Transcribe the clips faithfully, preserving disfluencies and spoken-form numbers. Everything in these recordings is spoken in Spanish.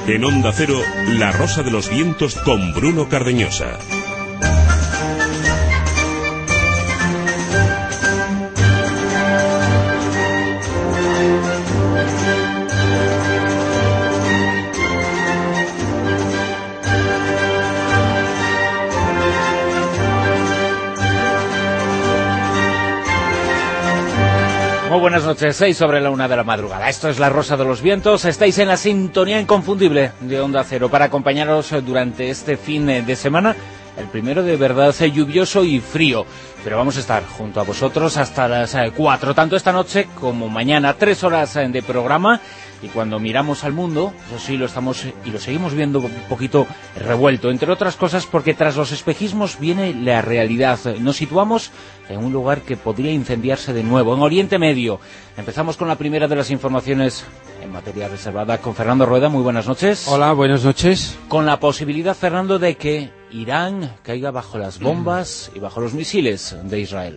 En Onda Cero, La Rosa de los Vientos con Bruno Cardeñosa. Muy buenas noches, seis sobre la una de la madrugada. Esto es La Rosa de los Vientos. Estáis en la sintonía inconfundible de Onda Cero para acompañaros durante este fin de semana, el primero de verdad lluvioso y frío. Pero vamos a estar junto a vosotros hasta las cuatro, tanto esta noche como mañana, tres horas de programa. Y cuando miramos al mundo, eso sí, lo estamos y lo seguimos viendo un poquito revuelto, entre otras cosas porque tras los espejismos viene la realidad. Nos situamos en un lugar que podría incendiarse de nuevo, en Oriente Medio. Empezamos con la primera de las informaciones en materia reservada con Fernando Rueda. Muy buenas noches. Hola, buenas noches. Con la posibilidad, Fernando, de que Irán caiga bajo las bombas y bajo los misiles de Israel.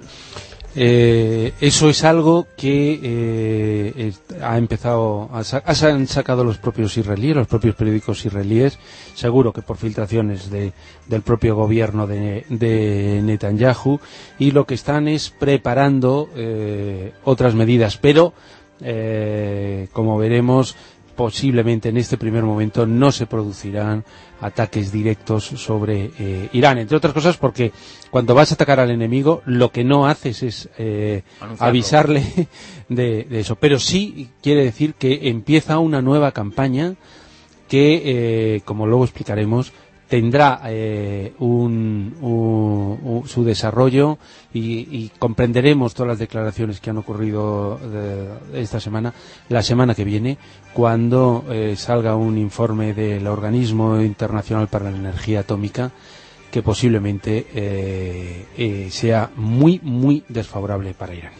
Eh, eso es algo que eh, ha empezado, a sa han sacado los propios israelíes, los propios periódicos israelíes, seguro que por filtraciones de, del propio gobierno de, de Netanyahu, y lo que están es preparando eh, otras medidas, pero eh, como veremos, posiblemente en este primer momento no se producirán ataques directos sobre eh, Irán, entre otras cosas porque cuando vas a atacar al enemigo lo que no haces es eh, avisarle de, de eso, pero sí quiere decir que empieza una nueva campaña que, eh, como luego explicaremos, tendrá eh, un, un, un, su desarrollo y, y comprenderemos todas las declaraciones que han ocurrido de, de esta semana, la semana que viene, cuando eh, salga un informe del Organismo Internacional para la Energía Atómica que posiblemente eh, eh, sea muy, muy desfavorable para Irán.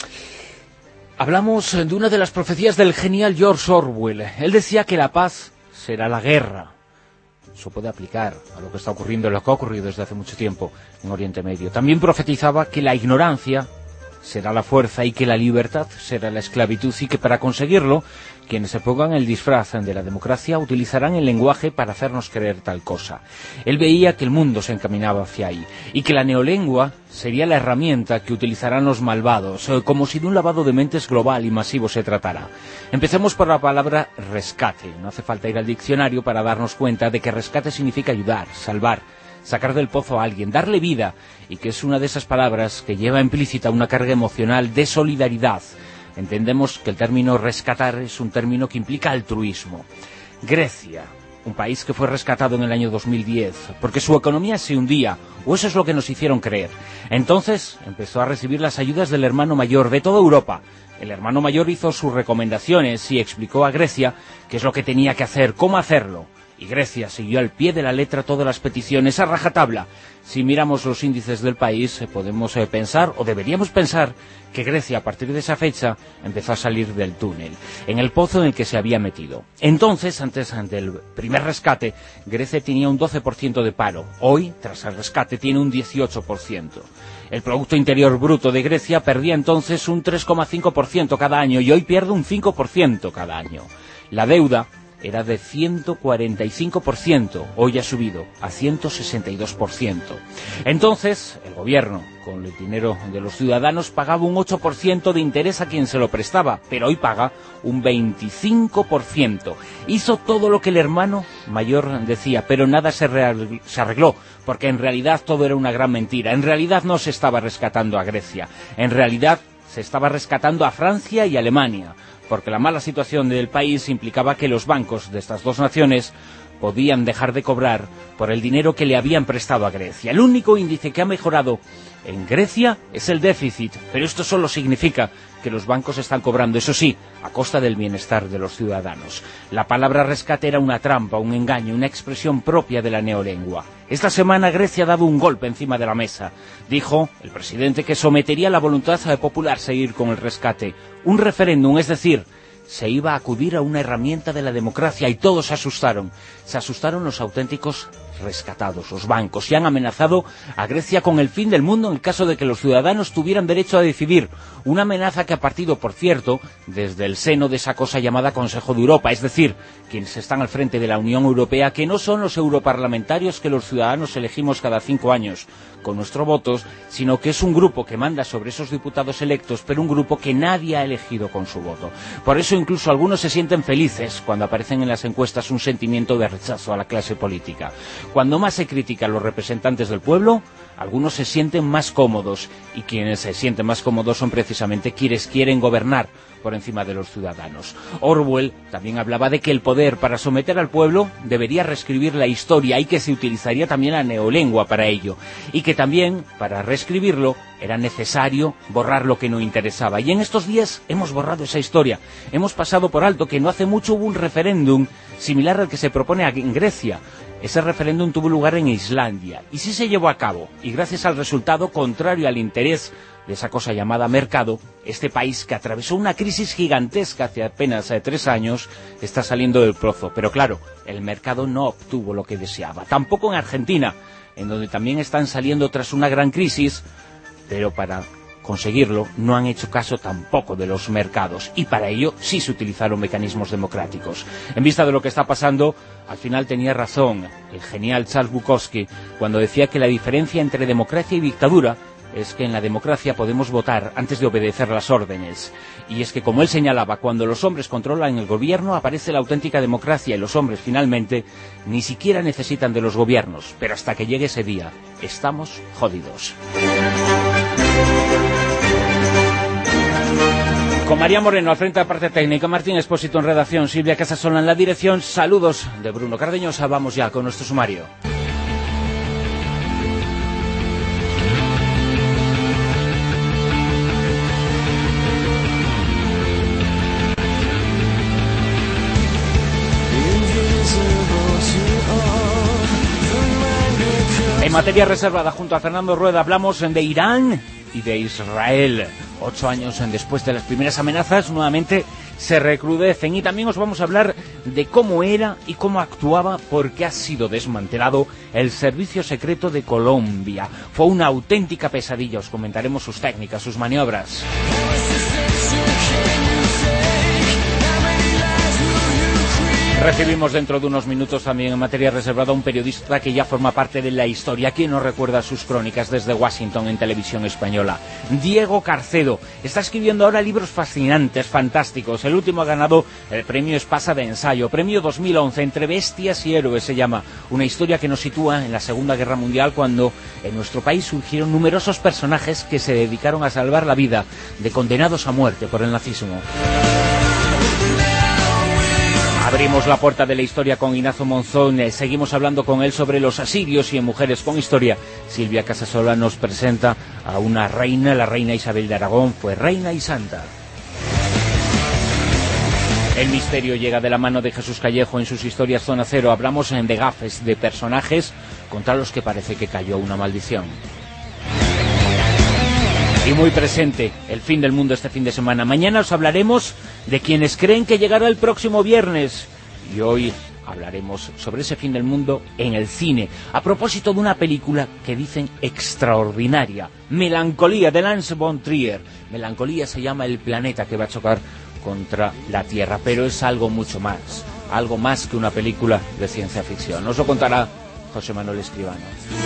Hablamos de una de las profecías del genial George Orwell. Él decía que la paz será la guerra. Eso puede aplicar a lo que está ocurriendo, lo que ha ocurrido desde hace mucho tiempo en Oriente Medio. También profetizaba que la ignorancia será la fuerza y que la libertad será la esclavitud, y que para conseguirlo, quienes se pongan el disfraz de la democracia utilizarán el lenguaje para hacernos creer tal cosa. Él veía que el mundo se encaminaba hacia ahí, y que la neolengua sería la herramienta que utilizarán los malvados, como si de un lavado de mentes global y masivo se tratara. Empecemos por la palabra rescate. No hace falta ir al diccionario para darnos cuenta de que rescate significa ayudar, salvar, sacar del pozo a alguien, darle vida, y que es una de esas palabras que lleva implícita una carga emocional de solidaridad. Entendemos que el término rescatar es un término que implica altruismo. Grecia, un país que fue rescatado en el año dos mil diez, porque su economía se hundía, o eso es lo que nos hicieron creer. Entonces empezó a recibir las ayudas del hermano mayor de toda Europa. El hermano mayor hizo sus recomendaciones y explicó a Grecia qué es lo que tenía que hacer, cómo hacerlo. Y Grecia siguió al pie de la letra todas las peticiones a rajatabla. Si miramos los índices del país, podemos eh, pensar, o deberíamos pensar, que Grecia a partir de esa fecha empezó a salir del túnel, en el pozo en el que se había metido. Entonces, antes del primer rescate, Grecia tenía un doce por ciento de paro. Hoy, tras el rescate, tiene un dieciocho por ciento. El Producto Interior Bruto de Grecia perdía entonces un tres coma cinco por ciento cada año y hoy pierde un cinco por ciento cada año. La deuda era de ciento cuarenta y cinco por ciento, hoy ha subido a ciento sesenta y dos por ciento. Entonces, el gobierno, con el dinero de los ciudadanos, pagaba un ocho por ciento de interés a quien se lo prestaba, pero hoy paga un veinticinco por ciento. Hizo todo lo que el hermano mayor decía, pero nada se arregló, porque en realidad todo era una gran mentira. En realidad no se estaba rescatando a Grecia, en realidad se estaba rescatando a Francia y Alemania, porque la mala situación del país implicaba que los bancos de estas dos naciones podían dejar de cobrar por el dinero que le habían prestado a Grecia. El único índice que ha mejorado en Grecia es el déficit, pero esto solo significa que los bancos están cobrando, eso sí, a costa del bienestar de los ciudadanos. La palabra rescate era una trampa, un engaño, una expresión propia de la neolengua. Esta semana Grecia ha dado un golpe encima de la mesa. Dijo el presidente que sometería a la voluntad popular seguir con el rescate. Un referéndum, es decir, se iba a acudir a una herramienta de la democracia, y todos se asustaron. Se asustaron los auténticos rescatados, los bancos, y han amenazado a Grecia con el fin del mundo en el caso de que los ciudadanos tuvieran derecho a decidir. Una amenaza que ha partido, por cierto, desde el seno de esa cosa llamada Consejo de Europa, es decir, quienes están al frente de la Unión Europea, que no son los europarlamentarios que los ciudadanos elegimos cada cinco años con nuestros votos, sino que es un grupo que manda sobre esos diputados electos, pero un grupo que nadie ha elegido con su voto. Por eso incluso algunos se sienten felices cuando aparecen en las encuestas un sentimiento de rechazo a la clase política. Cuando más se critica a los representantes del pueblo, algunos se sienten más cómodos, y quienes se sienten más cómodos son precisamente quienes quieren gobernar por encima de los ciudadanos. Orwell también hablaba de que el poder para someter al pueblo debería reescribir la historia y que se utilizaría también la neolengua para ello, y que también, para reescribirlo, era necesario borrar lo que no interesaba. Y en estos días hemos borrado esa historia. Hemos pasado por alto que no hace mucho hubo un referéndum similar al que se propone en Grecia. Ese referéndum tuvo lugar en Islandia, y sí se llevó a cabo, y gracias al resultado contrario al interés de esa cosa llamada mercado, este país que atravesó una crisis gigantesca hace apenas eh, tres años, está saliendo del pozo. Pero claro, el mercado no obtuvo lo que deseaba. Tampoco en Argentina, en donde también están saliendo tras una gran crisis, pero para conseguirlo no han hecho caso tampoco de los mercados, y para ello sí se utilizaron mecanismos democráticos. En vista de lo que está pasando, al final tenía razón el genial Charles Bukowski cuando decía que la diferencia entre democracia y dictadura es que en la democracia podemos votar antes de obedecer las órdenes. Y es que, como él señalaba, cuando los hombres controlan el gobierno aparece la auténtica democracia, y los hombres finalmente ni siquiera necesitan de los gobiernos. Pero hasta que llegue ese día, estamos jodidos. Con María Moreno al frente de la parte técnica, Martín Expósito en redacción, Silvia Casasola en la dirección, saludos de Bruno Cardeñosa. Vamos ya con nuestro sumario. En materia reservada, junto a Fernando Rueda, hablamos de Irán y de Israel. Ocho años después de las primeras amenazas, nuevamente se recrudecen, y también os vamos a hablar de cómo era y cómo actuaba, porque ha sido desmantelado el servicio secreto de Colombia. Fue una auténtica pesadilla. Os comentaremos sus técnicas, sus maniobras. Recibimos dentro de unos minutos también en materia reservada a un periodista que ya forma parte de la historia. ¿Quién nos recuerda sus crónicas desde Washington en televisión española? Diego Carcedo está escribiendo ahora libros fascinantes, fantásticos. El último ha ganado el premio Espasa de Ensayo, premio dos mil once, Entre bestias y héroes se llama. Una historia que nos sitúa en la Segunda Guerra Mundial, cuando en nuestro país surgieron numerosos personajes que se dedicaron a salvar la vida de condenados a muerte por el nazismo. Abrimos la puerta de la historia con Ignacio Monzón, eh, seguimos hablando con él sobre los asirios, y en Mujeres con Historia, Silvia Casasola nos presenta a una reina, la reina Isabel de Aragón, fue reina y santa. El misterio llega de la mano de Jesús Callejo en sus historias Zona Cero. Hablamos en de gafes, de personajes contra los que parece que cayó una maldición. Y muy presente, el fin del mundo este fin de semana. Mañana os hablaremos de quienes creen que llegará el próximo viernes. Y hoy hablaremos sobre ese fin del mundo en el cine, a propósito de una película que dicen extraordinaria. Melancolía, de Lars von Trier. Melancolía se llama el planeta que va a chocar contra la Tierra, pero es algo mucho más. Algo más que una película de ciencia ficción. Nos lo contará José Manuel Escribano.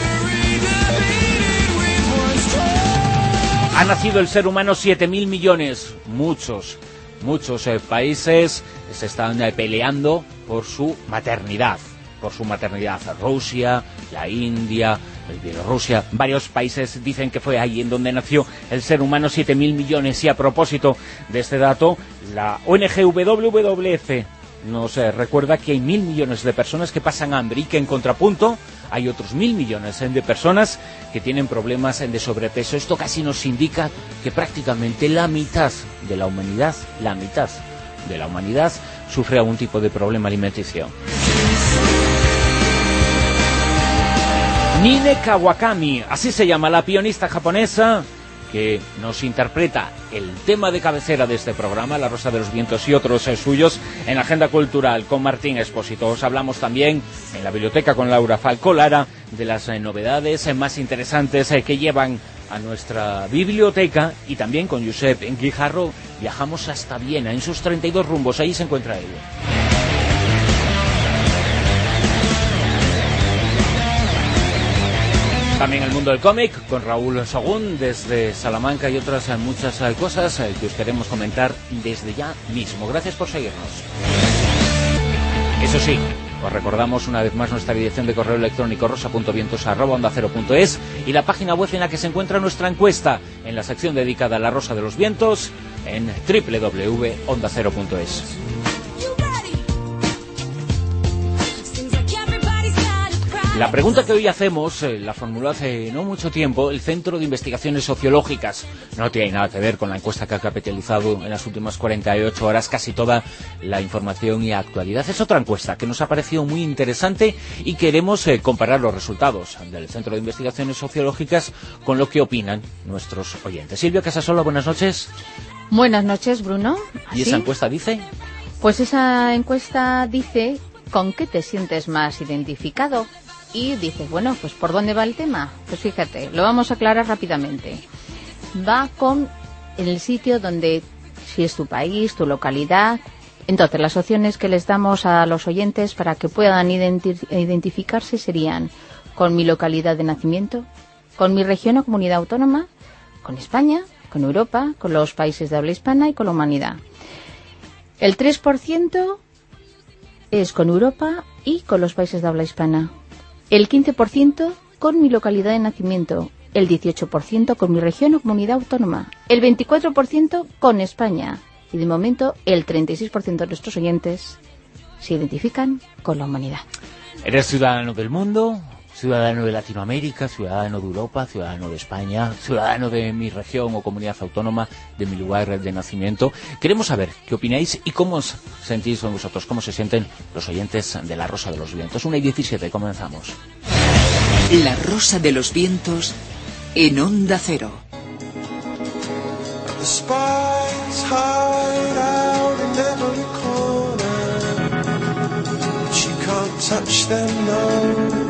Ha nacido el ser humano siete mil millones, muchos, muchos eh, países se están eh, peleando por su maternidad, por su maternidad. Rusia, la India, el Bielorrusia, varios países dicen que fue ahí en donde nació el ser humano, siete mil millones. Y a propósito de este dato, la O N G W W F nos eh, recuerda que hay mil millones de personas que pasan hambre, y que en contrapunto hay otros mil millones de personas que tienen problemas de sobrepeso. Esto casi nos indica que prácticamente la mitad de la humanidad, la mitad de la humanidad sufre algún tipo de problema alimenticio. Nine Kawakami, así se llama la pianista japonesa que nos interpreta el tema de cabecera de este programa, La Rosa de los Vientos y otros eh, suyos, en la Agenda Cultural con Martín Expósito. Os hablamos también en la biblioteca con Laura Falcolara de las eh, novedades eh, más interesantes eh, que llevan a nuestra biblioteca, y también con Josep Guijarro viajamos hasta Viena en sus treinta y dos rumbos. Ahí se encuentra él. También el mundo del cómic con Raúl Sogún desde Salamanca y otras muchas cosas que os queremos comentar desde ya mismo. Gracias por seguirnos. Eso sí, os recordamos una vez más nuestra dirección de correo electrónico rosa punto vientos arroba onda cero punto es y la página web en la que se encuentra nuestra encuesta en la sección dedicada a la Rosa de los Vientos en doble u doble u doble u punto onda cero punto es. La pregunta que hoy hacemos, eh, la formuló hace no mucho tiempo el Centro de Investigaciones Sociológicas. No tiene nada que ver con la encuesta que ha capitalizado en las últimas cuarenta y ocho horas casi toda la información y actualidad. Es otra encuesta que nos ha parecido muy interesante y queremos eh, comparar los resultados del Centro de Investigaciones Sociológicas con lo que opinan nuestros oyentes. Silvia Casasola, buenas noches. Buenas noches, Bruno. ¿Y esa encuesta dice? Pues esa encuesta dice con qué te sientes más identificado. Y dices, bueno, pues ¿por dónde va el tema? Pues fíjate, lo vamos a aclarar rápidamente. Va con el sitio donde, si es tu país, tu localidad. Entonces, las opciones que les damos a los oyentes para que puedan identi- identificarse serían con mi localidad de nacimiento, con mi región o comunidad autónoma, con España, con Europa, con los países de habla hispana y con la humanidad. El tres por ciento es con Europa y con los países de habla hispana. El quince por ciento con mi localidad de nacimiento, el dieciocho por ciento con mi región o comunidad autónoma, el veinticuatro por ciento con España y de momento el treinta y seis por ciento de nuestros oyentes se identifican con la humanidad. ¿Eres ciudadano del mundo? ¿Ciudadano de Latinoamérica? ¿Ciudadano de Europa? ¿Ciudadano de España? ¿Ciudadano de mi región o comunidad autónoma? ¿De mi lugar de nacimiento? Queremos saber qué opináis y cómo os sentís vosotros, cómo se sienten los oyentes de La Rosa de los Vientos. una y diecisiete, comenzamos. La Rosa de los Vientos en Onda Cero. The spies hide out in every corner. She can't touch them, no.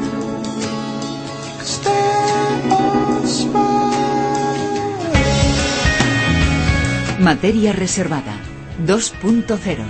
Materia reservada dos punto cero.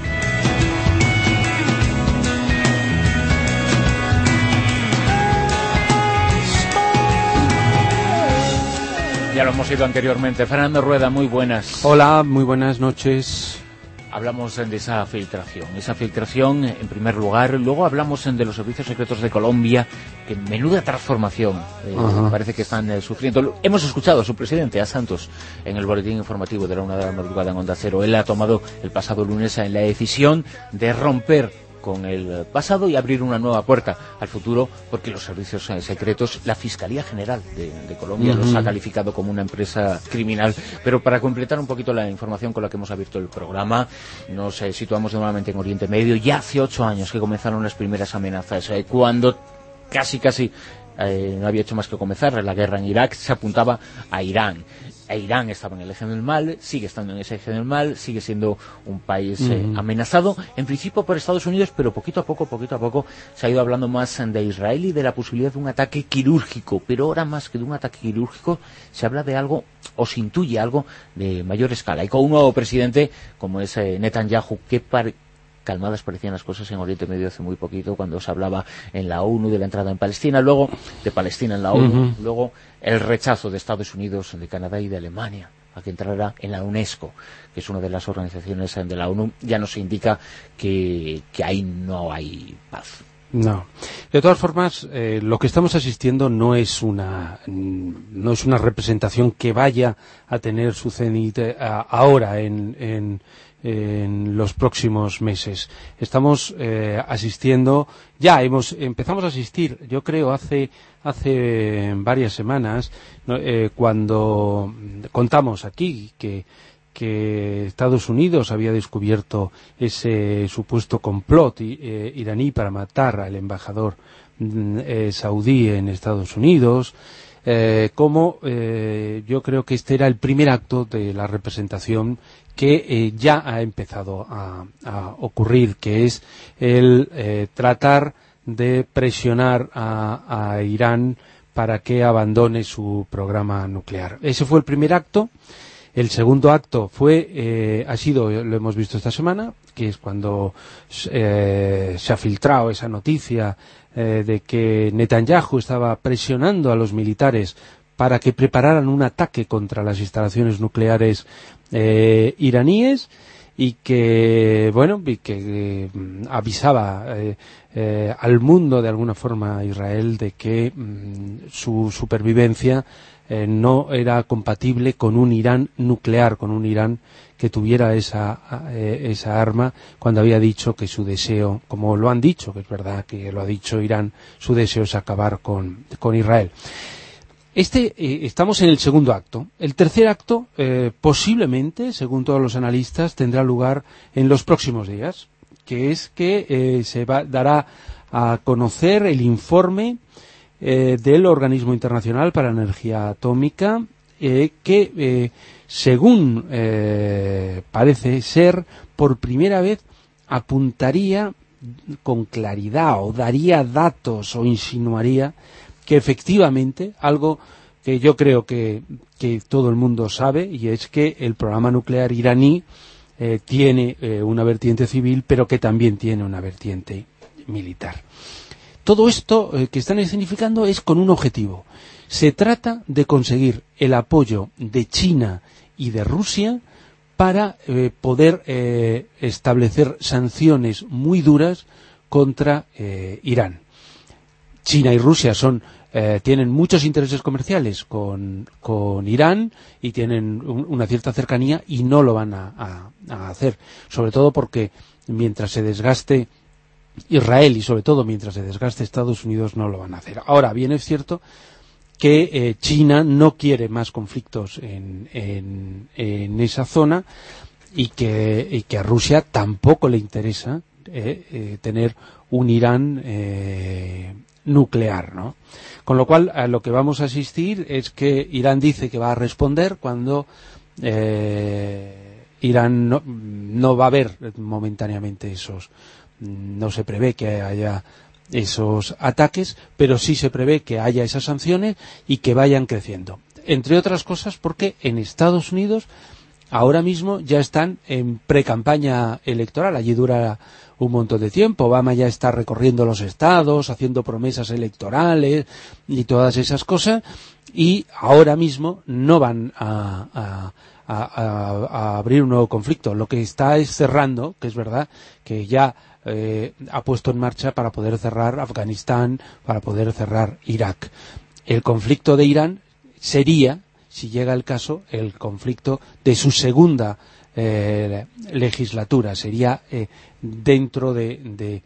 Ya lo hemos oído anteriormente. Fernando Rueda, muy buenas. Hola, muy buenas noches. Hablamos de esa filtración, esa filtración en primer lugar, luego hablamos de los servicios secretos de Colombia, que menuda transformación eh, parece que están eh, sufriendo. Hemos escuchado a su presidente, a Santos, en el boletín informativo de la una de la madrugada en Onda Cero. Él ha tomado el pasado lunes la decisión de romper con el pasado y abrir una nueva puerta al futuro, porque los servicios eh, secretos, la Fiscalía General de, de Colombia uh-huh. los ha calificado como una empresa criminal. Pero para completar un poquito la información con la que hemos abierto el programa, nos eh, situamos nuevamente en Oriente Medio. Ya hace ocho años que comenzaron las primeras amenazas, eh, cuando casi casi eh, no había hecho más que comenzar la guerra en Irak, se apuntaba a Irán. E Irán estaba en el eje del mal, sigue estando en ese eje del mal, sigue siendo un país eh, uh-huh. amenazado, en principio por Estados Unidos, pero poquito a poco, poquito a poco, se ha ido hablando más de Israel y de la posibilidad de un ataque quirúrgico, pero ahora más que de un ataque quirúrgico, se habla de algo, o se intuye algo de mayor escala, y con un nuevo presidente, como es eh, Netanyahu, que pare... calmadas parecían las cosas en Oriente Medio hace muy poquito, cuando se hablaba en la ONU de la entrada en Palestina, luego de Palestina en la ONU, uh-huh. luego el rechazo de Estados Unidos, de Canadá y de Alemania a que entrara en la UNESCO, que es una de las organizaciones de la ONU. Ya nos indica que, que ahí no hay paz. No. De todas formas, eh, lo que estamos asistiendo no es una no es una representación que vaya a tener su cenit eh, ahora en, en en los próximos meses. Estamos eh, asistiendo, ya hemos empezamos a asistir, yo creo hace hace varias semanas, ¿no? eh, cuando contamos aquí que que Estados Unidos había descubierto ese supuesto complot eh, iraní para matar al embajador eh, saudí en Estados Unidos. eh, como eh, yo creo que este era el primer acto de la representación que eh, ya ha empezado a, a ocurrir, que es el eh, tratar de presionar a, a Irán para que abandone su programa nuclear. Ese fue el primer acto. El segundo acto fue, eh, ha sido, lo hemos visto esta semana, que es cuando eh, se ha filtrado esa noticia eh, de que Netanyahu estaba presionando a los militares para que prepararan un ataque contra las instalaciones nucleares eh, iraníes, y que, bueno, y que eh, avisaba eh, eh, al mundo de alguna forma a Israel de que mm, su supervivencia eh, no era compatible con un Irán nuclear, con un Irán que tuviera esa, eh, esa arma, cuando había dicho que su deseo, como lo han dicho, que es verdad que lo ha dicho Irán, su deseo es acabar con, con Israel. Este, eh, estamos en el segundo acto. El tercer acto, eh, posiblemente, según todos los analistas, tendrá lugar en los próximos días, que es que eh, se va, dará a conocer el informe eh, del Organismo Internacional para la Energía Atómica, eh, que, eh, según eh, parece ser, por primera vez apuntaría con claridad o daría datos o insinuaría que efectivamente, algo que yo creo que, que todo el mundo sabe, y es que el programa nuclear iraní eh, tiene eh, una vertiente civil, pero que también tiene una vertiente militar. Todo esto eh, que están escenificando es con un objetivo. Se trata de conseguir el apoyo de China y de Rusia para eh, poder eh, establecer sanciones muy duras contra eh, Irán. China y Rusia son Eh, tienen muchos intereses comerciales con, con Irán y tienen un, una cierta cercanía, y no lo van a, a, a hacer, sobre todo porque mientras se desgaste Israel y sobre todo mientras se desgaste Estados Unidos, no lo van a hacer. Ahora bien, es cierto que eh, China no quiere más conflictos en, en, en esa zona, y que, y que a Rusia tampoco le interesa eh, eh, tener un Irán eh, nuclear, ¿no? Con lo cual, a lo que vamos a asistir es que Irán dice que va a responder cuando eh, Irán no, no va a haber momentáneamente esos, no se prevé que haya esos ataques, pero sí se prevé que haya esas sanciones y que vayan creciendo. Entre otras cosas porque en Estados Unidos ahora mismo ya están en pre-campaña electoral, allí dura un montón de tiempo. Obama ya está recorriendo los estados, haciendo promesas electorales y todas esas cosas, y ahora mismo no van a, a, a, a abrir un nuevo conflicto. Lo que está es cerrando, que es verdad, que ya eh, ha puesto en marcha para poder cerrar Afganistán, para poder cerrar Irak. El conflicto de Irán sería, si llega el caso, el conflicto de su segunda eh, legislatura. Sería eh, dentro de, de,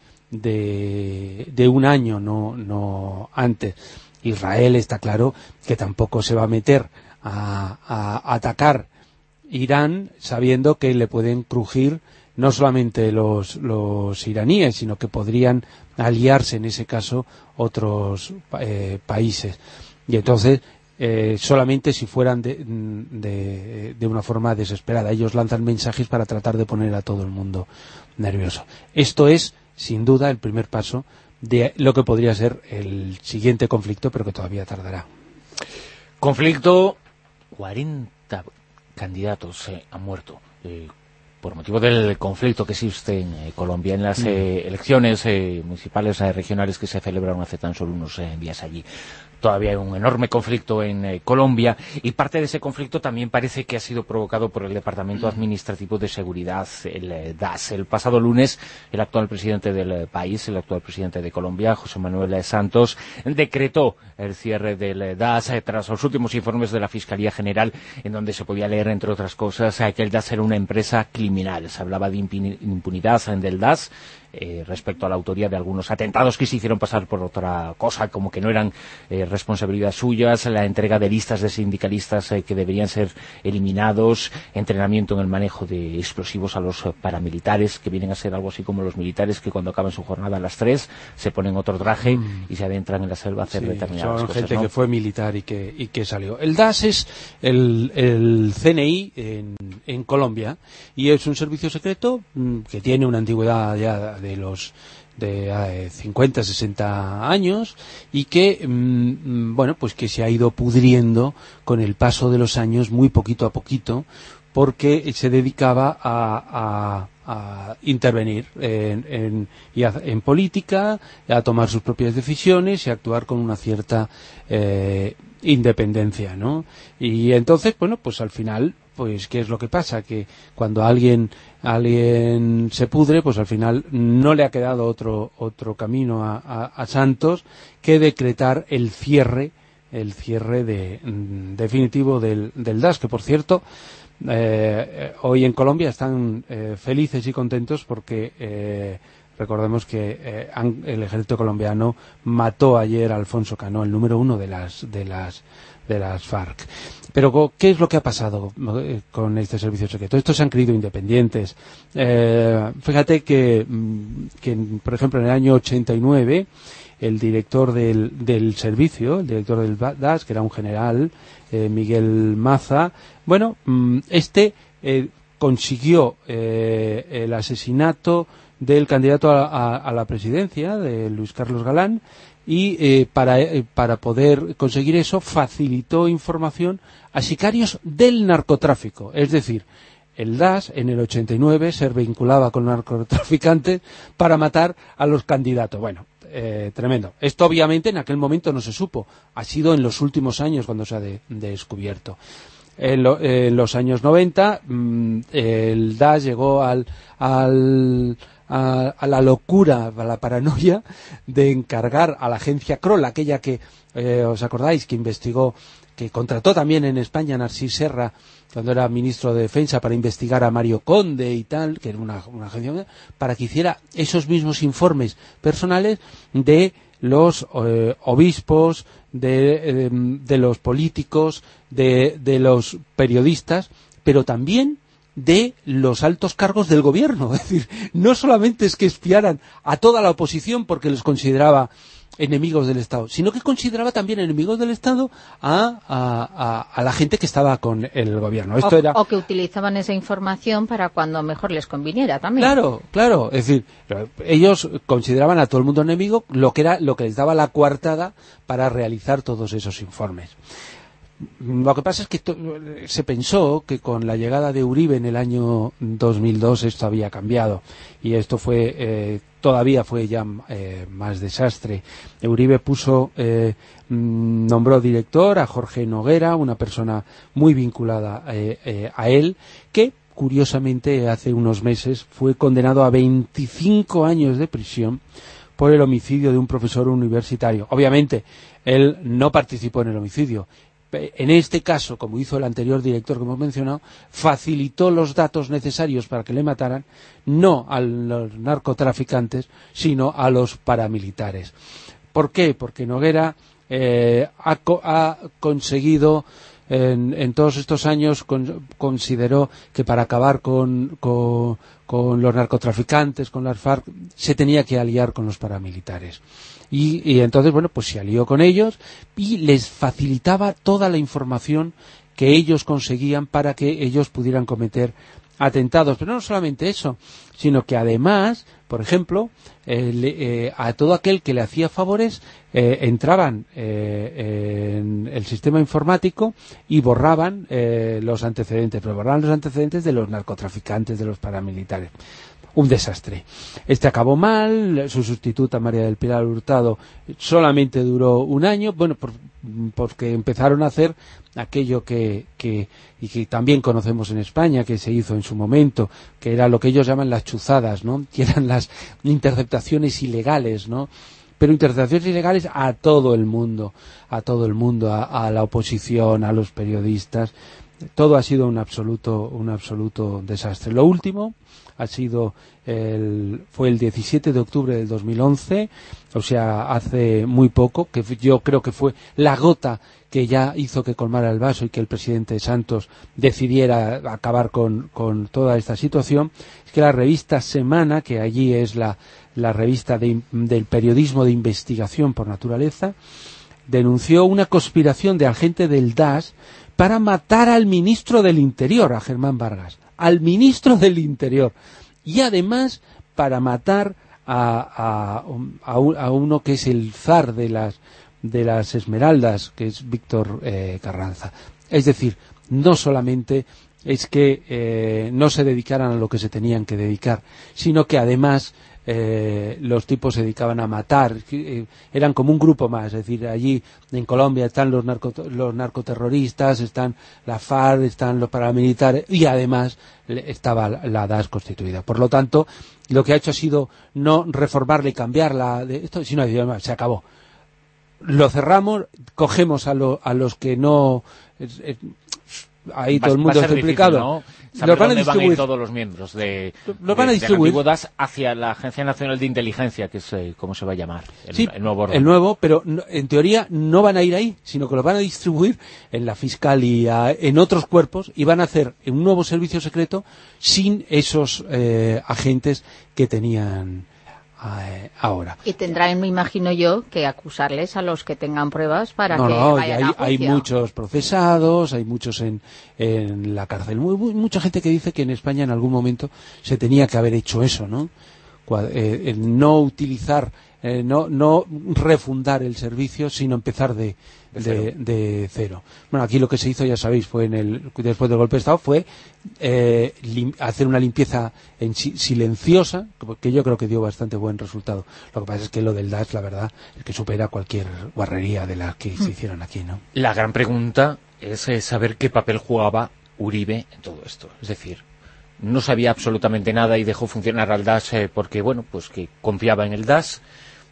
de, de un año, no, no antes. Israel está claro que tampoco se va a meter a, a atacar Irán sabiendo que le pueden crujir no solamente los, los iraníes, sino que podrían aliarse en ese caso otros eh, países. Y entonces Eh, solamente si fueran de, de, de una forma desesperada. Ellos lanzan mensajes para tratar de poner a todo el mundo nervioso. Esto es, sin duda, el primer paso de lo que podría ser el siguiente conflicto, pero que todavía tardará. Conflicto, cuarenta candidatos eh, han muerto eh, por motivo del conflicto que existe en eh, Colombia, en las eh, elecciones eh, municipales eh, regionales que se celebraron hace tan solo unos eh, días allí. Todavía hay un enorme conflicto en eh, Colombia, y parte de ese conflicto también parece que ha sido provocado por el Departamento Administrativo de Seguridad, el eh, D A S. El pasado lunes, el actual presidente del eh, país, el actual presidente de Colombia, José Manuel eh, Santos, decretó el cierre del eh, D A S eh, tras los últimos informes de la Fiscalía General, en donde se podía leer, entre otras cosas, eh, que el D A S era una empresa criminal. Se hablaba de impunidad del D A S, eh, respecto a la autoría de algunos atentados que se hicieron pasar por otra cosa, como que no eran eh, responsabilidades suyas, la entrega de listas de sindicalistas eh, que deberían ser eliminados, entrenamiento en el manejo de explosivos a los eh, paramilitares, que vienen a ser algo así como los militares que cuando acaban su jornada a las tres se ponen otro traje mm. y se adentran en la selva a hacer sí, determinadas son cosas. Gente ¿no? que fue militar y que, y que salió. El D A S es el, el C N I en, en Colombia y es un servicio secreto mmm, que tiene una antigüedad ya de los de eh, cincuenta, sesenta años y que mmm, bueno, pues que se ha ido pudriendo con el paso de los años muy poquito a poquito, porque se dedicaba a, a a intervenir en, en, y a, en política, a tomar sus propias decisiones y a actuar con una cierta eh, independencia, ¿no? Y entonces, bueno, pues al final, pues ¿qué es lo que pasa? Que cuando alguien alguien se pudre, pues al final no le ha quedado otro otro camino a, a, a Santos que decretar el cierre, el cierre de, definitivo del, del D A S, que por cierto, Eh, hoy en Colombia están eh, felices y contentos porque eh, recordemos que eh, han, el ejército colombiano mató ayer a Alfonso Cano, el número uno de las de las de las FARC. Pero ¿qué es lo que ha pasado con este servicio secreto? Estos se han creído independientes. Eh, fíjate que, que, por ejemplo, en el año ochenta y nueve el director del, del servicio, el director del D A S, que era un general, eh, Miguel Maza, bueno, este eh, consiguió eh, el asesinato del candidato a, a, a la presidencia, de Luis Carlos Galán, y eh, para, eh, para poder conseguir eso facilitó información a sicarios del narcotráfico. Es decir, el D A S en el ochenta y nueve se vinculaba con narcotraficantes para matar a los candidatos. Bueno, eh, tremendo. Esto obviamente en aquel momento no se supo. Ha sido en los últimos años cuando se ha de, de descubierto. En, lo, en los años noventa mmm, el D A S llegó al... al A, a la locura, a la paranoia de encargar a la agencia Kroll, aquella que, eh, os acordáis, que investigó, que contrató también en España a Narcís Serra cuando era ministro de Defensa para investigar a Mario Conde y tal, que era una, una agencia, para que hiciera esos mismos informes personales de los eh, obispos, de, eh, de los políticos, de, de los periodistas, pero también de los altos cargos del gobierno. Es decir, no solamente es que espiaran a toda la oposición porque los consideraba enemigos del Estado, sino que consideraba también enemigos del Estado a, a, a, a la gente que estaba con el gobierno. Esto o, era... o que utilizaban esa información para cuando mejor les conviniera también. Claro, claro. Es decir, ellos consideraban a todo el mundo enemigo, lo que era lo que les daba la coartada para realizar todos esos informes. Lo que pasa es que se pensó que con la llegada de Uribe en el año dos mil dos esto había cambiado y esto fue eh, todavía fue ya eh, más desastre. Uribe puso eh, nombró director a Jorge Noguera, una persona muy vinculada eh, eh, a él, que curiosamente hace unos meses fue condenado a veinticinco años de prisión por el homicidio de un profesor universitario. Obviamente él no participó en el homicidio. En este caso, como hizo el anterior director que hemos mencionado, facilitó los datos necesarios para que le mataran, no a los narcotraficantes, sino a los paramilitares. ¿Por qué? Porque Noguera eh, ha, ha conseguido, en, en todos estos años, con, consideró que para acabar con, con, con los narcotraficantes, con las FARC, se tenía que aliar con los paramilitares. Y, y entonces, bueno, pues se alió con ellos y les facilitaba toda la información que ellos conseguían para que ellos pudieran cometer atentados. Pero no solamente eso, sino que además, por ejemplo, eh, le, eh, a todo aquel que le hacía favores, eh, entraban eh, en el sistema informático y borraban eh, los antecedentes, pero borraban los antecedentes de los narcotraficantes, de los paramilitares. Un desastre. Este acabó mal, su sustituta María del Pilar Hurtado solamente duró un año, bueno, por, porque empezaron a hacer aquello que, que, y que también conocemos en España, que se hizo en su momento, que era lo que ellos llaman las chuzadas, ¿no? Que eran las interceptaciones ilegales, ¿no? Pero interceptaciones ilegales a todo el mundo, a todo el mundo, a, a la oposición, a los periodistas. todo ha sido un absoluto, un absoluto desastre. Lo último ha sido el, fue el diecisiete de octubre del dos mil once, o sea, hace muy poco, que yo creo que fue la gota que ya hizo que colmara el vaso y que el presidente Santos decidiera acabar con, con toda esta situación. Es que la revista Semana, que allí es la, la revista de, del periodismo de investigación por naturaleza, denunció una conspiración de agente del D A S para matar al ministro del Interior, a Germán Vargas, al ministro del Interior, y además para matar a, a, a, a uno que es el zar de las de las Esmeraldas, que es Víctor eh, Carranza. Es decir, no solamente es que eh, no se dedicaran a lo que se tenían que dedicar, sino que además eh, los tipos se dedicaban a matar, eh, eran como un grupo más. Es decir, allí en Colombia están los, narco, los narcoterroristas, están la FARC, están los paramilitares, y además estaba la D A S constituida. Por lo tanto, lo que ha hecho ha sido no reformarla y cambiarla, de esto, sino se acabó. Lo cerramos, cogemos a, lo, a los que no... Es, es, ahí va, todo el mundo está implicado. ¿No? Los van a distribuir. Van a ir todos los miembros de, los van a distribuir. de, de D A S hacia la Agencia Nacional de Inteligencia, que es eh, como se va a llamar, el, sí, el nuevo orden. El nuevo, pero no, en teoría no van a ir ahí, sino que los van a distribuir en la Fiscalía, en otros cuerpos, y van a hacer un nuevo servicio secreto sin esos eh, agentes que tenían ahora. Y tendrán, me imagino yo, que acusarles a los que tengan pruebas para no, que no, vayan hay, a juicio. Hay muchos procesados, hay muchos en, en la cárcel. Muy, muy, mucha gente que dice que en España en algún momento se tenía que haber hecho eso, ¿no? Eh, el no utilizar, eh, no, no refundar el servicio, sino empezar de, de, cero. De, de cero. Bueno, aquí lo que se hizo, ya sabéis, fue en el después del golpe de Estado, fue eh, lim, hacer una limpieza en, silenciosa, que yo creo que dio bastante buen resultado. Lo que pasa es que lo del D A S, la verdad, es que supera cualquier guarrería de las que mm. se hicieron aquí, ¿no? La gran pregunta es eh, saber qué papel jugaba Uribe en todo esto. Es decir, no sabía absolutamente nada y dejó funcionar al D A S eh, porque, bueno, pues que confiaba en el D A S,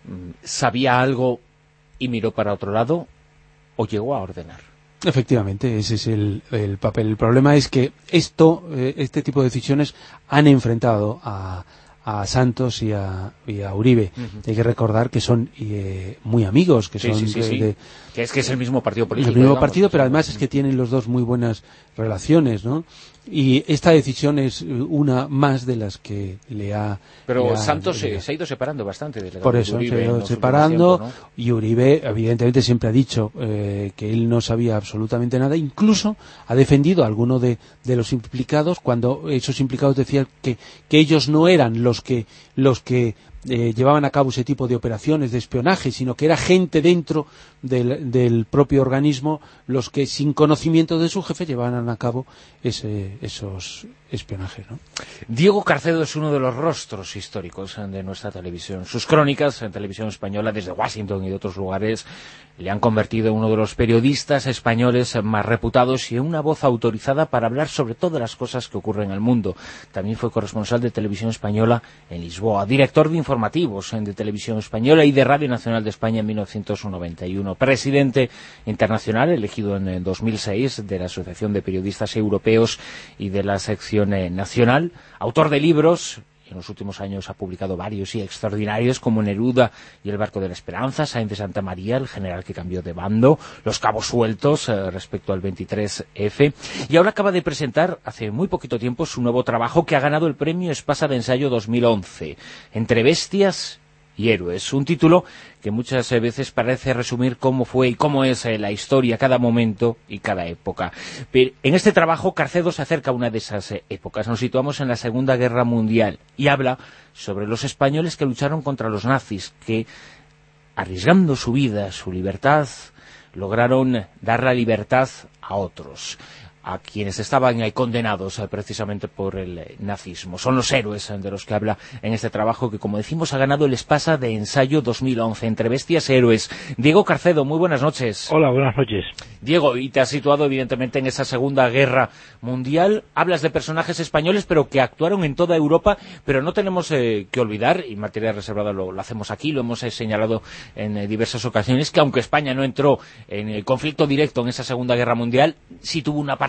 sabía algo y miró para otro lado, o llegó a ordenar. Efectivamente, ese es el, el papel. El problema es que esto, eh, este tipo de decisiones han enfrentado a, a Santos y a, y a Uribe. Uh-huh. Hay que recordar que son eh, muy amigos, que sí, son sí, sí, de, sí. de, que es que es el mismo partido político. El mismo digamos, partido, pero además es que tienen los dos muy buenas relaciones, ¿no? Y esta decisión es una más de las que le ha... Pero le ha, Santos le ha, se, se ha ido separando bastante de la Por eso, Uribe, se ha ido separando, tiempo, ¿no? Y Uribe evidentemente siempre ha dicho eh, que él no sabía absolutamente nada, incluso ha defendido a alguno de, de los implicados cuando esos implicados decían que, que ellos no eran los que los que Eh, llevaban a cabo ese tipo de operaciones de espionaje, sino que era gente dentro del, del propio organismo los que sin conocimiento de su jefe llevaban a cabo ese, esos espionajes, ¿no? Diego Carcedo es uno de los rostros históricos de nuestra televisión. Sus crónicas en televisión española desde Washington y de otros lugares le han convertido en uno de los periodistas españoles más reputados y en una voz autorizada para hablar sobre todas las cosas que ocurren en el mundo. También fue corresponsal de televisión española en Lisboa, director de informativos de televisión española y de Radio Nacional de España en mil novecientos noventa y uno, presidente internacional elegido en dos mil seis de la Asociación de Periodistas Europeos y de la sección nacional, autor de libros. En los últimos años ha publicado varios y extraordinarios como Neruda y el barco de la esperanza, Sáenz de Santa María, el general que cambió de bando, Los cabos sueltos eh, respecto al veintitrés efe, y ahora acaba de presentar hace muy poquito tiempo su nuevo trabajo que ha ganado el premio Espasa de Ensayo dos mil once, Entre bestias y héroes, un título que muchas veces parece resumir cómo fue y cómo es eh, la historia, cada momento y cada época. Pero en este trabajo Carcedo se acerca a una de esas eh, épocas. Nos situamos en la Segunda Guerra Mundial y habla sobre los españoles que lucharon contra los nazis, que arriesgando su vida, su libertad, lograron dar la libertad a otros, a quienes estaban ahí condenados eh, precisamente por el eh, nazismo. Son los héroes eh, de los que habla en este trabajo que, como decimos, ha ganado el Espasa de Ensayo dos mil once, Entre bestias y héroes. Diego Carcedo, muy buenas noches. Hola, buenas noches. Diego, y te has situado evidentemente en esa Segunda Guerra Mundial. Hablas de personajes españoles, pero que actuaron en toda Europa, pero no tenemos eh, que olvidar, y en materia reservada lo, lo hacemos aquí, lo hemos eh, señalado en eh, diversas ocasiones, que aunque España no entró en el conflicto directo en esa Segunda Guerra Mundial, sí tuvo una parte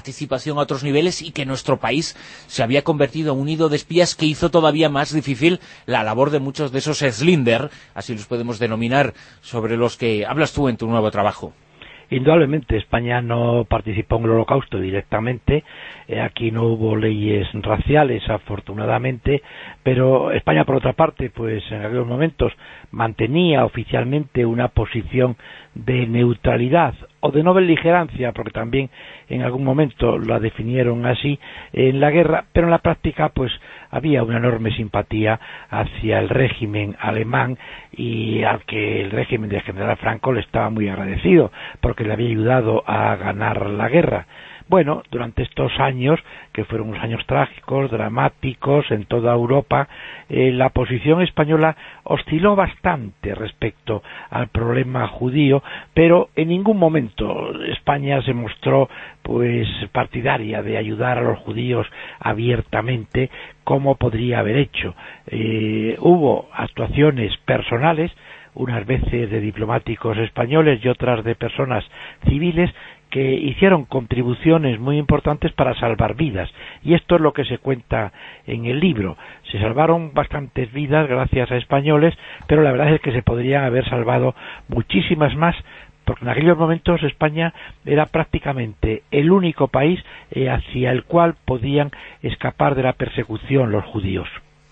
participación a otros niveles y que nuestro país se había convertido en un nido de espías que hizo todavía más difícil la labor de muchos de esos Slinder, así los podemos denominar, sobre los que hablas tú en tu nuevo trabajo. Indudablemente, España no participó en el Holocausto directamente, eh, aquí no hubo leyes raciales, afortunadamente, pero España, por otra parte, pues en aquellos momentos mantenía oficialmente una posición de neutralidad o de no beligerancia, porque también en algún momento la definieron así en la guerra, pero en la práctica pues había una enorme simpatía hacia el régimen alemán y al que el régimen del general Franco le estaba muy agradecido porque le había ayudado a ganar la guerra. Bueno, durante estos años, que fueron unos años trágicos, dramáticos en toda Europa, eh, la posición española osciló bastante respecto al problema judío, pero en ningún momento España se mostró pues partidaria de ayudar a los judíos abiertamente como podría haber hecho. Eh, hubo actuaciones personales, unas veces de diplomáticos españoles y otras de personas civiles, que hicieron contribuciones muy importantes para salvar vidas, y esto es lo que se cuenta en el libro. Se salvaron bastantes vidas gracias a españoles, pero la verdad es que se podrían haber salvado muchísimas más, porque en aquellos momentos España era prácticamente el único país eh, hacia el cual podían escapar de la persecución los judíos.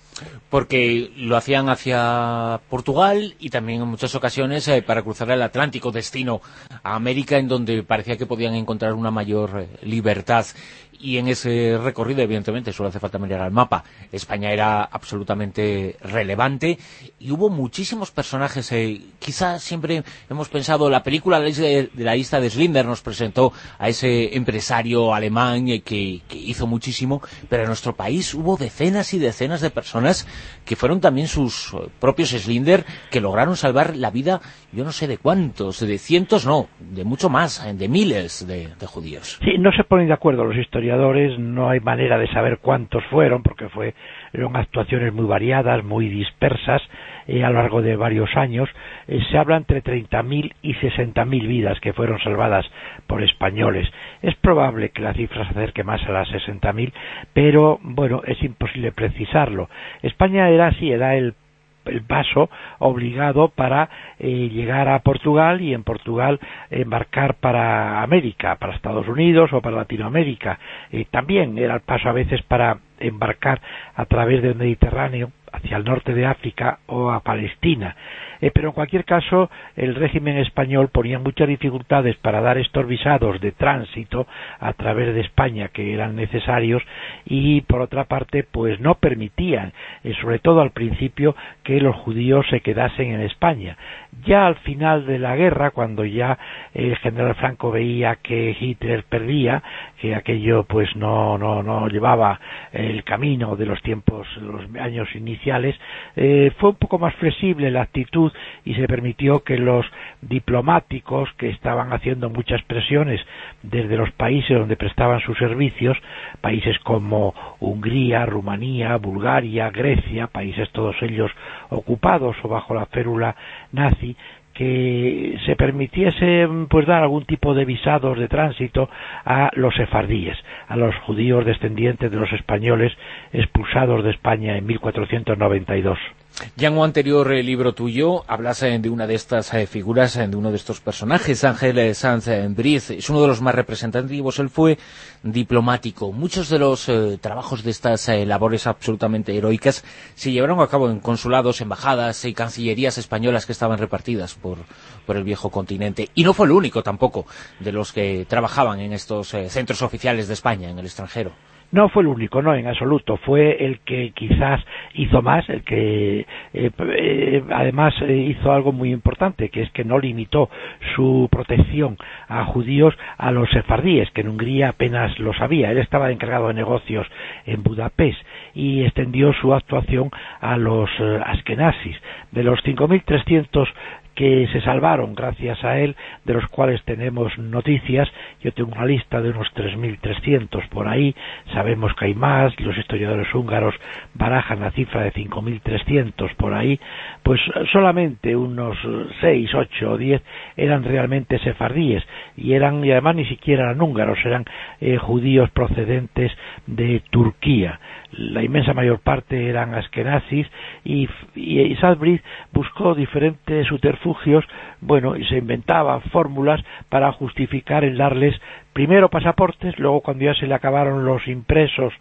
Porque lo hacían hacia Portugal y también en muchas ocasiones eh, para cruzar el Atlántico, destino a América, en donde parecía que podían encontrar una mayor eh, libertad. Y en ese recorrido, evidentemente, solo hace falta mirar al mapa, España era absolutamente relevante y hubo muchísimos personajes. Eh, quizás siempre hemos pensado, la película de la lista de Schindler nos presentó a ese empresario alemán eh, que, que hizo muchísimo, pero en nuestro país hubo decenas y decenas de personas que fueron también sus propios Schindler, que lograron salvar la vida, yo no sé de cuántos, de cientos no, de mucho más, de miles de, de judíos. Sí, no se ponen de acuerdo los historiadores. No hay manera de saber cuántos fueron, porque fueron actuaciones muy variadas, muy dispersas eh, a lo largo de varios años. Eh, se habla entre treinta mil y sesenta mil vidas que fueron salvadas por españoles. Es probable que la cifra se acerque más a las sesenta mil, pero bueno, es imposible precisarlo. España era así, era el el paso obligado para eh, llegar a Portugal y en Portugal embarcar para América, para Estados Unidos o para Latinoamérica. Eh, también era el paso a veces para embarcar a través del Mediterráneo hacia el norte de África o a Palestina. Eh, pero en cualquier caso, el régimen español ponía muchas dificultades para dar estos visados de tránsito a través de España que eran necesarios, y por otra parte pues no permitían, eh, sobre todo al principio, que los judíos se quedasen en España. Ya al final de la guerra, cuando ya el general Franco veía que Hitler perdía, que aquello pues no no no llevaba el camino de los tiempos, los años iniciales, eh, fue un poco más flexible la actitud y se permitió que los diplomáticos, que estaban haciendo muchas presiones desde los países donde prestaban sus servicios, países como Hungría, Rumanía, Bulgaria, Grecia, países todos ellos ocupados o bajo la férula nazi, que se permitiese pues dar algún tipo de visados de tránsito a los sefardíes, a los judíos descendientes de los españoles expulsados de España en mil cuatrocientos noventa y dos. Ya en un anterior eh, libro tuyo hablas eh, de una de estas eh, figuras, eh, de uno de estos personajes, Ángel eh, Sanz eh, Briz. Es uno de los más representativos. Él fue diplomático. Muchos de los eh, trabajos de estas eh, labores absolutamente heroicas se llevaron a cabo en consulados, embajadas y cancillerías españolas que estaban repartidas por, por el viejo continente. Y no fue el único tampoco de los que trabajaban en estos eh, centros oficiales de España en el extranjero. No fue el único, no, en absoluto. Fue el que quizás hizo más, el que eh, eh, además eh, hizo algo muy importante, que es que no limitó su protección a judíos a los sefardíes, que en Hungría apenas lo sabía. Él estaba encargado de negocios en Budapest y extendió su actuación a los eh, askenazis. De los cinco mil trescientos que se salvaron gracias a él, de los cuales tenemos noticias. Yo tengo una lista de unos tres mil trescientos por ahí, sabemos que hay más, los historiadores húngaros barajan la cifra de cinco mil trescientos por ahí, pues solamente unos seis, ocho o diez eran realmente sefardíes, y eran, y además ni siquiera eran húngaros, eran eh, judíos procedentes de Turquía. La inmensa mayor parte eran askenazis, y, y, y Sadbridge buscó diferentes subterfugios, bueno, y se inventaba fórmulas para justificar el darles primero pasaportes, luego cuando ya se le acabaron los impresos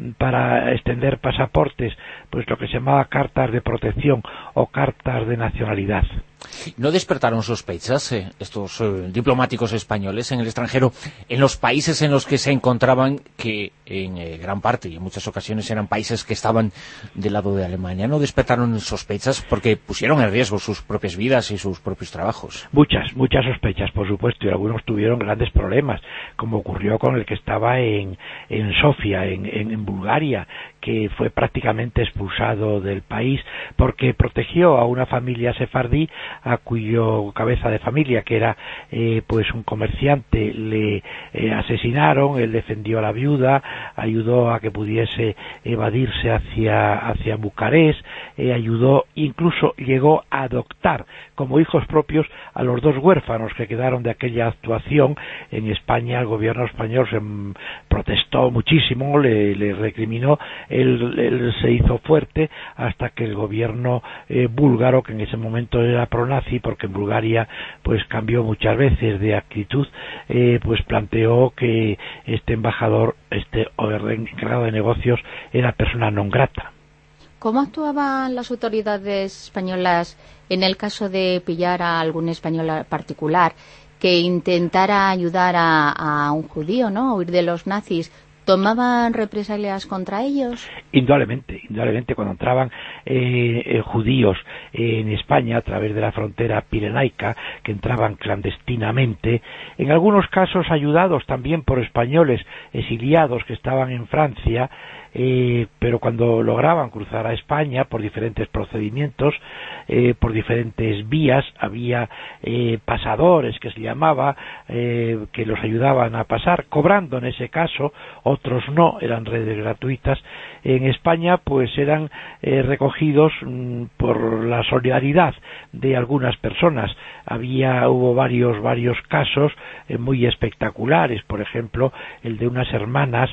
para extender pasaportes, pues lo que se llamaba cartas de protección o cartas de nacionalidad. ¿No despertaron sospechas eh, estos eh, diplomáticos españoles en el extranjero, en los países en los que se encontraban, que en eh, gran parte y en muchas ocasiones eran países que estaban del lado de Alemania? ¿No despertaron sospechas porque pusieron en riesgo sus propias vidas y sus propios trabajos? Muchas, muchas sospechas, por supuesto, y algunos tuvieron grandes problemas, como ocurrió con el que estaba en, en Sofía, en, en, en Bulgaria, que fue prácticamente expulsado del país porque protegió a una familia sefardí a cuyo cabeza de familia, que era eh, pues un comerciante, le eh, asesinaron. Él defendió a la viuda, ayudó a que pudiese evadirse hacia, hacia Bucarest, eh, ayudó, incluso llegó a adoptar como hijos propios a los dos huérfanos que quedaron de aquella actuación. En España el gobierno español se mm, protestó muchísimo, le, le recriminó, él, él se hizo fuerte hasta que el gobierno eh, búlgaro, que en ese momento era pronazi, porque en Bulgaria pues cambió muchas veces de actitud, eh, pues planteó que este embajador, este encargado de negocios, era persona non grata. ¿Cómo actuaban las autoridades españolas en el caso de pillar a algún español particular que intentara ayudar a, a un judío, ¿no?, a huir de los nazis? ¿Tomaban represalias contra ellos? Indudablemente, indudablemente cuando entraban eh, eh, judíos eh, en España a través de la frontera pirenaica, que entraban clandestinamente, en algunos casos ayudados también por españoles exiliados que estaban en Francia, eh, pero cuando lograban cruzar a España por diferentes procedimientos, eh, por diferentes vías, había eh, pasadores, que se llamaba, eh, que los ayudaban a pasar, cobrando en ese caso, otros no, eran redes gratuitas. En España pues eran eh, recogidos mmm, por la solidaridad de algunas personas. Había, hubo varios, varios casos eh, muy espectaculares, por ejemplo, el de unas hermanas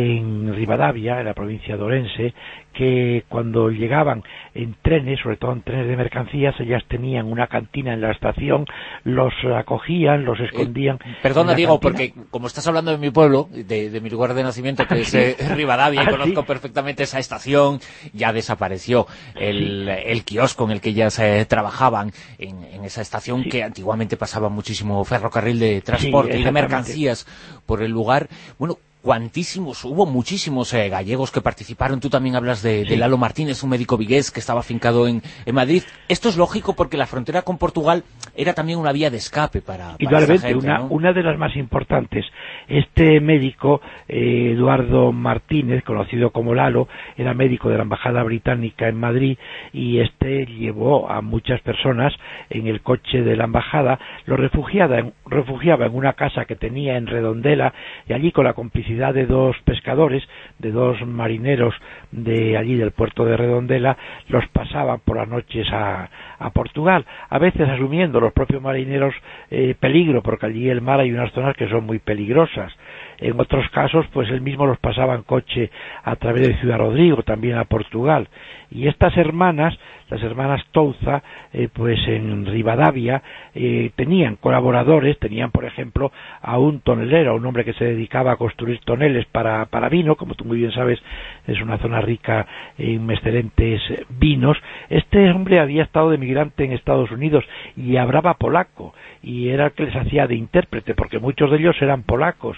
en Rivadavia, en la provincia de Orense, que cuando llegaban en trenes, sobre todo en trenes de mercancías, ellas tenían una cantina en la estación, los acogían, los escondían. Eh, perdona, Diego, cantina. porque como estás hablando de mi pueblo, de, de mi lugar de nacimiento, que es eh, Rivadavia, y ¿Ah, conozco sí? perfectamente esa estación, ya desapareció el, sí. el kiosco en el que ellas eh, trabajaban en, en esa estación, sí. que antiguamente pasaba muchísimo ferrocarril de transporte sí, y de mercancías por el lugar. Bueno, cuantísimos, hubo muchísimos eh, gallegos que participaron. Tú también hablas de, sí. de Lalo Martínez, un médico vigués que estaba afincado en, en Madrid. Esto es lógico porque la frontera con Portugal era también una vía de escape para, para esa gente, una, ¿no? una de las más importantes. Este médico, eh, Eduardo Martínez, conocido como Lalo, era médico de la Embajada Británica en Madrid, y este llevó a muchas personas en el coche de la Embajada, los refugiaba en, refugiaba en una casa que tenía en Redondela, y allí, con la complicidad de dos pescadores, de dos marineros de allí del puerto de Redondela, los pasaban por las noches a, a Portugal, a veces asumiendo los propios marineros eh, peligro, porque allí el mar hay unas zonas que son muy peligrosas. En otros casos, pues él mismo los pasaba en coche a través de Ciudad Rodrigo, también a Portugal. Y estas hermanas, las hermanas Touza, eh, pues en Rivadavia, eh, tenían colaboradores, tenían, por ejemplo, a un tonelero, un hombre que se dedicaba a construir toneles para, para vino, como tú muy bien sabes, es una zona rica en excelentes vinos. Este hombre había estado de migrante en Estados Unidos y hablaba polaco, y era el que les hacía de intérprete, porque muchos de ellos eran polacos.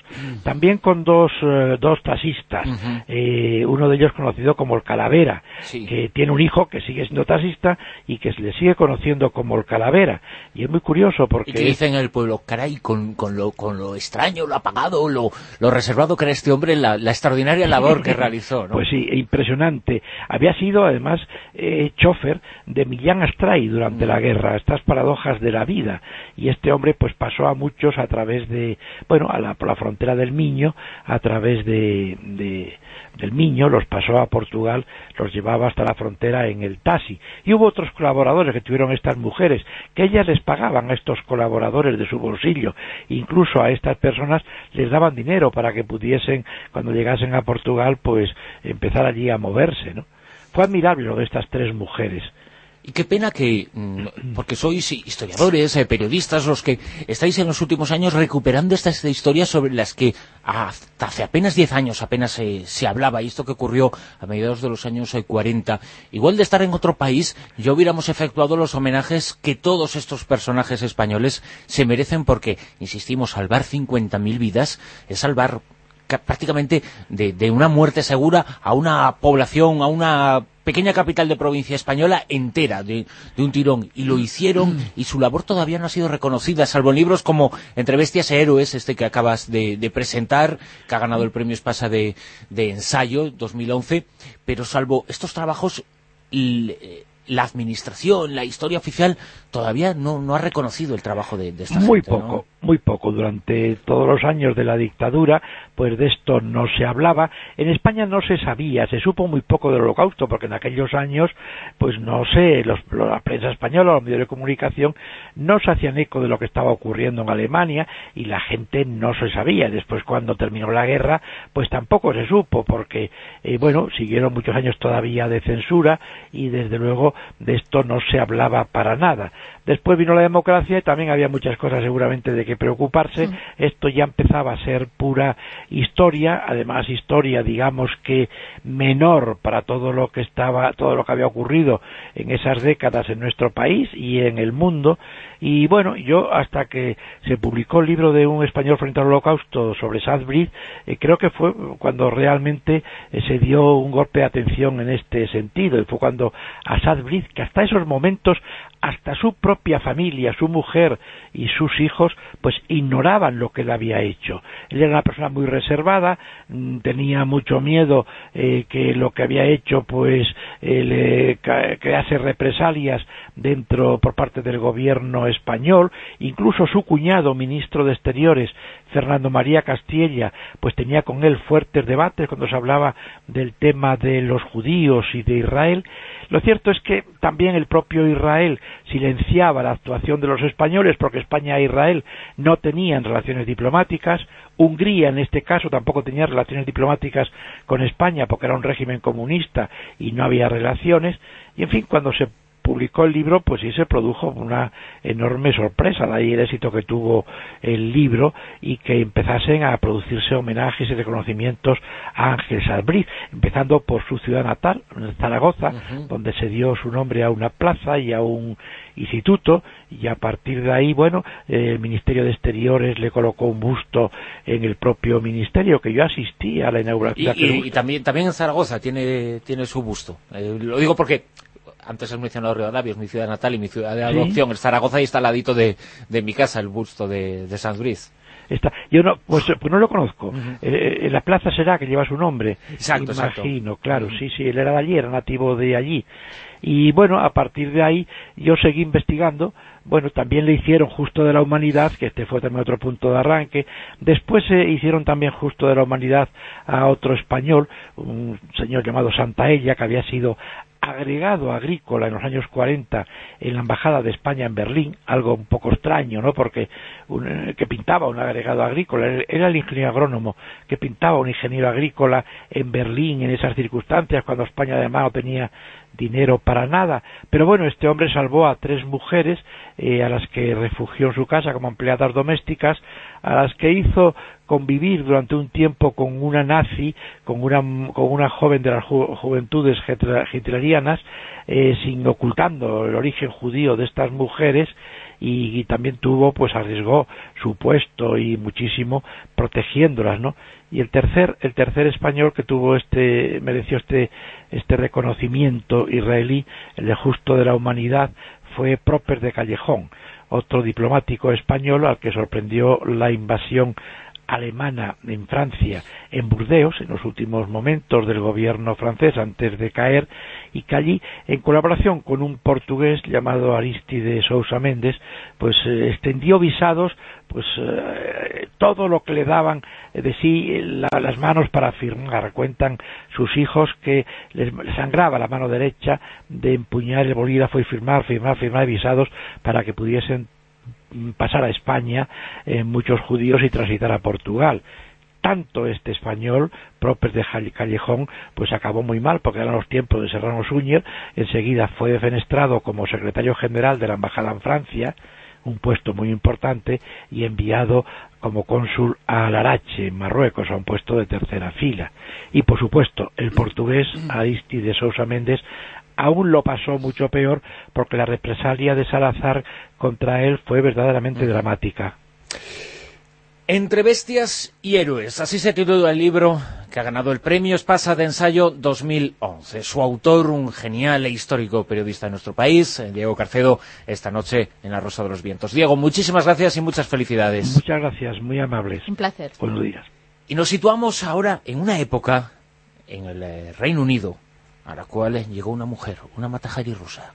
también con dos, eh, dos taxistas, Uh-huh. eh, uno de ellos conocido como el Calavera, Sí. que tiene un hijo que sigue siendo taxista y que se le sigue conociendo como el Calavera, y es muy curioso porque... Y que dice en el pueblo, caray, con, con, lo, con lo extraño, lo apagado, lo, lo reservado que era este hombre, la, la extraordinaria labor que realizó, ¿no? Pues sí, impresionante. Había sido, además, eh, chofer de Millán Astray durante Mm. la guerra, estas paradojas de la vida. Y este hombre, pues, pasó a muchos a través de, bueno, a la, por la frontera del Miño, a través de, de, del Miño, los pasó a Portugal, los llevaba hasta la frontera en el taxi. Y hubo otros colaboradores que tuvieron estas mujeres, que ellas les pagaban a estos colaboradores de su bolsillo. Incluso a estas personas les daban dinero para que pudiesen, cuando llegasen a Portugal, pues empezar allí a moverse, ¿no? Fue admirable lo de estas tres mujeres. Y qué pena que, porque sois historiadores, eh, periodistas, los que estáis en los últimos años recuperando estas historias sobre las que hasta hace apenas diez años apenas eh, se hablaba, y esto que ocurrió a mediados de los años eh, cuarenta. Igual de estar en otro país, ya hubiéramos efectuado los homenajes que todos estos personajes españoles se merecen, porque, insistimos, salvar cincuenta mil vidas es salvar prácticamente de, de una muerte segura a una población, a una pequeña capital de provincia española entera, de, de un tirón, y lo hicieron, y su labor todavía no ha sido reconocida, salvo en libros como Entre bestias e héroes, este que acabas de, de presentar, que ha ganado el premio Espasa de, de ensayo dos mil once, pero salvo estos trabajos, y, la administración, la historia oficial, todavía no, no ha reconocido el trabajo de, de esta muy gente, poco, ¿no? Muy poco. Durante todos los años de la dictadura, pues de esto no se hablaba. En España no se sabía, se supo muy poco del Holocausto, porque en aquellos años, pues no sé, los, la prensa española, los medios de comunicación, no se hacían eco de lo que estaba ocurriendo en Alemania, y la gente no se sabía. Después, cuando terminó la guerra, pues tampoco se supo, porque, eh, bueno, siguieron muchos años todavía de censura, y desde luego de esto no se hablaba para nada. Después vino la democracia y también había muchas cosas seguramente de que preocuparse. Sí. Esto ya empezaba a ser pura historia, además historia, digamos que menor para todo lo que estaba, todo lo que había ocurrido en esas décadas en nuestro país y en el mundo. Y bueno, yo hasta que se publicó el libro de un español frente al Holocausto sobre Sadbridge, eh, creo que fue cuando realmente eh, se dio un golpe de atención en este sentido, y fue cuando a Sadbridge, que hasta esos momentos hasta su propia familia, su mujer y sus hijos, pues ignoraban lo que él había hecho. Él era una persona muy reservada, tenía mucho miedo eh, que lo que había hecho pues eh, le crease represalias dentro por parte del gobierno español. Incluso su cuñado, ministro de Exteriores, Fernando María Castilla, pues tenía con él fuertes debates cuando se hablaba del tema de los judíos y de Israel. Lo cierto es que también el propio Israel silenciaba la actuación de los españoles, porque España e Israel no tenían relaciones diplomáticas. Hungría, en este caso, tampoco tenía relaciones diplomáticas con España, porque era un régimen comunista y no había relaciones. Y, en fin, cuando se publicó el libro, pues sí se produjo una enorme sorpresa, de ahí el éxito que tuvo el libro, y que empezasen a producirse homenajes y reconocimientos a Ángel Sadbridge, empezando por su ciudad natal, Zaragoza, uh-huh. donde se dio su nombre a una plaza y a un instituto, y a partir de ahí, bueno, eh, el Ministerio de Exteriores le colocó un busto en el propio ministerio, que yo asistí a la inauguración. Y, y, y también, también en Zaragoza tiene, tiene su busto. Eh, lo digo porque antes has mencionado Rivadavia, es mi ciudad natal y mi ciudad de adopción. ¿Sí? El Zaragoza, y está al ladito de, de mi casa el busto de, de Sadbridge. Está, yo no, pues, pues no lo conozco. Uh-huh. eh, eh, la plaza será que lleva su nombre. Exacto, imagino, exacto. Claro, uh-huh. sí, sí, él era de allí, era nativo de allí. Y bueno, a partir de ahí yo seguí investigando. Bueno, también le hicieron Justo de la Humanidad, que este fue también otro punto de arranque. Después se eh, hicieron también Justo de la Humanidad a otro español, un señor llamado Santaella, que había sido agregado agrícola en los años cuarenta en la Embajada de España en Berlín, algo un poco extraño, ¿no? Porque un, que pintaba un agregado agrícola, era el ingeniero agrónomo que pintaba un ingeniero agrícola en Berlín en esas circunstancias, cuando España además no tenía dinero para nada. Pero bueno, este hombre salvó a tres mujeres eh, a las que refugió en su casa como empleadas domésticas, a las que hizo convivir durante un tiempo con una nazi, con una con una joven de las ju juventudes hitlerianas, eh, sin ocultando el origen judío de estas mujeres. y, y también tuvo, pues arriesgó su puesto y muchísimo protegiéndolas, ¿no? Y el tercer, el tercer español que tuvo este, mereció este, este reconocimiento israelí, el de Justo de la Humanidad, fue Próper de Callejón, otro diplomático español al que sorprendió la invasión alemana en Francia, en Burdeos, en los últimos momentos del gobierno francés antes de caer, y que allí, en colaboración con un portugués llamado Aristide Sousa Mendes, pues eh, extendió visados, pues eh, todo lo que le daban de sí la, las manos para firmar. Cuentan sus hijos que les, les sangraba la mano derecha de empuñar el bolígrafo y firmar, firmar, firmar visados para que pudiesen pasar a España eh, muchos judíos y transitar a Portugal. Tanto este español, Próper de Callejón, pues acabó muy mal, porque eran los tiempos de Serrano Suñer. Enseguida fue defenestrado como secretario general de la embajada en Francia, un puesto muy importante, y enviado como cónsul a Larache, en Marruecos, a un puesto de tercera fila. Y por supuesto, el portugués Aristide Sousa Mendes aún lo pasó mucho peor, porque la represalia de Salazar contra él fue verdaderamente dramática. Entre bestias y héroes, así se titula el libro que ha ganado el premio Espasa de Ensayo dos mil once. Su autor, un genial e histórico periodista de nuestro país, Diego Carcedo, esta noche en La Rosa de los Vientos. Diego, muchísimas gracias y muchas felicidades. Muchas gracias, muy amables. Un placer. Buenos días. Y nos situamos ahora en una época, en el eh, Reino Unido, a la cual llegó una mujer, una Mata Hari rusa.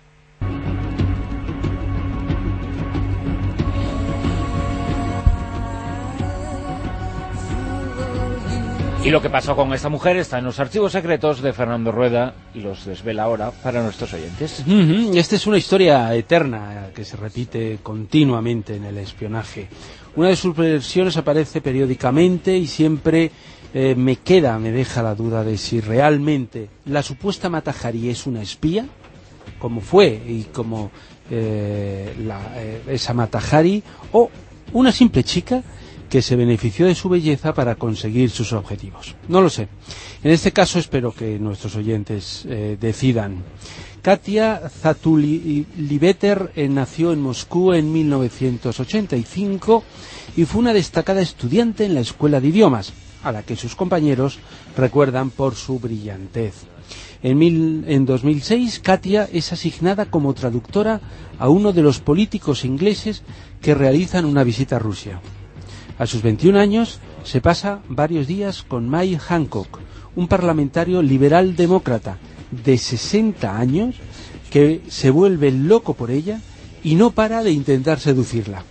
Y lo que pasó con esta mujer está en los archivos secretos de Fernando Rueda y los desvela ahora para nuestros oyentes. Uh-huh. Esta es una historia eterna que se repite continuamente en el espionaje. Una de sus versiones aparece periódicamente y siempre eh, me queda, me deja la duda de si realmente la supuesta Mata Hari es una espía, como fue y como eh, la, eh, esa Mata Hari, o una simple chica que se benefició de su belleza para conseguir sus objetivos. No lo sé. En este caso espero que nuestros oyentes eh, decidan. Katia Zatulibeter eh, nació en Moscú en mil novecientos ochenta y cinco y fue una destacada estudiante en la escuela de idiomas, a la que sus compañeros recuerdan por su brillantez. En, mil, en dos mil seis, Katia es asignada como traductora a uno de los políticos ingleses que realizan una visita a Rusia. A sus veintiún años se pasa varios días con Mike Hancock, un parlamentario liberal demócrata de sesenta años que se vuelve loco por ella y no para de intentar seducirla.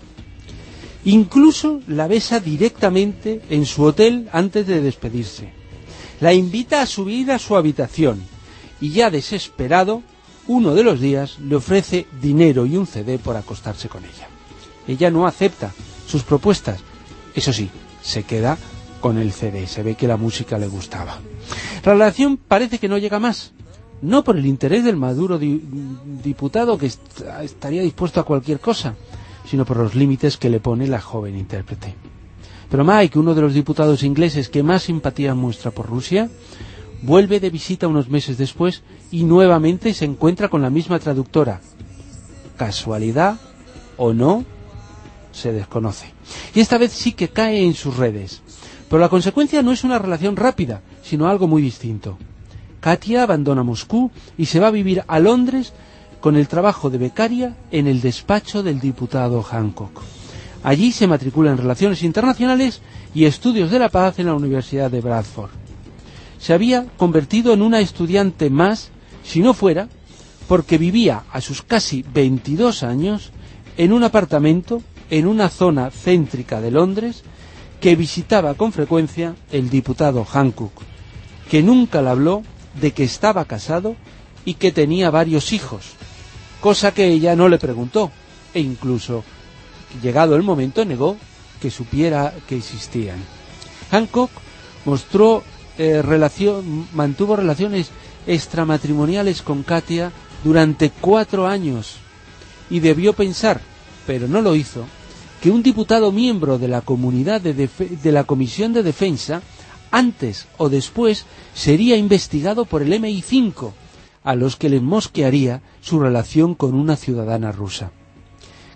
Incluso la besa directamente en su hotel antes de despedirse. La invita a subir a su habitación y, ya desesperado, uno de los días le ofrece dinero y un C D por acostarse con ella. Ella no acepta sus propuestas. Eso sí, se queda con el C D, se ve que la música le gustaba. La relación parece que no llega más, no por el interés del maduro di- diputado que est- estaría dispuesto a cualquier cosa, sino por los límites que le pone la joven intérprete. Pero Mike, uno de los diputados ingleses que más simpatía muestra por Rusia, vuelve de visita unos meses después y nuevamente se encuentra con la misma traductora. ¿Casualidad o no? Se desconoce. Y esta vez sí que cae en sus redes. Pero la consecuencia no es una relación rápida, sino algo muy distinto. Katia abandona Moscú y se va a vivir a Londres con el trabajo de becaria en el despacho del diputado Hancock. Allí se matricula en Relaciones Internacionales y Estudios de la Paz en la Universidad de Bradford. Se había convertido en una estudiante más, si no fuera porque vivía a sus casi veintidós años en un apartamento en una zona céntrica de Londres que visitaba con frecuencia el diputado Hancock, que nunca le habló de que estaba casado y que tenía varios hijos, cosa que ella no le preguntó, e incluso, llegado el momento, negó que supiera que existían. Hancock mostró eh, relación, mantuvo relaciones extramatrimoniales con Katia durante cuatro años y debió pensar, pero no lo hizo, que un diputado miembro de la comunidad de, Def- de la Comisión de Defensa antes o después sería investigado por el eme i cinco, a los que les mosquearía su relación con una ciudadana rusa.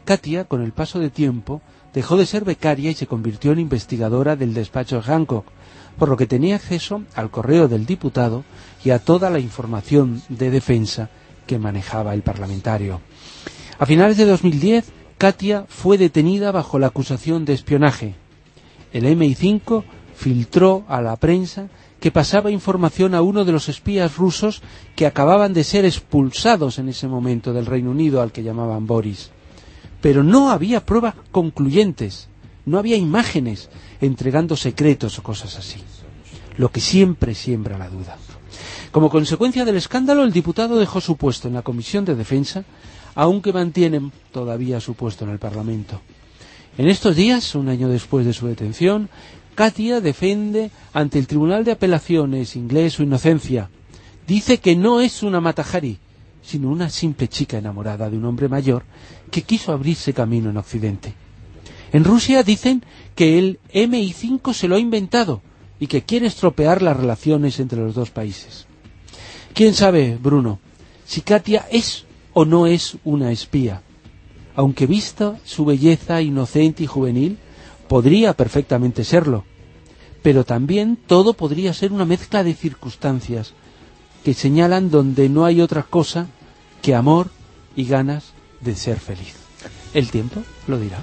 Katia, con el paso de tiempo, dejó de ser becaria y se convirtió en investigadora del despacho de Hancock, por lo que tenía acceso al correo del diputado y a toda la información de defensa que manejaba el parlamentario. A finales de dos mil diez, Katia fue detenida bajo la acusación de espionaje. El eme i cinco filtró a la prensa que pasaba información a uno de los espías rusos que acababan de ser expulsados en ese momento del Reino Unido, al que llamaban Boris. Pero no había pruebas concluyentes, no había imágenes entregando secretos o cosas así, lo que siempre siembra la duda. Como consecuencia del escándalo, el diputado dejó su puesto en la Comisión de Defensa, aunque mantiene todavía su puesto en el Parlamento. En estos días, un año después de su detención, Katia defiende ante el Tribunal de Apelaciones inglés su inocencia. Dice que no es una Mata-Hari, sino una simple chica enamorada de un hombre mayor que quiso abrirse camino en Occidente. En Rusia dicen que el eme i cinco se lo ha inventado y que quiere estropear las relaciones entre los dos países. ¿Quién sabe, Bruno, si Katia es o no es una espía? Aunque vista su belleza inocente y juvenil, podría perfectamente serlo. Pero también todo podría ser una mezcla de circunstancias que señalan donde no hay otra cosa que amor y ganas de ser feliz. El tiempo lo dirá.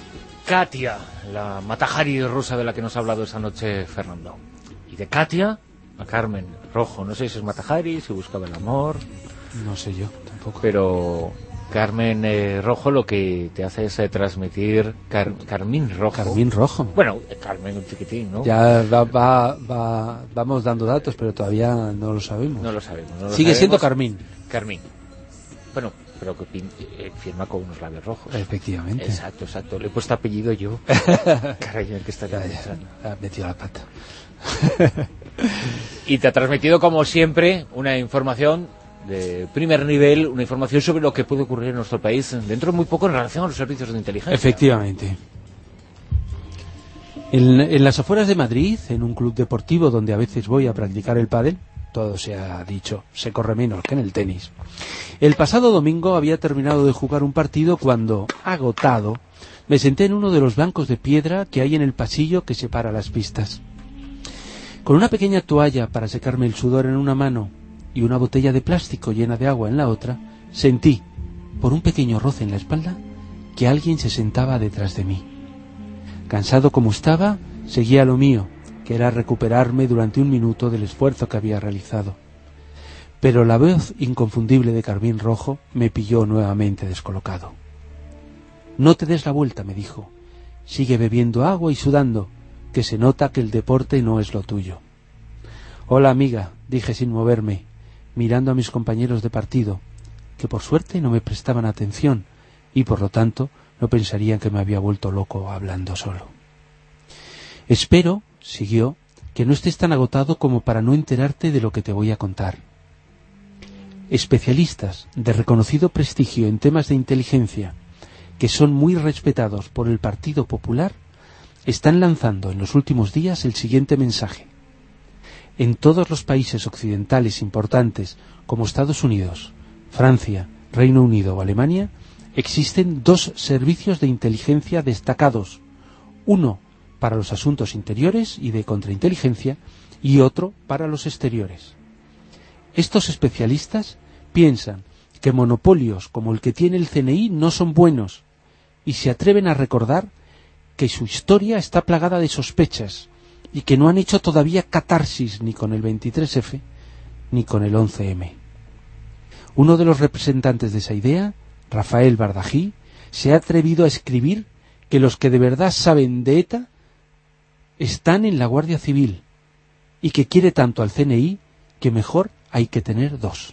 Katia, la Mata-Hari rusa de la que nos ha hablado esta noche Fernando. Y de Katia a Carmen Rojo. No sé si es Mata-Hari, si buscaba el amor. No sé yo, tampoco. Pero Carmen eh, Rojo lo que te hace es eh, transmitir Car Carmín Rojo. Carmín Rojo. Bueno, Carmen un chiquitín, ¿no? Ya va, va, va, vamos dando datos, pero todavía no lo sabemos. No lo sabemos. No lo Sigue sabemos. siendo Carmín. Carmín. Bueno, pero que eh, firma con unos labios rojos. Efectivamente. Exacto, exacto. Le he puesto apellido yo. Caray, el que estaría pensando. Ha metido la pata. Y te ha transmitido, como siempre, una información de primer nivel, una información sobre lo que puede ocurrir en nuestro país dentro de muy poco en relación a los servicios de inteligencia. Efectivamente. En, en las afueras de Madrid, en un club deportivo donde a veces voy a practicar el pádel, todo se ha dicho, se corre menos que en el tenis. El pasado domingo había terminado de jugar un partido cuando, agotado, me senté en uno de los bancos de piedra que hay en el pasillo que separa las pistas. Con una pequeña toalla para secarme el sudor en una mano y una botella de plástico llena de agua en la otra, sentí, por un pequeño roce en la espalda, que alguien se sentaba detrás de mí. Cansado como estaba, seguía lo mío, que era recuperarme durante un minuto del esfuerzo que había realizado. Pero la voz inconfundible de Carmín Rojo me pilló nuevamente descolocado. «No te des la vuelta», me dijo. «Sigue bebiendo agua y sudando, que se nota que el deporte no es lo tuyo». «Hola, amiga», dije sin moverme, mirando a mis compañeros de partido, que por suerte no me prestaban atención y por lo tanto no pensarían que me había vuelto loco hablando solo. «Espero», siguió, «que no estés tan agotado como para no enterarte de lo que te voy a contar. Especialistas de reconocido prestigio en temas de inteligencia, que son muy respetados por el Partido Popular, están lanzando en los últimos días el siguiente mensaje. En todos los países occidentales importantes, como Estados Unidos, Francia, Reino Unido o Alemania, existen dos servicios de inteligencia destacados, uno para los asuntos interiores y de contrainteligencia y otro para los exteriores. Estos especialistas piensan que monopolios como el que tiene el ce ene i no son buenos y se atreven a recordar que su historia está plagada de sospechas y que no han hecho todavía catarsis ni con el veintitrés efe ni con el once eme. Uno de los representantes de esa idea, Rafael Bardají, se ha atrevido a escribir que los que de verdad saben de ETA están en la Guardia Civil y que quiere tanto al ce ene i que mejor hay que tener dos.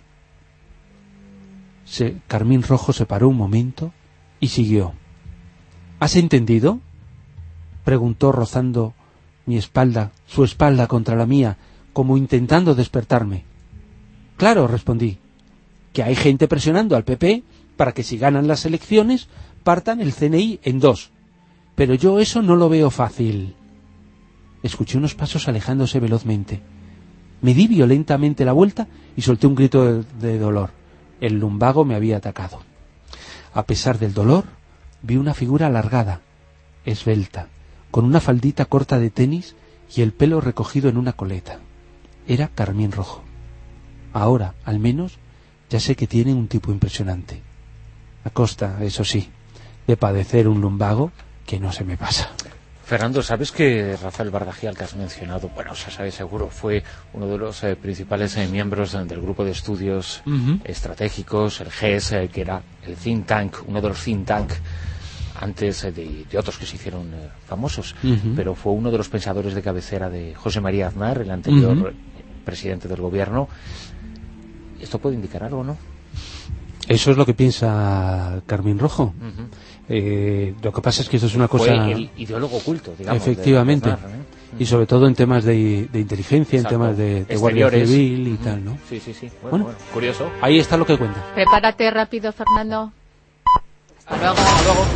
Se, Carmín Rojo se paró un momento y siguió. ¿Has entendido?, preguntó rozando mi espalda, su espalda contra la mía, como intentando despertarme. Claro, respondí, que hay gente presionando al pe pe para que si ganan las elecciones partan el ce ene i en dos. Pero yo eso no lo veo fácil. Escuché unos pasos alejándose velozmente. Me di violentamente la vuelta y solté un grito de, de dolor. El lumbago me había atacado. A pesar del dolor, vi una figura alargada, esbelta, con una faldita corta de tenis y el pelo recogido en una coleta. Era Carmín Rojo. Ahora, al menos, ya sé que tiene un tipo impresionante. A costa, eso sí, de padecer un lumbago que no se me pasa. Fernando, ¿sabes que Rafael Bardagial, que has mencionado, bueno, se sabe seguro, fue uno de los eh, principales eh, miembros eh, del grupo de estudios uh-huh. estratégicos, el G E S, eh, que era el think tank, uno de los think tank antes eh, de, de otros que se hicieron eh, famosos, uh-huh. pero fue uno de los pensadores de cabecera de José María Aznar, el anterior uh-huh. presidente del gobierno. ¿Esto puede indicar algo, no? Eso es lo que piensa Carmín Rojo. Uh-huh. Eh, lo que pasa es que esto es una cosa... Fue el ideólogo oculto, digamos. Efectivamente. De, de Aznar, ¿eh? Y sobre todo en temas de, de inteligencia, Exacto. en temas de, de Guardia Civil y uh-huh. tal, ¿no? Sí, sí, sí. Bueno, bueno, bueno, curioso. Ahí está lo que cuenta. Prepárate rápido, Fernando. Hasta luego. Hasta luego.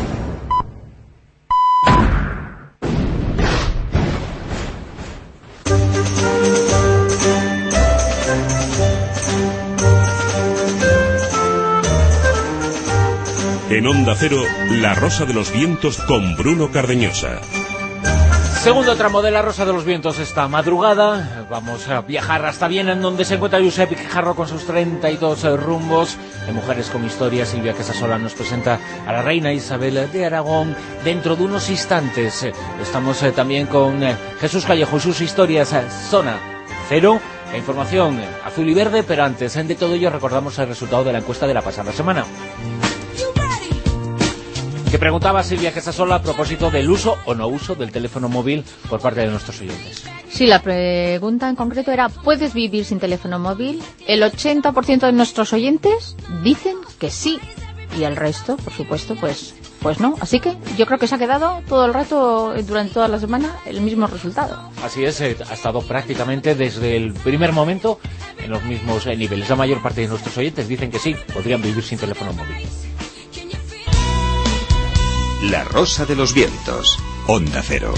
En Onda Cero, La Rosa de los Vientos con Bruno Cardeñosa. Segundo tramo de La Rosa de los Vientos esta madrugada. Vamos a viajar hasta Viena, en donde se encuentra Josep Guijarro con sus treinta y dos rumbos. En Mujeres con Historia, Silvia Casasola nos presenta a la reina Isabel de Aragón. Dentro de unos instantes estamos también con Jesús Callejo y sus historias Zona Cero. La información azul y verde, pero antes de todo ello recordamos el resultado de la encuesta de la pasada semana, que preguntaba Silvia Casasola a propósito del uso o no uso del teléfono móvil por parte de nuestros oyentes. Sí, la pregunta en concreto era: ¿puedes vivir sin teléfono móvil? El ochenta por ciento de nuestros oyentes dicen que sí, y el resto, por supuesto, pues pues no. Así que yo creo que se ha quedado todo el rato, durante toda la semana, el mismo resultado. Así es, eh, ha estado prácticamente desde el primer momento en los mismos eh, niveles. La mayor parte de nuestros oyentes dicen que sí, podrían vivir sin teléfono móvil. La Rosa de los Vientos, Onda Cero.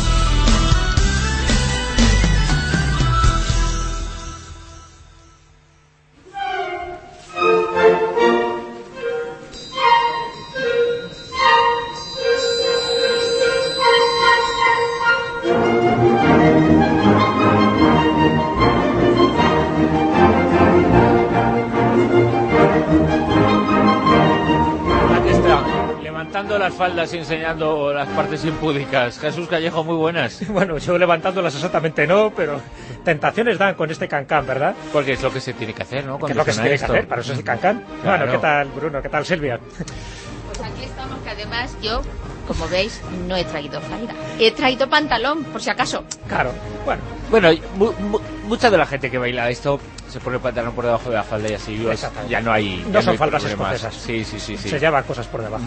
Las faldas y enseñando las partes impúdicas. Jesús Callejo, muy buenas. Bueno, yo levantándolas exactamente no, pero tentaciones dan con este cancán, ¿verdad? Porque es lo que se tiene que hacer, ¿no? ¿Qué es lo que se tiene que hacer? Para eso es el cancán. Claro. Bueno, ¿qué tal, Bruno? ¿Qué tal, Silvia? Pues aquí estamos, que además yo, como veis, no he traído falda. He traído pantalón, por si acaso. Claro, bueno. Bueno, mu mu mucha de la gente que baila esto se pone el pantalón por debajo de la falda y así ya no hay... No ya son no hay faldas problemas. escocesas. Sí, sí, sí, sí. Se llevan cosas por debajo.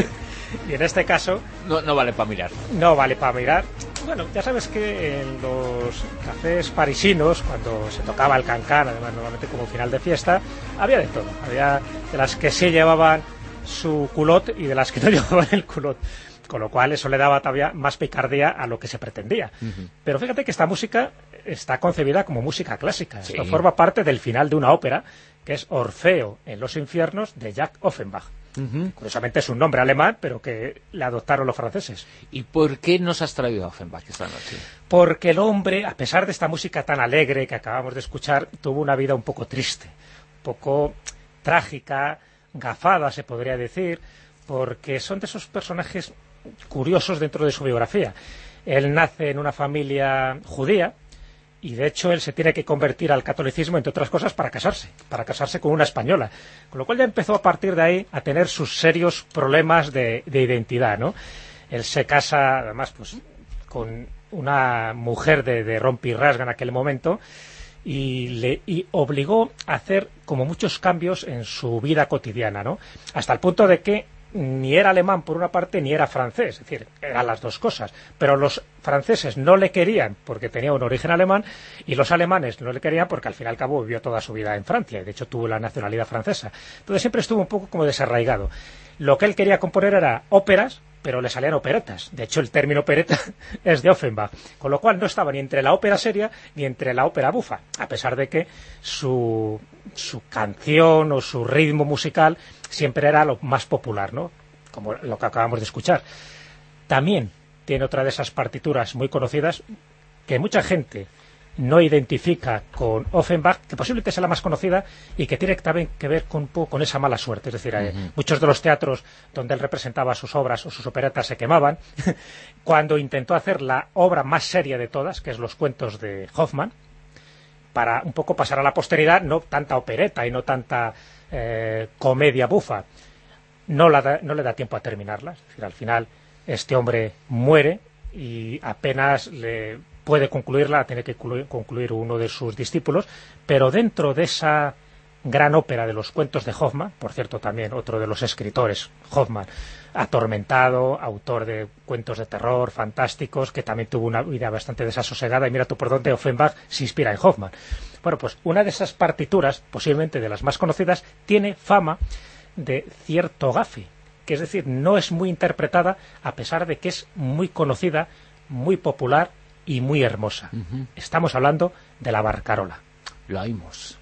Y en este caso... No, no vale para mirar. No vale para mirar. Bueno, ya sabes que en los cafés parisinos, cuando se tocaba el cancán, además normalmente como final de fiesta, había de todo. Había de las que sí llevaban su culot y de las que no llevaban el culot. Con lo cual eso le daba todavía más picardía a lo que se pretendía. Uh-huh. Pero fíjate que esta música está concebida como música clásica. Sí. Esto forma parte del final de una ópera, que es Orfeo en los infiernos, de Jacques Offenbach. Uh-huh. Curiosamente es un nombre alemán, pero que le adoptaron los franceses. ¿Y por qué nos has traído a Offenbach esta noche? Porque el hombre, a pesar de esta música tan alegre que acabamos de escuchar, tuvo una vida un poco triste, un poco trágica, gafada, se podría decir, porque son de esos personajes curiosos dentro de su biografía. Él nace en una familia judía y de hecho él se tiene que convertir al catolicismo, entre otras cosas, para casarse, para casarse con una española, con lo cual ya empezó a partir de ahí a tener sus serios problemas de, de identidad, ¿no? Él se casa, además, pues con una mujer de, de rompe y rasga en aquel momento y le y obligó a hacer como muchos cambios en su vida cotidiana, ¿no? Hasta el punto de que ni era alemán por una parte ni era francés, es decir, eran las dos cosas, pero los franceses no le querían porque tenía un origen alemán y los alemanes no le querían porque al fin y al cabo vivió toda su vida en Francia y de hecho tuvo la nacionalidad francesa. Entonces siempre estuvo un poco como desarraigado. Lo que él quería componer era óperas, pero le salían operetas. De hecho, el término opereta es de Offenbach, con lo cual no estaba ni entre la ópera seria ni entre la ópera bufa, a pesar de que su, su canción o su ritmo musical siempre era lo más popular, ¿no? como lo que acabamos de escuchar. También tiene otra de esas partituras muy conocidas que mucha gente no identifica con Offenbach, que posiblemente sea la más conocida y que tiene también que ver con, con esa mala suerte. Es decir, uh-huh. eh, muchos de los teatros donde él representaba sus obras o sus operetas se quemaban. Cuando intentó hacer la obra más seria de todas, que es Los cuentos de Hoffmann, para un poco pasar a la posteridad, no tanta opereta y no tanta eh, comedia bufa, no, la da, no le da tiempo a terminarla. Es decir, al final este hombre muere y apenas le puede concluirla, tiene que concluir uno de sus discípulos, pero dentro de esa gran ópera de los cuentos de Hoffmann, por cierto también otro de los escritores, Hoffmann, atormentado, autor de cuentos de terror fantásticos, que también tuvo una vida bastante desasosegada, y mira tú por dónde Offenbach se inspira en Hoffmann. Bueno, pues una de esas partituras, posiblemente de las más conocidas, tiene fama de cierto gafe, que es decir, no es muy interpretada, a pesar de que es muy conocida, muy popular y muy hermosa. Uh-huh. Estamos hablando de la barcarola. La oímos.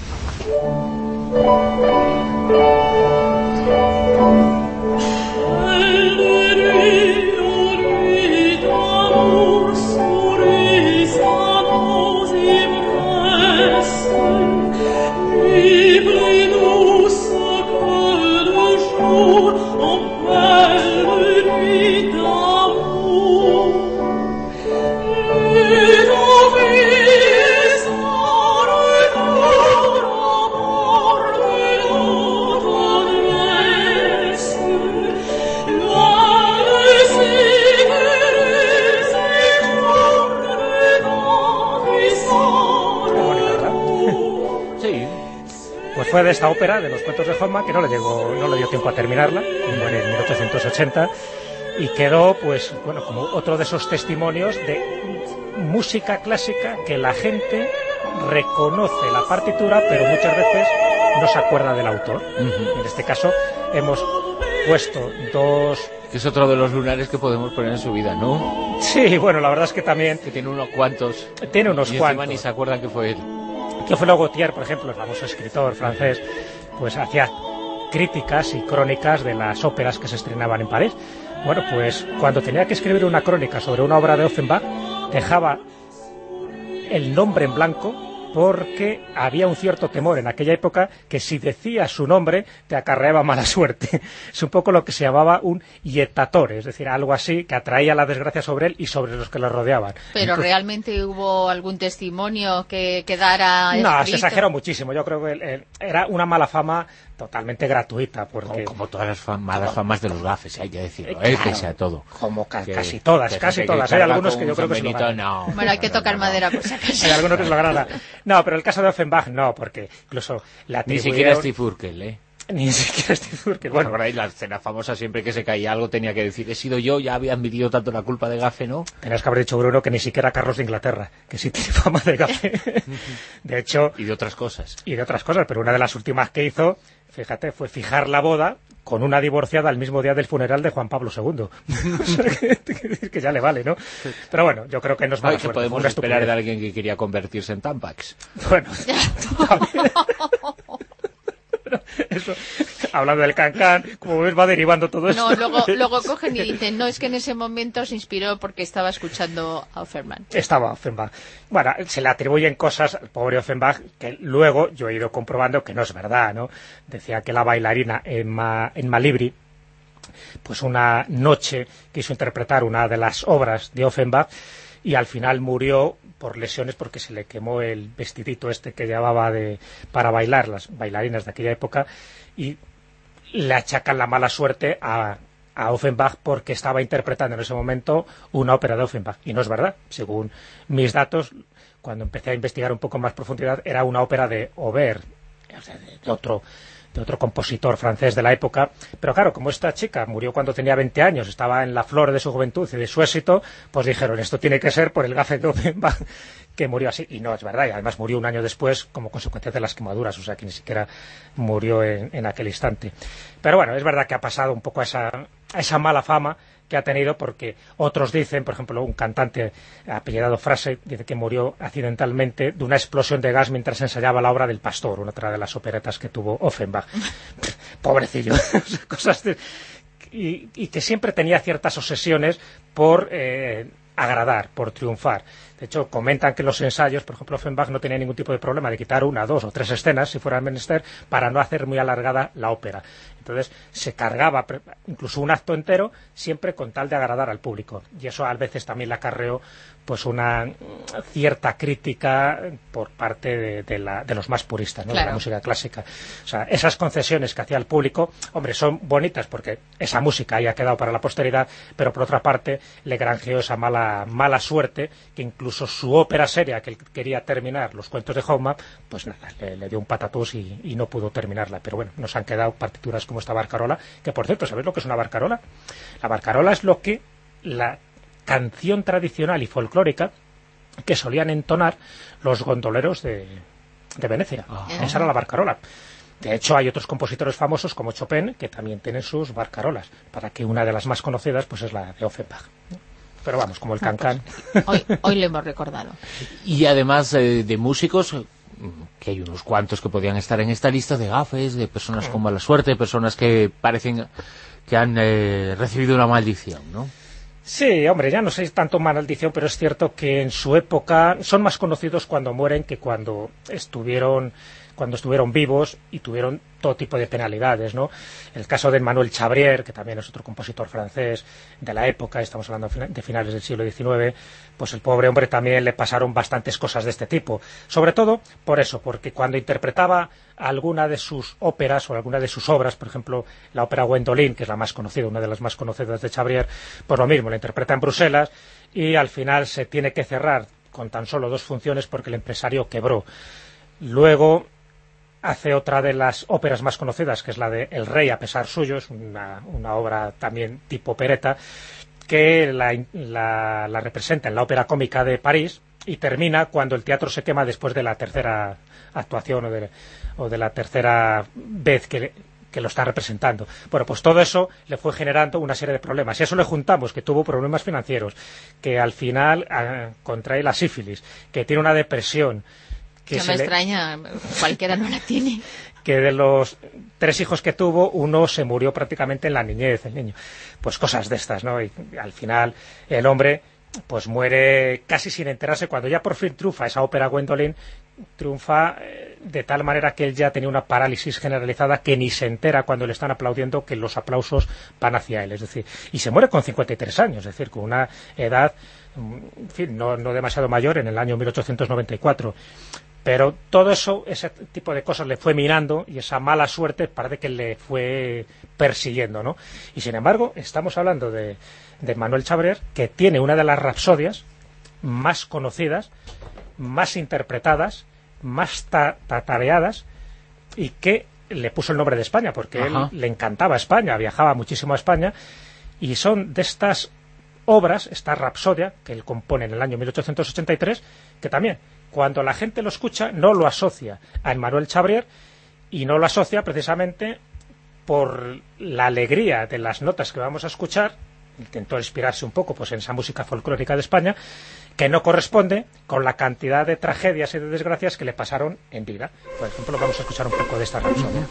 Fue de esta ópera, de los cuentos de Hoffmann, que no le llegó, no le dio tiempo a terminarla, muere en mil ochocientos ochenta, y quedó, pues, bueno, como otro de esos testimonios de música clásica que la gente reconoce la partitura, pero muchas veces no se acuerda del autor. Uh-huh. En este caso, hemos puesto dos... Que es otro de los lunares que podemos poner en su vida, ¿no? Sí, bueno, la verdad es que también... Que tiene unos cuantos. Tiene unos y cuantos. Ni se acuerdan que fue él. Teófilo Gautier, por ejemplo, el famoso escritor francés, pues hacía críticas y crónicas de las óperas que se estrenaban en París. Bueno, pues cuando tenía que escribir una crónica sobre una obra de Offenbach, dejaba el nombre en blanco porque había un cierto temor en aquella época que si decías su nombre te acarreaba mala suerte. Es un poco lo que se llamaba un ietatore, es decir, algo así que atraía la desgracia sobre él y sobre los que lo rodeaban. ¿Pero Entonces, realmente hubo algún testimonio que quedara escrito? No, se exageró muchísimo. Yo creo que el, el, era una mala fama totalmente gratuita. Porque... Como, como todas las fam malas famas de los gafes, hay que decirlo, claro, ¿eh? Que sea todo. Como ca que, casi todas, que casi que todas. Hay algunos que yo creo que se lo ganan. No, bueno, hay que no, tocar no, madera por si acaso. Hay algunos que se lo ganan. No, pero el caso de Offenbach no, porque incluso la atribuyeron... Ni siquiera Steve Urkel, ¿eh? Ni siquiera Steve Urkel. Bueno, por ahí la escena famosa, siempre que se caía algo tenía que decir, he sido yo, ya había admitido tanto la culpa de gafe, ¿no? Tenías que haber dicho, Bruno, que ni siquiera Carlos de Inglaterra, que sí tiene fama de gafe. De hecho... Y de otras cosas. Y de otras cosas, pero una de las últimas que hizo, fíjate, fue fijar la boda con una divorciada el mismo día del funeral de Juan Pablo segundo. O sea, que, que ya le vale, ¿no? Pero bueno, yo creo que nos va a... que podemos esperar de alguien que quería convertirse en Tampax. Bueno, eso, hablando del Can-Can, como ves, va derivando todo esto. No, luego, luego cogen y dicen, no, es que en ese momento se inspiró porque estaba escuchando a Offenbach. Estaba Offenbach. Bueno, se le atribuyen cosas al pobre Offenbach que luego yo he ido comprobando que no es verdad, ¿no? Decía que la bailarina en, Ma, en Malibri, pues una noche quiso interpretar una de las obras de Offenbach y al final murió por lesiones porque se le quemó el vestidito este que llevaba de, para bailar, las bailarinas de aquella época, y le achacan la mala suerte a, a Offenbach porque estaba interpretando en ese momento una ópera de Offenbach, y no es verdad. Según mis datos, cuando empecé a investigar un poco más profundidad, era una ópera de Auber, o sea, de otro... de otro compositor francés de la época, pero claro, como esta chica murió cuando tenía veinte años, estaba en la flor de su juventud y de su éxito, pues dijeron, esto tiene que ser por el gafe de Offenbach, que murió así, y no es verdad, y además murió un año después como consecuencia de las quemaduras, o sea que ni siquiera murió en, en aquel instante. Pero bueno, es verdad que ha pasado un poco a esa, a esa mala fama que ha tenido, porque otros dicen, por ejemplo, un cantante apellidado Frase, dice que murió accidentalmente de una explosión de gas mientras ensayaba la obra del Pastor, una otra de las operetas que tuvo Offenbach. Pobrecillo. Cosas de... y, y que siempre tenía ciertas obsesiones por eh, agradar, por triunfar. De hecho, comentan que en los ensayos, por ejemplo, Offenbach no tenía ningún tipo de problema de quitar una, dos o tres escenas, si fuera menester, para no hacer muy alargada la ópera. Entonces, se cargaba incluso un acto entero, siempre con tal de agradar al público. Y eso a veces también le acarreó pues una cierta crítica por parte de, de, la, de los más puristas, ¿no? Claro. De la música clásica. O sea, esas concesiones que hacía el público, hombre, son bonitas porque esa música ahí ha quedado para la posteridad, pero por otra parte le granjeó esa mala, mala suerte que incluso su ópera seria, que él quería terminar, Los cuentos de Hoffmann, pues nada, le, le dio un patatús y, y no pudo terminarla. Pero bueno, nos han quedado partituras como esta Barcarola, que por cierto, ¿sabéis lo que es una barcarola? La barcarola es lo que la canción tradicional y folclórica que solían entonar los gondoleros de, de Venecia. Ah. Esa era la barcarola. De hecho, hay otros compositores famosos como Chopin que también tienen sus barcarolas, para que una de las más conocidas pues es la de Offenbach. Pero vamos, como el ah, cancán. Pues, hoy, hoy lo hemos recordado. Y además eh, de músicos, que hay unos cuantos que podían estar en esta lista, de gafes, de personas con mala suerte, de personas que parecen que han eh, recibido una maldición, ¿no? Sí, hombre, ya no sé tanto maldición, pero es cierto que en su época son más conocidos cuando mueren que cuando estuvieron cuando estuvieron vivos y tuvieron todo tipo de penalidades, ¿no? El caso de Manuel Chabrier, que también es otro compositor francés de la época, estamos hablando de finales del siglo diecinueve, pues el pobre hombre también le pasaron bastantes cosas de este tipo. Sobre todo por eso, porque cuando interpretaba alguna de sus óperas o alguna de sus obras, por ejemplo, la ópera Gwendoline, que es la más conocida, una de las más conocidas de Chabrier, pues lo mismo, la interpreta en Bruselas y al final se tiene que cerrar con tan solo dos funciones porque el empresario quebró. Luego hace otra de las óperas más conocidas, que es la de El Rey a pesar suyo, es una, una obra también tipo opereta, que la, la, la representa en la Ópera Cómica de París y termina cuando el teatro se quema después de la tercera actuación o de, o de la tercera vez que, que lo está representando. Bueno, pues todo eso le fue generando una serie de problemas. Y a eso le juntamos que tuvo problemas financieros, que al final eh, contrae la sífilis, que tiene una depresión, que no me le... extraña, cualquiera no la tiene. Que de los tres hijos que tuvo, uno se murió prácticamente en la niñez, el niño. Pues cosas de estas, ¿no? Y al final el hombre pues muere casi sin enterarse. Cuando ya por fin triunfa esa ópera Gwendoline, triunfa eh, de tal manera que él ya tenía una parálisis generalizada que ni se entera cuando le están aplaudiendo que los aplausos van hacia él. Es decir, y se muere con cincuenta y tres años, es decir, con una edad, en fin, no, no demasiado mayor, en el año mil ochocientos noventa y cuatro. Pero todo eso, ese tipo de cosas le fue minando y esa mala suerte parece que le fue persiguiendo, ¿no? Y sin embargo, estamos hablando de, de Manuel Chabrier, que tiene una de las rapsodias más conocidas, más interpretadas, más ta tatareadas y que le puso el nombre de España, porque Ajá. él le encantaba España, viajaba muchísimo a España y son de estas obras, esta rapsodia, que él compone en el año mil ochocientos ochenta y tres, que también cuando la gente lo escucha no lo asocia a Emmanuel Chabrier y no lo asocia precisamente por la alegría de las notas que vamos a escuchar. Intentó inspirarse un poco pues en esa música folclórica de España, que no corresponde con la cantidad de tragedias y de desgracias que le pasaron en vida. Por ejemplo, vamos a escuchar un poco de esta rapsodia.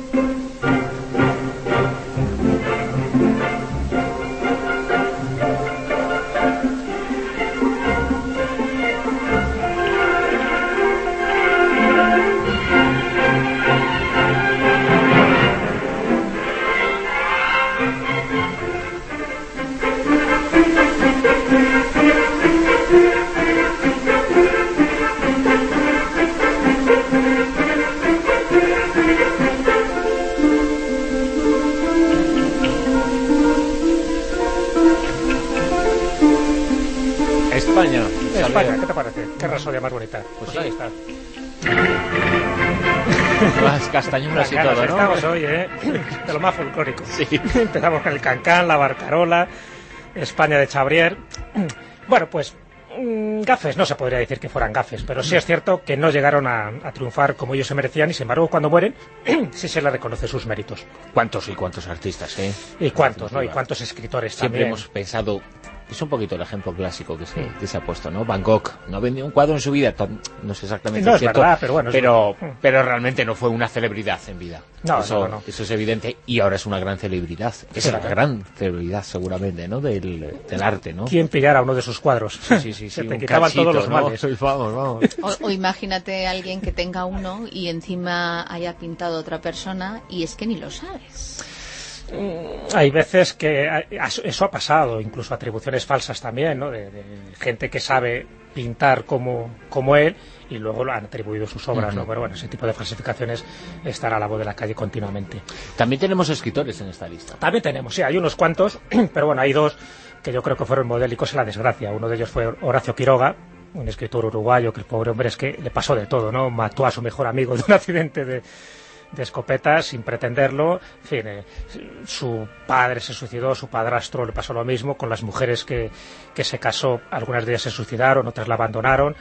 España. España, ¿qué te parece? Qué rapsodia más bonita. Pues, pues ahí está. Las castañuelas y todo, ¿no? Estamos hoy, ¿eh? De lo más folclórico. Sí. Empezamos con el cancán, la barcarola, España de Chabrier. Bueno, pues gafes, no se podría decir que fueran gafes, pero sí es cierto que no llegaron a, a triunfar como ellos se merecían y sin embargo cuando mueren sí se les reconoce sus méritos. ¿Cuántos y cuántos artistas, eh? Y cuántos, ¿no? Y cuántos escritores Siempre también. Hemos pensado Es un poquito el ejemplo clásico que se, que se ha puesto, ¿no? Van Gogh no vendió un cuadro en su vida, no sé exactamente no es cierto, verdad, pero bueno, pero, es... pero realmente no fue una celebridad en vida. No, eso, no, no. eso es evidente, y ahora es una gran celebridad. Es una gran celebridad, seguramente, ¿no? Del, del arte, ¿no? ¿Quién pillara uno de sus cuadros? Sí, sí, sí. Se sí te un quitaban cachito, todos los ¿no? males. Vamos, vamos. O, o imagínate a alguien que tenga uno y encima haya pintado a otra persona y es que ni lo sabes. Hay veces que eso ha pasado, incluso atribuciones falsas también, ¿no? De, de gente que sabe pintar como, como él y luego lo han atribuido sus obras, uh-huh. ¿no? Pero bueno, ese tipo de falsificaciones están a la voz de la calle continuamente. También tenemos escritores en esta lista. También tenemos, sí, hay unos cuantos, pero bueno, hay dos que yo creo que fueron modélicos en la desgracia. Uno de ellos fue Horacio Quiroga, un escritor uruguayo que el pobre hombre es que le pasó de todo, ¿no? Mató a su mejor amigo de un accidente de de escopeta sin pretenderlo. En fin, eh, su padre se suicidó, su padrastro le pasó lo mismo, con las mujeres que, que se casó, algunas de ellas se suicidaron, otras la abandonaron.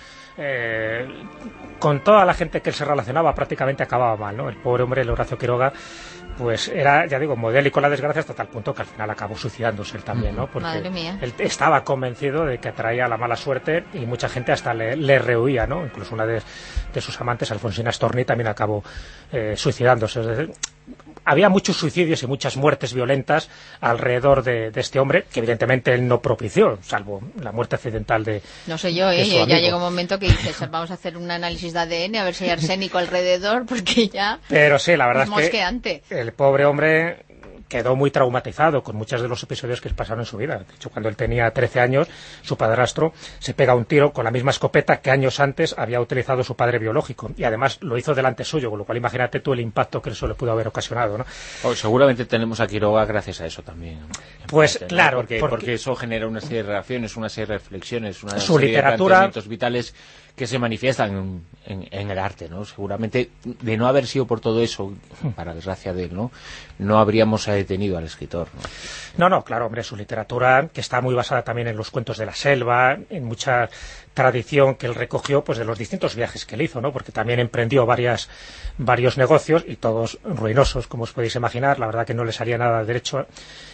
Eh, con toda la gente que él se relacionaba prácticamente acababa mal, ¿no? El pobre hombre, el Horacio Quiroga, pues era, ya digo, modélico la desgracia hasta tal punto que al final acabó suicidándose él también, ¿no? Porque Madre mía. Él estaba convencido de que atraía la mala suerte y mucha gente hasta le, le rehuía, ¿no? Incluso una de, de sus amantes, Alfonsina Storni, también acabó eh, suicidándose. Es decir, había muchos suicidios y muchas muertes violentas alrededor de, de este hombre, que evidentemente él no propició, salvo la muerte accidental de No sé yo, ¿eh? Ya llega un momento que dices, vamos a hacer un análisis de A D N, a ver si hay arsénico alrededor, porque ya... Pero sí, la verdad es, es que el pobre hombre quedó muy traumatizado con muchos de los episodios que pasaron en su vida. De hecho, cuando él tenía trece años, su padrastro se pega un tiro con la misma escopeta que años antes había utilizado su padre biológico. Y además lo hizo delante suyo, con lo cual imagínate tú el impacto que eso le pudo haber ocasionado, ¿no? Oh, seguramente tenemos a Quiroga gracias a eso también. Pues parte, ¿no? claro. Porque, porque... porque eso genera una serie de reacciones, una serie de reflexiones, una su serie literatura... de planteamientos vitales que se manifiestan en, en, en el arte, ¿no? Seguramente, de no haber sido por todo eso, para desgracia de él, ¿no? No habríamos detenido al escritor, ¿no? No, no, claro, hombre, su literatura, que está muy basada también en los cuentos de la selva, en mucha tradición que él recogió, pues de los distintos viajes que él hizo, ¿no? Porque también emprendió varias, varios negocios, y todos ruinosos, como os podéis imaginar, la verdad que no les haría nada de derecho,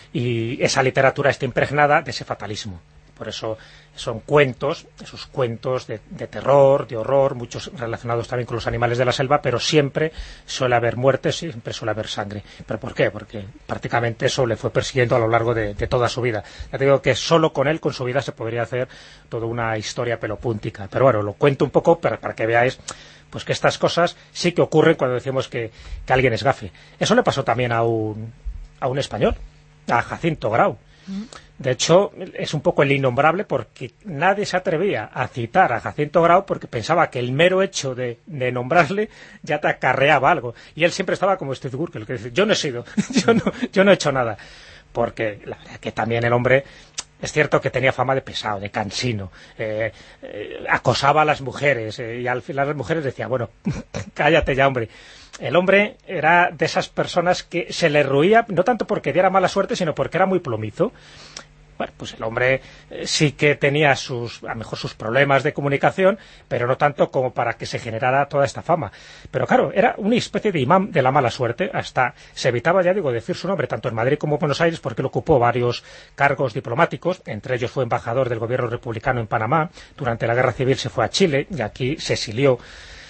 y esa literatura está impregnada de ese fatalismo. Por eso son cuentos, esos cuentos de, de terror, de horror, muchos relacionados también con los animales de la selva, pero siempre suele haber muertes, siempre suele haber sangre. ¿Pero por qué? Porque prácticamente eso le fue persiguiendo a lo largo de, de toda su vida. Ya te digo que solo con él, con su vida, se podría hacer toda una historia pelopúntica. Pero bueno, lo cuento un poco para, para que veáis pues que estas cosas sí que ocurren cuando decimos que, que alguien es gafe. Eso le pasó también a un, a un español, a Jacinto Grau. De hecho, es un poco el innombrable porque nadie se atrevía a citar a Jacinto Grau porque pensaba que el mero hecho de, de nombrarle ya te acarreaba algo. Y él siempre estaba como Steve Urkel, que dice, yo no he sido, yo no, yo no he hecho nada. Porque la verdad que también el hombre... Es cierto que tenía fama de pesado, de cansino, eh, eh, acosaba a las mujeres, eh, y al final las mujeres decían, bueno, cállate ya, hombre. El hombre era de esas personas que se le ruía, no tanto porque diera mala suerte, sino porque era muy plomizo. Bueno, pues el hombre eh, sí que tenía sus, a lo mejor sus problemas de comunicación, pero no tanto como para que se generara toda esta fama. Pero claro, era una especie de imán de la mala suerte, hasta se evitaba, ya digo, decir su nombre, tanto en Madrid como en Buenos Aires, porque él ocupó varios cargos diplomáticos, entre ellos fue embajador del gobierno republicano en Panamá, durante la Guerra Civil se fue a Chile, y aquí se exilió,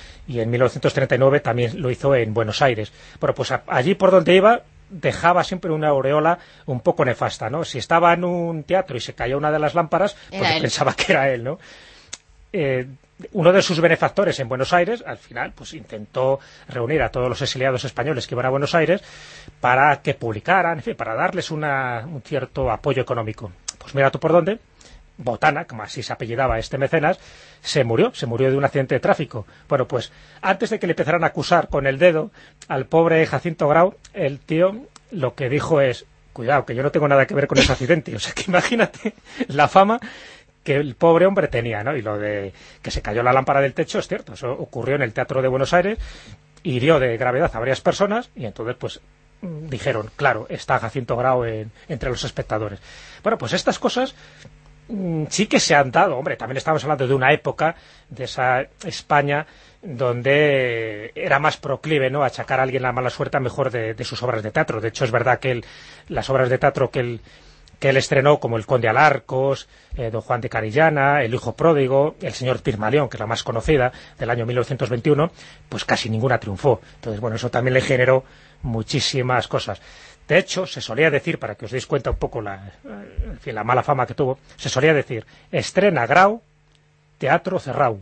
y en mil novecientos treinta y nueve también lo hizo en Buenos Aires. Bueno, pues a, allí por donde iba... dejaba siempre una aureola un poco nefasta, ¿no? Si estaba en un teatro y se caía una de las lámparas, pues pensaba que era él, ¿no? Eh, uno de sus benefactores en Buenos Aires, al final, pues intentó reunir a todos los exiliados españoles que iban a Buenos Aires para que publicaran, en fin, para darles una, un cierto apoyo económico. Pues mira tú por dónde, Botana, como así se apellidaba este mecenas, se murió, se murió de un accidente de tráfico. Bueno, pues antes de que le empezaran a acusar con el dedo al pobre Jacinto Grau, el tío lo que dijo es, cuidado, que yo no tengo nada que ver con ese accidente. O sea, que imagínate la fama que el pobre hombre tenía, ¿no? Y lo de que se cayó la lámpara del techo es cierto, eso ocurrió en el Teatro de Buenos Aires, hirió de gravedad a varias personas, y entonces, pues, dijeron, claro, está Jacinto Grau en, entre los espectadores. Bueno, pues estas cosas... sí que se han dado, hombre, también estamos hablando de una época, de esa España donde era más proclive, ¿no?, a achacar a alguien la mala suerte a mejor de, de sus obras de teatro. De hecho, es verdad que él, las obras de teatro que él, que él estrenó, como El Conde Alarcos, eh, Don Juan de Carillana, El Hijo Pródigo, El Señor Pigmalión, que es la más conocida, del año mil novecientos veintiuno, pues casi ninguna triunfó. Entonces, bueno, eso también le generó muchísimas cosas. De hecho, se solía decir, para que os deis cuenta un poco la, en fin, la mala fama que tuvo, se solía decir, estrena Grau, teatro cerrau.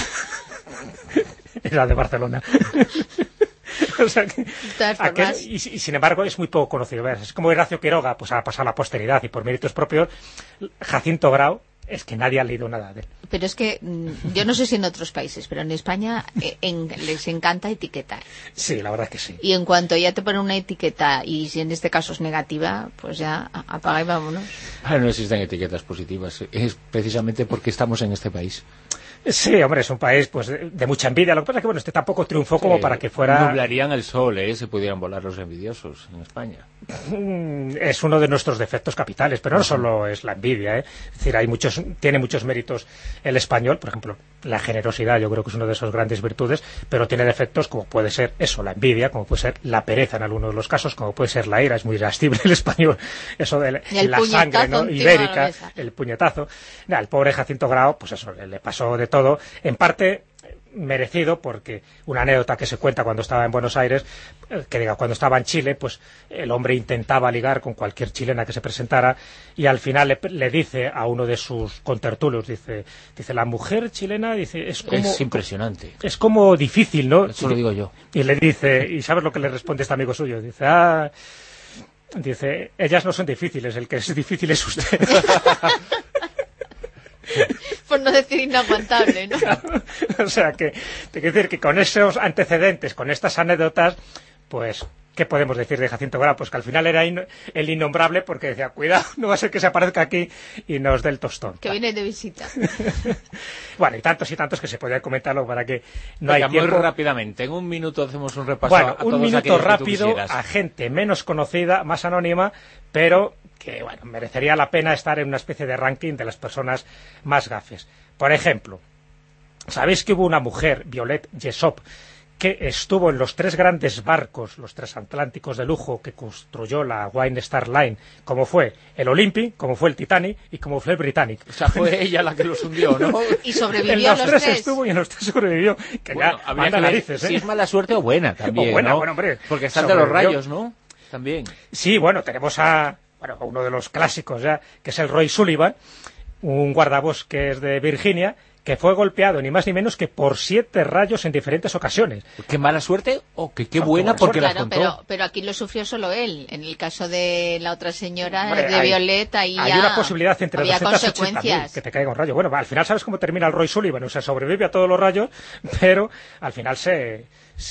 Era de Barcelona. O sea que, aquel, y, y sin embargo es muy poco conocido. ¿Ves? Es como Horacio Quiroga, pues ha pasado a la posteridad y por méritos propios. Jacinto Grau, es que nadie ha leído nada de él. Pero es que, yo no sé si en otros países, pero en España eh, en, les encanta etiquetar. Sí, la verdad es que sí. Y en cuanto ya te ponen una etiqueta, y si en este caso es negativa, pues ya apaga y vámonos. Ah, no existen etiquetas positivas, es precisamente porque estamos en este país. Sí, hombre, es un país pues de, de mucha envidia. Lo que pasa es que, bueno, este tampoco triunfó sí, como para que fuera... Nublarían el sol, ¿eh? Se pudieran volar los envidiosos en España. Es uno de nuestros defectos capitales, pero no solo es la envidia, ¿eh? Es decir, hay muchos, tiene muchos méritos el español, por ejemplo, la generosidad, yo creo que es una de sus grandes virtudes, pero tiene defectos como puede ser eso, la envidia, como puede ser la pereza en algunos de los casos, como puede ser la ira, es muy irascible el español, eso de la sangre, ¿no? Ibérica, el puñetazo. Nah, el pobre Jacinto Grau, pues eso, le, le pasó de todo, en parte merecido, porque una anécdota que se cuenta cuando estaba en Buenos Aires, que diga, cuando estaba en Chile, pues el hombre intentaba ligar con cualquier chilena que se presentara, y al final le, le dice a uno de sus contertulios, dice, dice la mujer chilena, dice, es como... Es impresionante. Es como difícil, ¿no? Eso lo digo yo. Y le dice, y ¿sabes lo que le responde este amigo suyo? Dice, ah... Dice, ellas no son difíciles, el que es difícil es usted. Por no decir inaguantable, ¿no? Claro. O sea, que te quiero decir que con esos antecedentes, con estas anécdotas, pues, ¿qué podemos decir de Jacinto Grau? Pues que al final era in el innombrable, porque decía, cuidado, no va a ser que se aparezca aquí y nos dé el tostón. Que viene de visita. Bueno, y tantos y tantos que se podría comentarlo para que no Venga, hay tiempo. Muy rápidamente, en un minuto hacemos un repaso bueno, a, a todos un minuto aquellos rápido que tú a gente menos conocida, más anónima, pero que, bueno, merecería la pena estar en una especie de ranking de las personas más gafes. Por ejemplo, ¿sabéis que hubo una mujer, Violet Jessop, que estuvo en los tres grandes barcos, los transatlánticos de lujo que construyó la Wine Star Line, como fue el Olympic, como fue el Titanic y como fue el Britannic? O sea, fue ella la que los hundió, ¿no? Y sobrevivió en los a los tres, tres. estuvo y en los tres sobrevivió. Que bueno, ya manda narices, ¿eh? Si es mala suerte o buena también, o buena, ¿no? Bueno, hombre, porque están de los rayos, ¿no? También. Sí, bueno, tenemos a, bueno, a uno de los clásicos ya, que es el Roy Sullivan, un guardabosques de Virginia, que fue golpeado ni más ni menos que por siete rayos en diferentes ocasiones. ¿Qué mala suerte o que qué No, buena qué porque buena las Claro, contó? pero, pero aquí lo sufrió solo él. En el caso de la otra señora, Hombre, de hay- Violet, ahí Hay ya una posibilidad entre había doscientos ochenta mil consecuencias. que te caiga un rayo. Bueno, al final sabes cómo termina el Roy Sullivan, o sea, sobrevive a todos los rayos, pero al final se,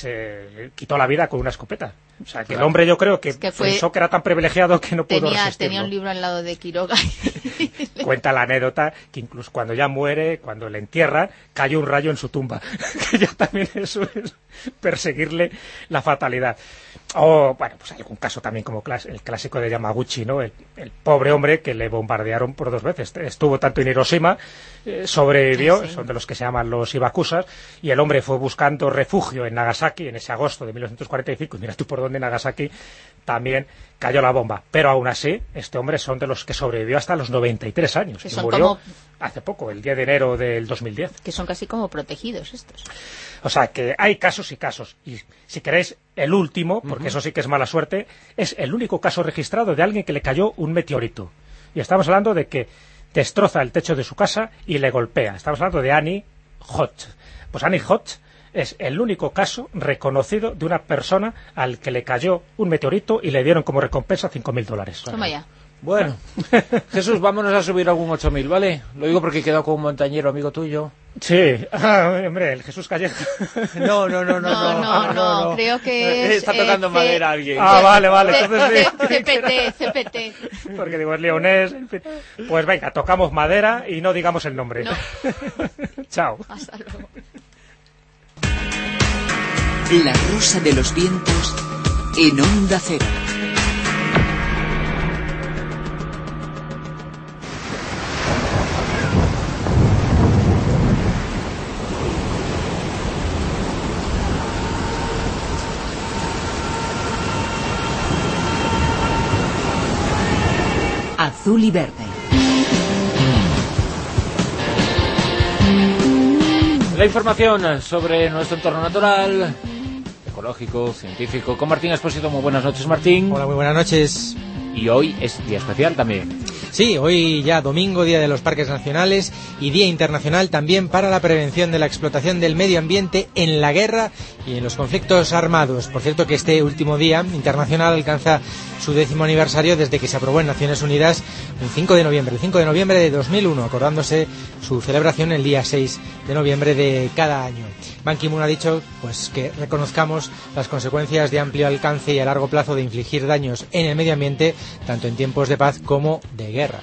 se quitó la vida con una escopeta. O sea, que el hombre yo creo que, Es que fue- pensó que era tan privilegiado que no pudo Tenía, resistirlo. tenía un libro al lado de Quiroga. Cuenta la anécdota que incluso cuando ya muere, cuando le entierran, cayó un rayo en su tumba. Que ya también eso es perseguirle la fatalidad. O, bueno, pues hay algún caso también como clas- el clásico de Yamaguchi, ¿no? El, el pobre hombre que le bombardearon por dos veces. Estuvo tanto en Hiroshima, eh, sobrevivió, Sí, sí. son de los que se llaman los Ibakusas, y el hombre fue buscando refugio en Nagasaki en ese agosto de mil novecientos cuarenta y cinco, y mira tú por dónde en Nagasaki también cayó la bomba. Pero aún así, este hombre son de los que sobrevivió hasta los noventa y tres años. Que Y son murió como- hace poco, el diez de enero del dos mil diez. Que son casi como protegidos estos. O sea, que hay casos y casos. Y si queréis, el último, porque eso sí que es mala suerte, es el único caso registrado de alguien que le cayó un meteorito. Y estamos hablando de que destroza el techo de su casa y le golpea. Estamos hablando de Annie Hodge. Pues Annie Hodge es el único caso reconocido de una persona al que le cayó un meteorito y le dieron como recompensa cinco mil dólares. Toma ya. Bueno, Jesús, vámonos a subir algún ocho mil, ¿vale? Lo digo porque he quedado con un montañero amigo tuyo. Sí, ah, hombre, el Jesús Calleja. No, no, no, no. No, no, no, creo que Eh, es, Está tocando eh, madera C- alguien. Ah, vale, vale, C- entonces sí. C P T, C P T. Porque digo, es leonés. En fin. Pues venga, tocamos madera y no digamos el nombre. No. Chao. Hasta luego. La Rosa de los Vientos en Onda Cero. azul y verde. La información sobre nuestro entorno natural, ecológico, científico, con Martín Expósito. Muy buenas noches, Martín. Hola, muy buenas noches. Y hoy es día especial también. Sí, hoy ya domingo, Día de los Parques Nacionales y Día Internacional también para la prevención de la explotación del medio ambiente en la guerra y en los conflictos armados. Por cierto que este último día internacional alcanza su décimo aniversario desde que se aprobó en Naciones Unidas el cinco de noviembre, el cinco de noviembre de dos mil uno, acordándose su celebración el día seis de noviembre de cada año. Ban Ki-moon ha dicho pues que reconozcamos las consecuencias de amplio alcance y a largo plazo de infligir daños en el medio ambiente, tanto en tiempos de paz como de guerra.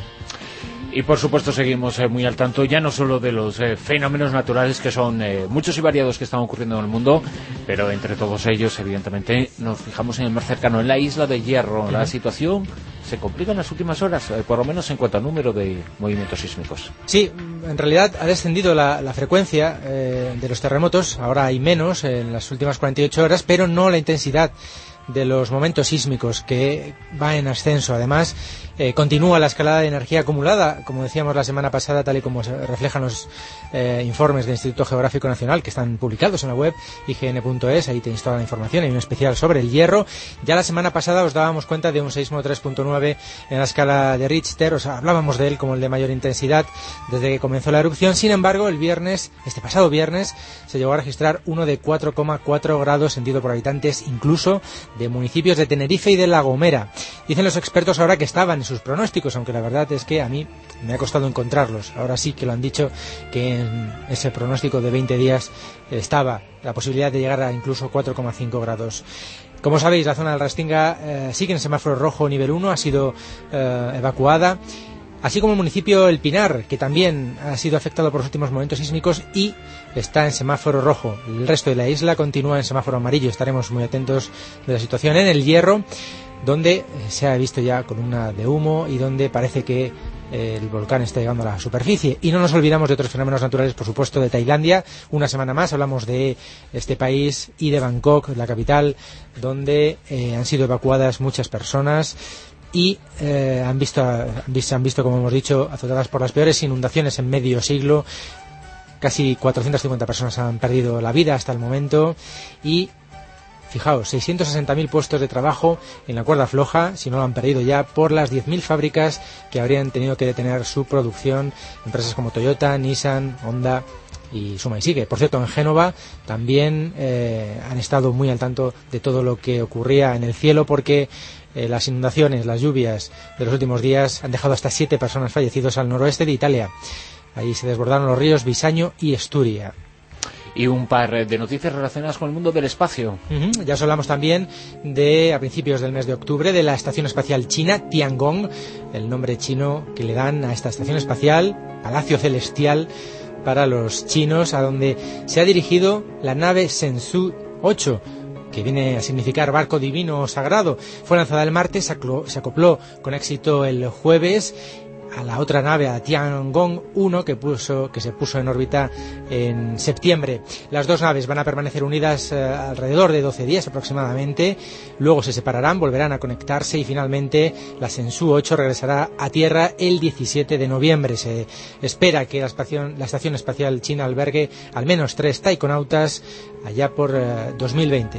Y por supuesto seguimos eh, muy al tanto ya no solo de los eh, fenómenos naturales, que son eh, muchos y variados, que están ocurriendo en el mundo, pero entre todos ellos evidentemente nos fijamos en el más cercano, en la isla de Hierro. La situación se complica en las últimas horas, eh, por lo menos en cuanto al número de movimientos sísmicos. Sí, en realidad ha descendido la, la frecuencia eh, de los terremotos, ahora hay menos en las últimas cuarenta y ocho horas, pero no la intensidad de los momentos sísmicos, que va en ascenso. Además, eh, continúa la escalada de energía acumulada, como decíamos la semana pasada, tal y como se reflejan los eh, informes del Instituto Geográfico Nacional, que están publicados en la web I G N punto es, ahí tenéis toda la información, hay un especial sobre el hierro. Ya la semana pasada os dábamos cuenta de un seísmo tres punto nueve en la escala de Richter, o sea, hablábamos de él como el de mayor intensidad desde que comenzó la erupción. Sin embargo, el viernes, este pasado viernes, se llegó a registrar uno de cuatro coma cuatro grados sentido por habitantes, incluso de municipios de Tenerife y de La Gomera. Dicen los expertos ahora que estaban en sus pronósticos, aunque la verdad es que a mí me ha costado encontrarlos. Ahora sí que lo han dicho, que en ese pronóstico de veinte días estaba la posibilidad de llegar a incluso cuatro coma cinco grados. Como sabéis, la zona del Rastinga eh, sigue en semáforo rojo nivel uno, ha sido eh, evacuada, así como el municipio El Pinar, que también ha sido afectado por los últimos momentos sísmicos y está en semáforo rojo. El resto de la isla continúa en semáforo amarillo. Estaremos muy atentos de la situación en el Hierro, donde se ha visto ya columna de humo y donde parece que eh, el volcán está llegando a la superficie. Y no nos olvidamos de otros fenómenos naturales, por supuesto, de Tailandia. Una semana más hablamos de este país y de Bangkok, la capital, donde eh, han sido evacuadas muchas personas y eh, han visto, han visto, han visto, como hemos dicho, azotadas por las peores inundaciones en medio siglo. Casi cuatrocientas cincuenta personas han perdido la vida hasta el momento y, fijaos, seiscientos sesenta mil puestos de trabajo en la cuerda floja, si no lo han perdido ya, por las diez mil fábricas que habrían tenido que detener su producción, empresas como Toyota, Nissan, Honda y suma y sigue. Por cierto, en Génova también eh, han estado muy al tanto de todo lo que ocurría en el cielo, porque Eh, las inundaciones, las lluvias de los últimos días han dejado hasta siete personas fallecidos al noroeste de Italia. Ahí se desbordaron los ríos Bisaño y Esturia. Y un par de noticias relacionadas con el mundo del espacio. Uh-huh. Ya os hablamos también de, a principios del mes de octubre, de la Estación Espacial China, Tiangong, el nombre chino que le dan a esta estación espacial, Palacio Celestial para los chinos, a donde se ha dirigido la nave Shenzhou ocho, que viene a significar barco divino o sagrado. Fue lanzada el martes, se acopló con éxito el jueves a la otra nave, a Tiangong uno, que, puso, que se puso en órbita en septiembre. Las dos naves van a permanecer unidas eh, alrededor de doce días aproximadamente, luego se separarán, volverán a conectarse y finalmente la Shenzhou ocho regresará a Tierra el diecisiete de noviembre. Se espera que la estación, la estación espacial china albergue al menos tres taikonautas allá por eh, dos mil veinte.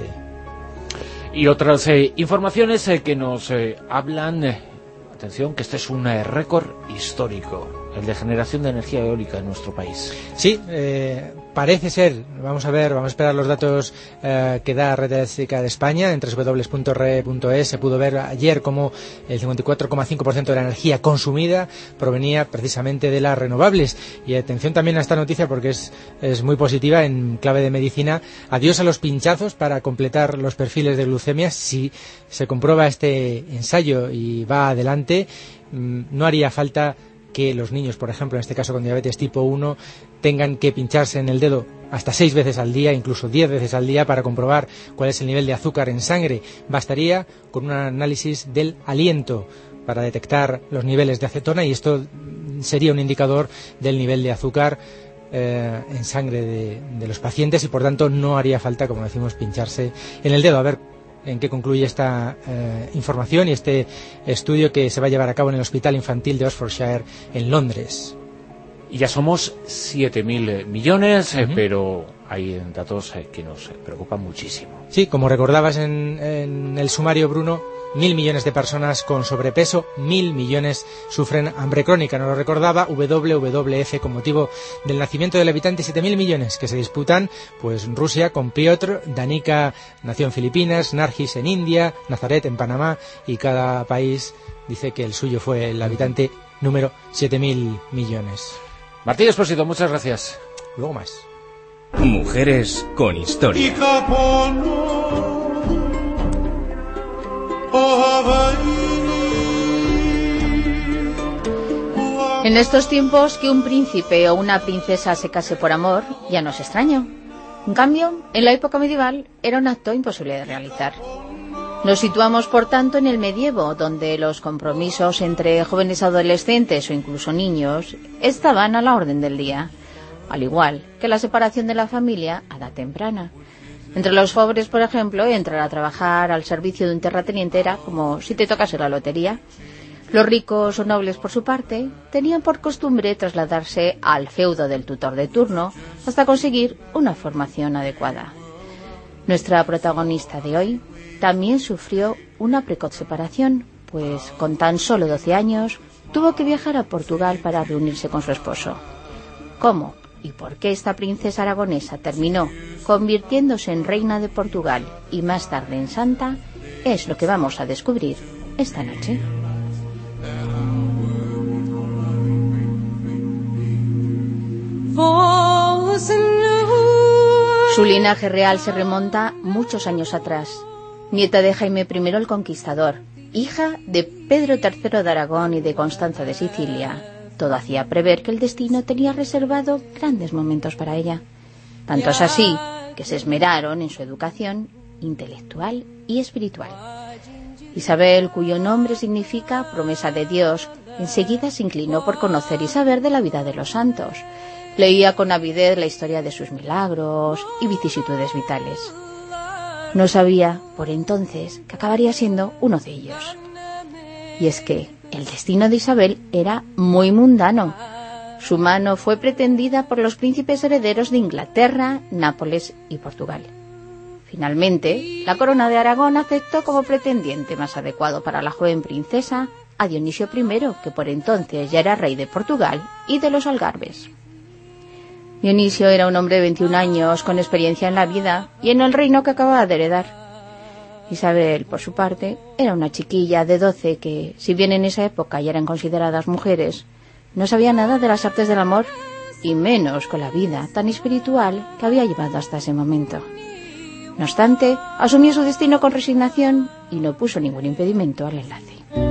Y otras eh, informaciones eh, que nos eh, hablan... Eh, atención, que este es un eh, récord histórico, el de generación de energía eólica en nuestro país. Sí, eh, parece ser, vamos a ver, vamos a esperar los datos eh, que da Red Eléctrica de España. En doble u doble u doble u punto re punto es se pudo ver ayer cómo el cincuenta y cuatro coma cinco por ciento de la energía consumida provenía precisamente de las renovables. Y atención también a esta noticia, porque es, es muy positiva en clave de medicina. Adiós a los pinchazos para completar los perfiles de glucemia. Si se comprueba este ensayo y va adelante, no haría falta que los niños, por ejemplo, en este caso con diabetes tipo uno, tengan que pincharse en el dedo hasta seis veces al día, incluso diez veces al día, para comprobar cuál es el nivel de azúcar en sangre. Bastaría con un análisis del aliento para detectar los niveles de acetona, y esto sería un indicador del nivel de azúcar eh, en sangre de, de los pacientes, y por tanto no haría falta, como decimos, pincharse en el dedo. A ver en qué concluye esta eh, información y este estudio que se va a llevar a cabo en el Hospital Infantil de Oxfordshire en Londres. Y ya somos siete mil millones, eh, Uh-huh. pero hay datos eh, que nos preocupan muchísimo. Sí, como recordabas en, en el sumario, Bruno, mil millones de personas con sobrepeso, mil millones sufren hambre crónica. Nos lo recordaba W W F con motivo del nacimiento del habitante, siete mil millones que se disputan, pues Rusia con Piotr, Danica nació en Filipinas, Nargis en India, Nazaret en Panamá, y cada país dice que el suyo fue el habitante número siete mil millones. Martín Expósito, muchas gracias. Luego más. Mujeres con historia. En estos tiempos, que un príncipe o una princesa se case por amor ya no es extraño. En cambio, en la época medieval era un acto imposible de realizar. Nos situamos, por tanto, en el medievo, donde los compromisos entre jóvenes adolescentes o incluso niños estaban a la orden del día, al igual que la separación de la familia a edad temprana. Entre los pobres, por ejemplo, entrar a trabajar al servicio de un terrateniente era como si te tocase la lotería. Los ricos o nobles, por su parte, tenían por costumbre trasladarse al feudo del tutor de turno hasta conseguir una formación adecuada. Nuestra protagonista de hoy también sufrió una precoz separación, pues con tan solo doce años tuvo que viajar a Portugal para reunirse con su esposo. ¿Cómo y por qué esta princesa aragonesa terminó convirtiéndose en reina de Portugal y más tarde en santa? Es lo que vamos a descubrir esta noche. Su linaje real se remonta muchos años atrás. Nieta de Jaime primero el Conquistador, hija de Pedro tercero de Aragón y de Constanza de Sicilia, todo hacía prever que el destino tenía reservado grandes momentos para ella. Tanto es así que se esmeraron en su educación intelectual y espiritual. Isabel, cuyo nombre significa promesa de Dios, enseguida se inclinó por conocer y saber de la vida de los santos. Leía con avidez la historia de sus milagros y vicisitudes vitales. No sabía, por entonces, que acabaría siendo uno de ellos. Y es que el destino de Isabel era muy mundano. Su mano fue pretendida por los príncipes herederos de Inglaterra, Nápoles y Portugal. Finalmente, la corona de Aragón aceptó como pretendiente más adecuado para la joven princesa a Dionisio primero, que por entonces ya era rey de Portugal y de los Algarbes. Dionisio era un hombre de veintiún años, con experiencia en la vida y en el reino que acababa de heredar. Isabel, por su parte, era una chiquilla de doce que, si bien en esa época ya eran consideradas mujeres, no sabía nada de las artes del amor, y menos con la vida tan espiritual que había llevado hasta ese momento. No obstante, asumió su destino con resignación y no puso ningún impedimento al enlace.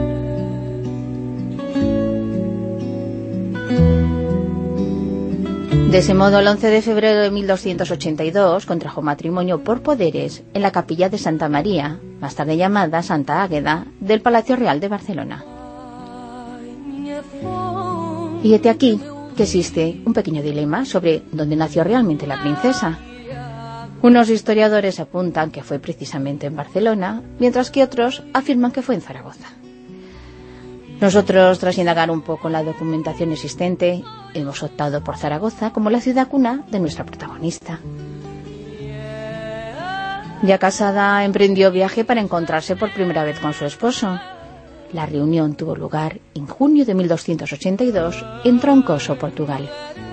De ese modo, el once de febrero de mil doscientos ochenta y dos contrajo matrimonio por poderes en la capilla de Santa María, más tarde llamada Santa Águeda, del Palacio Real de Barcelona. Y hete aquí que existe un pequeño dilema sobre dónde nació realmente la princesa. Unos historiadores apuntan que fue precisamente en Barcelona, mientras que otros afirman que fue en Zaragoza. Nosotros, tras indagar un poco en la documentación existente, hemos optado por Zaragoza como la ciudad cuna de nuestra protagonista. Ya casada, emprendió viaje para encontrarse por primera vez con su esposo. La reunión tuvo lugar en junio de mil doscientos ochenta y dos en Troncoso, Portugal.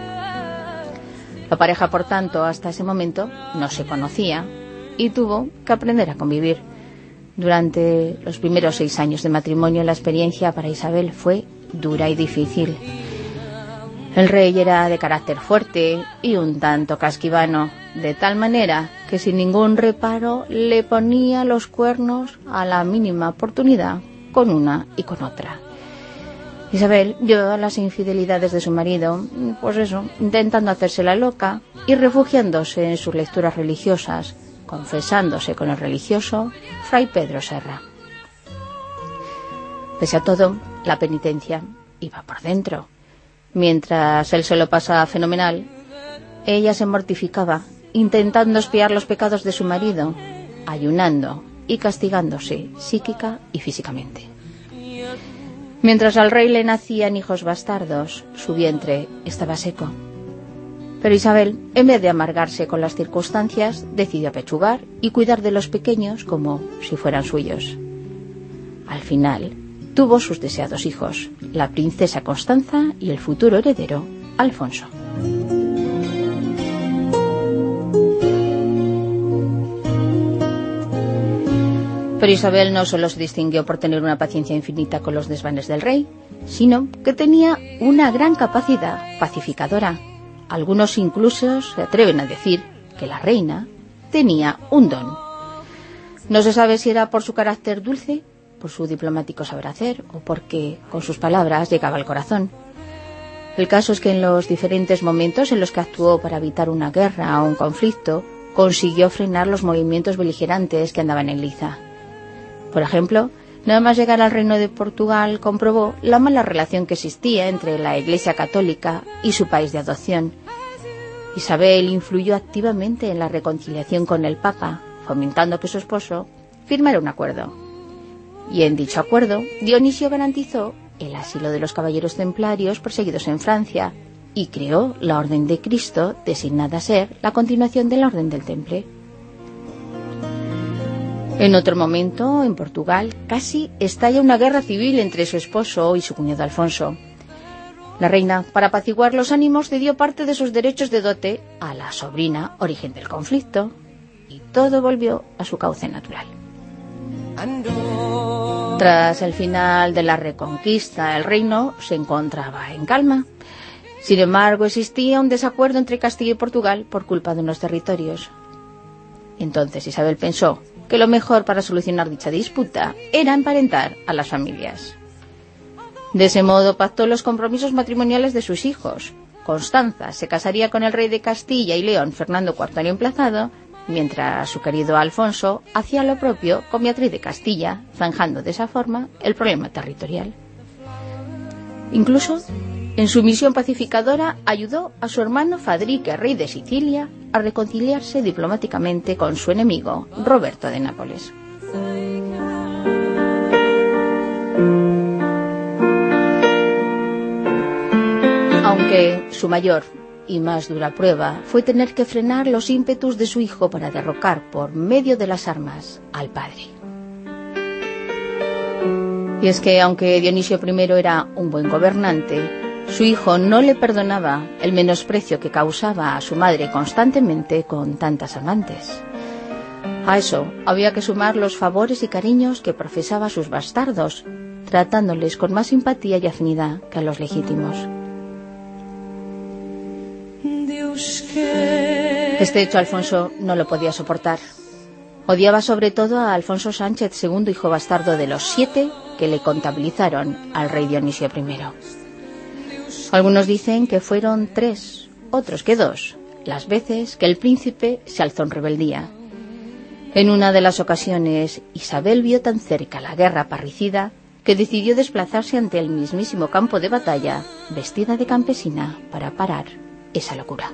La pareja, por tanto, hasta ese momento no se conocía y tuvo que aprender a convivir. Durante los primeros seis años de matrimonio, la experiencia para Isabel fue dura y difícil. El rey era de carácter fuerte y un tanto casquivano, de tal manera que sin ningún reparo le ponía los cuernos a la mínima oportunidad con una y con otra. Isabel vio las infidelidades de su marido, pues eso, intentando hacerse la loca y refugiándose en sus lecturas religiosas, confesándose con el religioso Fray Pedro Serra. Pese a todo, la penitencia iba por dentro. Mientras él se lo pasaba fenomenal, ella se mortificaba, intentando expiar los pecados de su marido, ayunando y castigándose psíquica y físicamente. Mientras al rey le nacían hijos bastardos, su vientre estaba seco. Pero Isabel, en vez de amargarse con las circunstancias, decidió apechugar y cuidar de los pequeños como si fueran suyos. Al final, tuvo sus deseados hijos, la princesa Constanza y el futuro heredero, Alfonso. Pero Isabel no solo se distinguió por tener una paciencia infinita con los desvanes del rey, sino que tenía una gran capacidad pacificadora. Algunos incluso se atreven a decir que la reina tenía un don. No se sabe si era por su carácter dulce, por su diplomático saber hacer, o porque con sus palabras llegaba al corazón. El caso es que en los diferentes momentos en los que actuó para evitar una guerra o un conflicto, consiguió frenar los movimientos beligerantes que andaban en liza. Por ejemplo, nada más llegar al Reino de Portugal comprobó la mala relación que existía entre la Iglesia Católica y su país de adopción. Isabel influyó activamente en la reconciliación con el Papa, fomentando que su esposo firmara un acuerdo. Y en dicho acuerdo, Dionisio garantizó el asilo de los caballeros templarios perseguidos en Francia y creó la Orden de Cristo, designada a ser la continuación de la Orden del Temple. En otro momento, en Portugal, casi estalla una guerra civil entre su esposo y su cuñado Alfonso. La reina, para apaciguar los ánimos, cedió parte de sus derechos de dote a la sobrina, origen del conflicto, y todo volvió a su cauce natural. Tras el final de la Reconquista, el reino se encontraba en calma. Sin embargo, existía un desacuerdo entre Castilla y Portugal por culpa de unos territorios. Entonces Isabel pensó que lo mejor para solucionar dicha disputa era emparentar a las familias. De ese modo pactó los compromisos matrimoniales de sus hijos. Constanza se casaría con el rey de Castilla y León, Fernando cuarto, emplazado, mientras su querido Alfonso hacía lo propio con Beatriz de Castilla, zanjando de esa forma el problema territorial. Incluso, en su misión pacificadora, ayudó a su hermano Fadrique, rey de Sicilia, a reconciliarse diplomáticamente con su enemigo, Roberto de Nápoles. Aunque su mayor y más dura prueba fue tener que frenar los ímpetus de su hijo para derrocar por medio de las armas al padre. Y es que, aunque Dionisio primero era un buen gobernante, su hijo no le perdonaba el menosprecio que causaba a su madre constantemente con tantas amantes. A eso había que sumar los favores y cariños que profesaba a sus bastardos, tratándoles con más simpatía y afinidad que a los legítimos. Este hecho Alfonso no lo podía soportar. Odiaba sobre todo a Alfonso Sánchez segundo, hijo bastardo de los siete que le contabilizaron al rey Dionisio primero. Algunos dicen que fueron tres, otros que dos, las veces que el príncipe se alzó en rebeldía. En una de las ocasiones, Isabel vio tan cerca la guerra parricida que decidió desplazarse ante el mismísimo campo de batalla, vestida de campesina, para parar esa locura.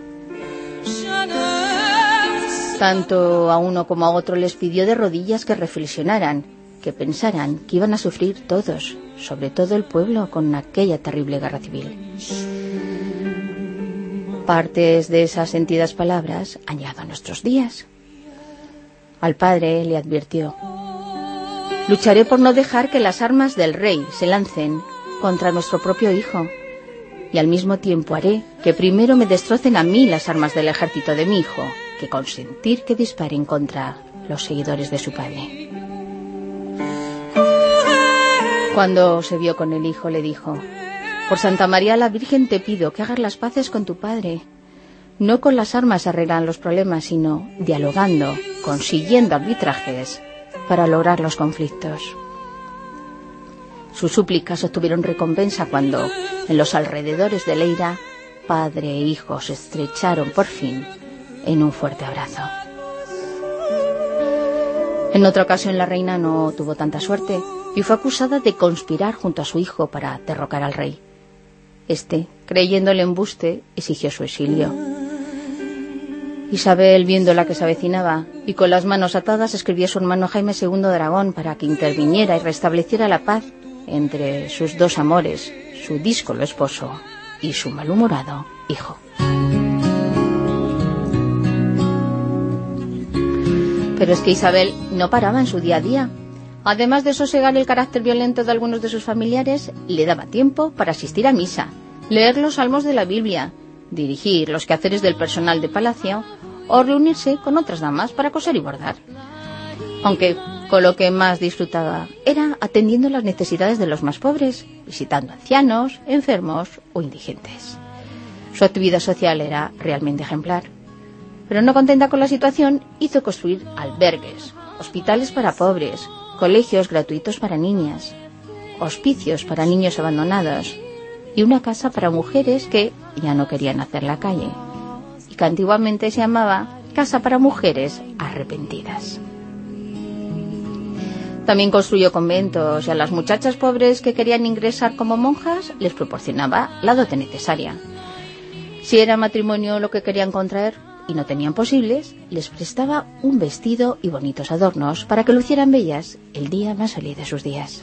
Tanto a uno como a otro les pidió de rodillas que reflexionaran, que pensaran que iban a sufrir todos, sobre todo el pueblo, con aquella terrible guerra civil. Partes de esas sentidas palabras añado a nuestros días. Al padre le advirtió: lucharé por no dejar que las armas del rey se lancen contra nuestro propio hijo, y al mismo tiempo haré que primero me destrocen a mí las armas del ejército de mi hijo, que consentir que disparen contra los seguidores de su padre. Cuando se vio con el hijo, le dijo: por Santa María la Virgen te pido que hagas las paces con tu padre. No con las armas se arreglan los problemas, sino dialogando, consiguiendo arbitrajes para lograr los conflictos. Sus súplicas obtuvieron recompensa cuando, en los alrededores de Leira, padre e hijo se estrecharon por fin en un fuerte abrazo. En otra ocasión la reina no tuvo tanta suerte y fue acusada de conspirar junto a su hijo para derrocar al rey. Este, creyendo el embuste, exigió su exilio. Isabel, viendo la que se avecinaba, y con las manos atadas, escribió a su hermano Jaime segundo de Aragón para que interviniera y restableciera la paz entre sus dos amores, su díscolo esposo y su malhumorado hijo. Pero es que Isabel no paraba en su día a día. Además de sosegar el carácter violento de algunos de sus familiares, le daba tiempo para asistir a misa, leer los salmos de la Biblia, dirigir los quehaceres del personal de palacio o reunirse con otras damas para coser y bordar. Aunque con lo que más disfrutaba era atendiendo las necesidades de los más pobres, visitando ancianos, enfermos o indigentes. Su actividad social era realmente ejemplar. Pero no contenta con la situación, hizo construir albergues, hospitales para pobres, colegios gratuitos para niñas, hospicios para niños abandonados y una casa para mujeres que ya no querían hacer la calle, y que antiguamente se llamaba Casa para Mujeres Arrepentidas. También construyó conventos y a las muchachas pobres que querían ingresar como monjas les proporcionaba la dote necesaria. Si era matrimonio lo que querían contraer y no tenían posibles, les prestaba un vestido y bonitos adornos para que lucieran bellas el día más feliz de sus días.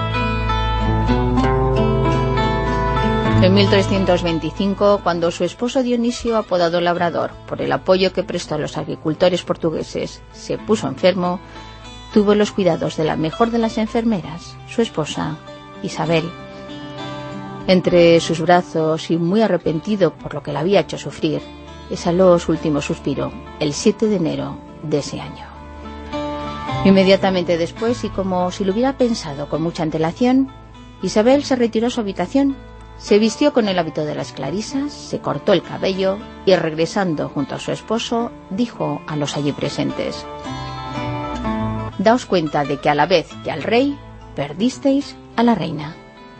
En mil trescientos veinticinco, cuando su esposo Dionisio, apodado Labrador, por el apoyo que prestó a los agricultores portugueses, se puso enfermo, tuvo los cuidados de la mejor de las enfermeras, su esposa, Isabel. Entre sus brazos y muy arrepentido por lo que la había hecho sufrir, exhaló su último suspiro el siete de enero de ese año. Inmediatamente después, y como si lo hubiera pensado con mucha antelación, Isabel se retiró a su habitación, se vistió con el hábito de las clarisas, se cortó el cabello y, regresando junto a su esposo, dijo a los allí presentes: «Daos cuenta de que a la vez que al rey, perdisteis a la reina».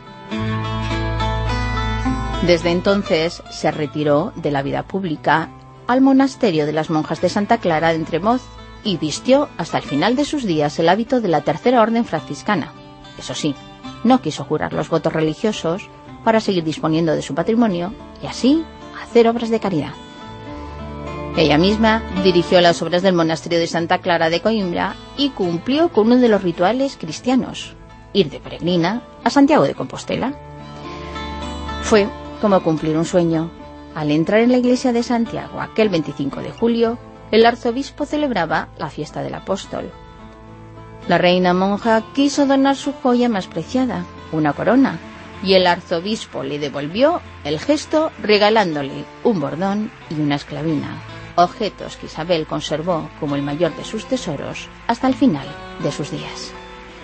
Desde entonces se retiró de la vida pública al monasterio de las monjas de Santa Clara de Entremoz y vistió hasta el final de sus días el hábito de la tercera orden franciscana. Eso sí, no quiso jurar los votos religiosos para seguir disponiendo de su patrimonio y así hacer obras de caridad. Ella misma dirigió las obras del monasterio de Santa Clara de Coimbra y cumplió con uno de los rituales cristianos, ir de peregrina a Santiago de Compostela. Fue como cumplir un sueño. Al entrar en la iglesia de Santiago aquel veinticinco de julio, el arzobispo celebraba la fiesta del apóstol. La reina monja quiso donar su joya más preciada, una corona, y el arzobispo le devolvió el gesto regalándole un bordón y una esclavina, objetos que Isabel conservó como el mayor de sus tesoros hasta el final de sus días.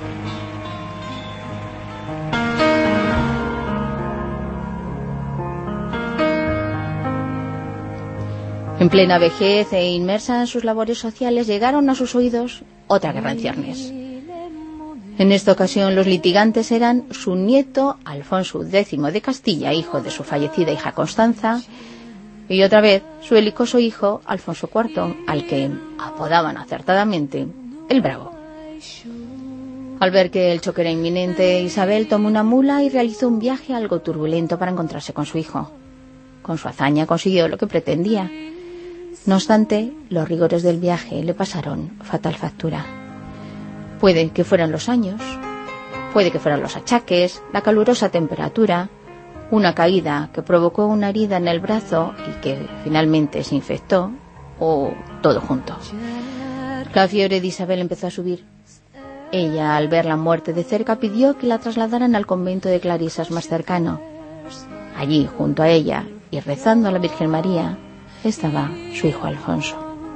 En plena vejez e inmersa en sus labores sociales, llegaron a sus oídos otra guerra en ciernes. En esta ocasión los litigantes eran su nieto Alfonso décimo de Castilla, hijo de su fallecida hija Constanza, y otra vez su belicoso hijo Alfonso cuarto, al que apodaban acertadamente el Bravo. Al ver que el choque era inminente, Isabel tomó una mula y realizó un viaje algo turbulento para encontrarse con su hijo. Con su hazaña consiguió lo que pretendía. No obstante, los rigores del viaje le pasaron fatal factura. Puede que fueran los años, puede que fueran los achaques, la calurosa temperatura, una caída que provocó una herida en el brazo y que finalmente se infectó, o todo junto. La fiebre de Isabel empezó a subir. Ella, al ver la muerte de cerca, pidió que la trasladaran al convento de clarisas más cercano. Allí, junto a ella, y rezando a la Virgen María, estaba su hijo Alfonso.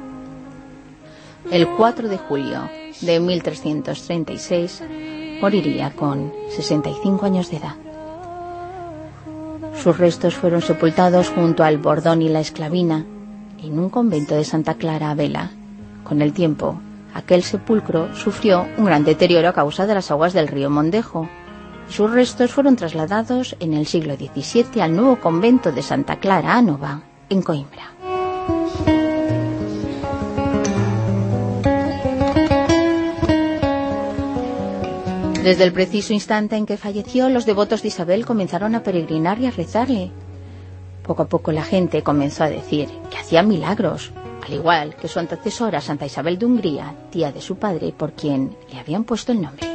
El cuatro de julio de mil trescientos treinta y seis moriría con sesenta y cinco años de edad. Sus restos fueron sepultados junto al bordón y la esclavina en un convento de Santa Clara a Vela. Con el tiempo, aquel sepulcro sufrió un gran deterioro a causa de las aguas del río Mondejo. Sus restos fueron trasladados en el siglo diecisiete al nuevo convento de Santa Clara Ánova, en Coimbra. Desde el preciso instante en que falleció, los devotos de Isabel comenzaron a peregrinar y a rezarle. Poco a poco la gente comenzó a decir que hacía milagros, al igual que su antecesora Santa Isabel de Hungría, tía de su padre, por quien le habían puesto el nombre.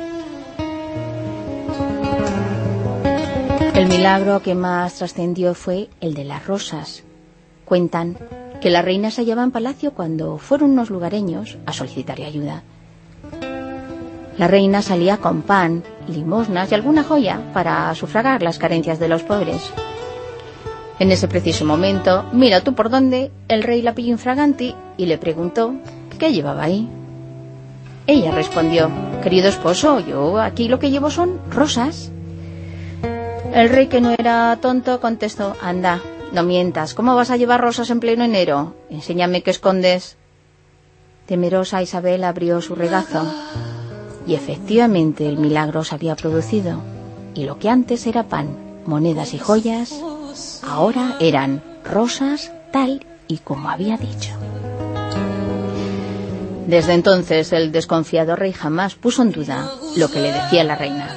El milagro que más trascendió fue el de las rosas. Cuentan que la reina se hallaba en palacio cuando fueron unos lugareños a solicitarle ayuda. La reina salía con pan, limosnas y alguna joya para sufragar las carencias de los pobres. En ese preciso momento, mira tú por dónde, el rey la pilló infraganti y le preguntó qué llevaba ahí. Ella respondió: querido esposo, yo aquí lo que llevo son rosas. El rey, que no era tonto, contestó: anda, no mientas, ¿cómo vas a llevar rosas en pleno enero? Enséñame qué escondes. Temerosa, Isabel abrió su regazo y efectivamente el milagro se había producido, y lo que antes era pan, monedas y joyas, ahora eran rosas tal y como había dicho. Desde entonces el desconfiado rey jamás puso en duda lo que le decía la reina.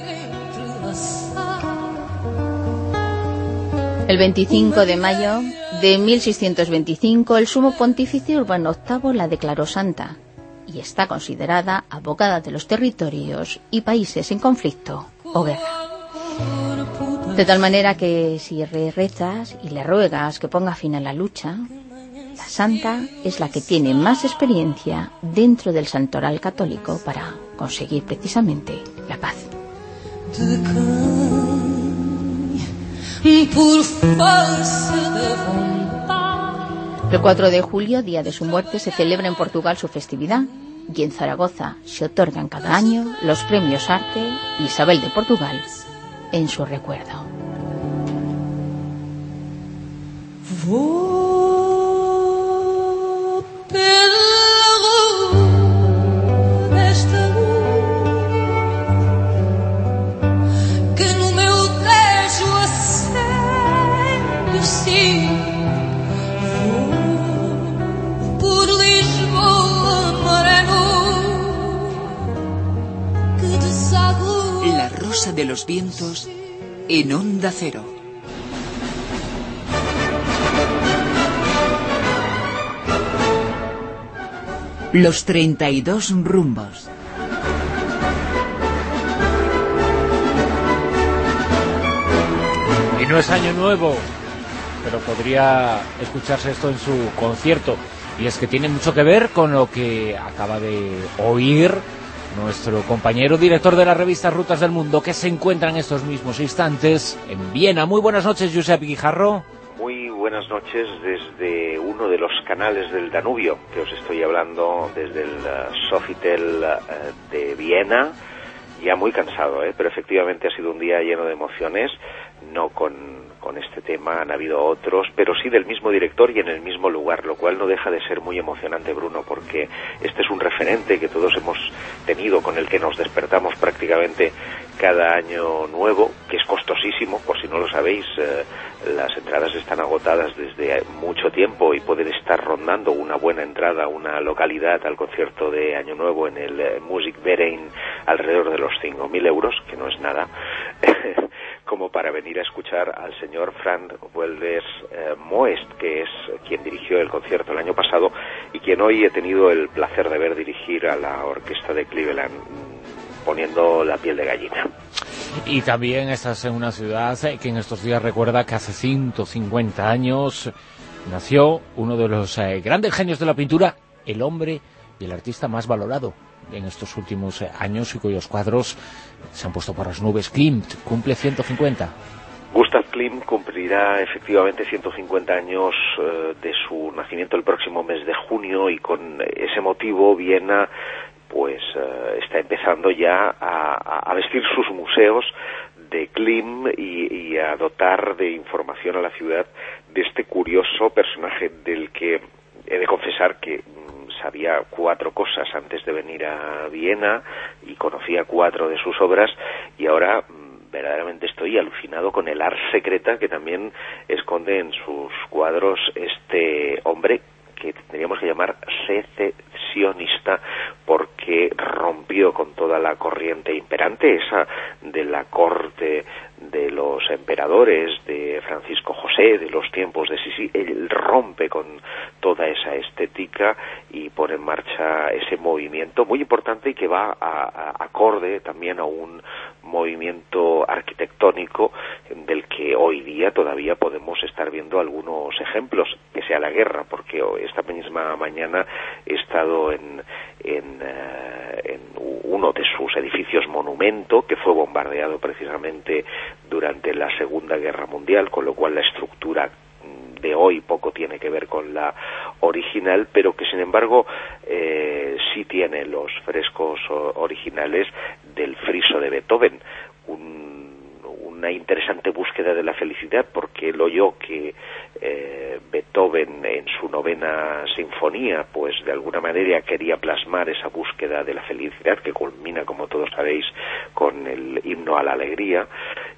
El veinticinco de mayo de mil seiscientos veinticinco, el sumo pontífice Urbano octavo la declaró santa y está considerada abogada de los territorios y países en conflicto o guerra. De tal manera que si le rezas y le ruegas que ponga fin a la lucha, la santa es la que tiene más experiencia dentro del santoral católico para conseguir precisamente la paz. El cuatro de julio, día de su muerte, se celebra en Portugal su festividad, y en Zaragoza se otorgan cada año los premios Arte Isabel de Portugal en su recuerdo. La Rosa de los Vientos en Onda Cero. Los treinta y dos rumbos. Y no es año nuevo, pero podría escucharse esto en su concierto. Y es que tiene mucho que ver con lo que acaba de oír nuestro compañero director de la revista Rutas del Mundo, que se encuentra en estos mismos instantes en Viena. Muy buenas noches, Josep Guijarro. Muy buenas noches desde uno de los canales del Danubio, que os estoy hablando desde el uh, Sofitel uh, de Viena. Ya muy cansado, ¿eh? Pero efectivamente ha sido un día lleno de emociones, no con, con este tema, han habido otros, pero sí del mismo director y en el mismo lugar, lo cual no deja de ser muy emocionante, Bruno, porque este es un referente que todos hemos tenido, con el que nos despertamos prácticamente cada año nuevo, que es costosísimo, por si no lo sabéis, eh, las entradas están agotadas desde mucho tiempo y pueden estar rondando una buena entrada a una localidad al concierto de Año Nuevo en el eh, Musikverein alrededor de los cinco mil euros, que no es nada, como para venir a escuchar al señor Frank Welders eh, Moest, que es quien dirigió el concierto el año pasado y quien hoy he tenido el placer de ver dirigir a la orquesta de Cleveland, poniendo la piel de gallina. Y también estás en una ciudad que en estos días recuerda que hace ciento cincuenta años nació uno de los eh, grandes genios de la pintura, el hombre y el artista más valorado en estos últimos eh, años y cuyos cuadros se han puesto por las nubes. Klimt cumple ciento cincuenta. Gustav Klimt cumplirá efectivamente ciento cincuenta años eh, de su nacimiento el próximo mes de junio, y con ese motivo Viena pues uh, está empezando ya a, a vestir sus museos de Klimt y, y a dotar de información a la ciudad de este curioso personaje del que he de confesar que mm, sabía cuatro cosas antes de venir a Viena y conocía cuatro de sus obras, y ahora mm, verdaderamente estoy alucinado con el ars secreta que también esconde en sus cuadros este hombre que tendríamos que llamar sionista, porque rompió con toda la corriente imperante, esa de la corte de los emperadores, de Francisco José, de los tiempos de Sisi. Él rompe con toda esa estética y pone en marcha ese movimiento muy importante y que va a, a, acorde también a un movimiento arquitectónico del que hoy día todavía podemos estar viendo algunos ejemplos, que sea la guerra, porque esta misma mañana he estado en, en, uh, en uno de sus edificios monumento, que fue bombardeado precisamente durante la Segunda Guerra Mundial, con lo cual la estructura de hoy poco tiene que ver con la original, pero que sin embargo eh, sí tiene los frescos originales del friso de Beethoven, un, una interesante búsqueda de la felicidad, porque él oyó que eh, Beethoven en su novena sinfonía pues de alguna manera quería plasmar esa búsqueda de la felicidad, que culmina, como todos sabéis, con el himno a la alegría,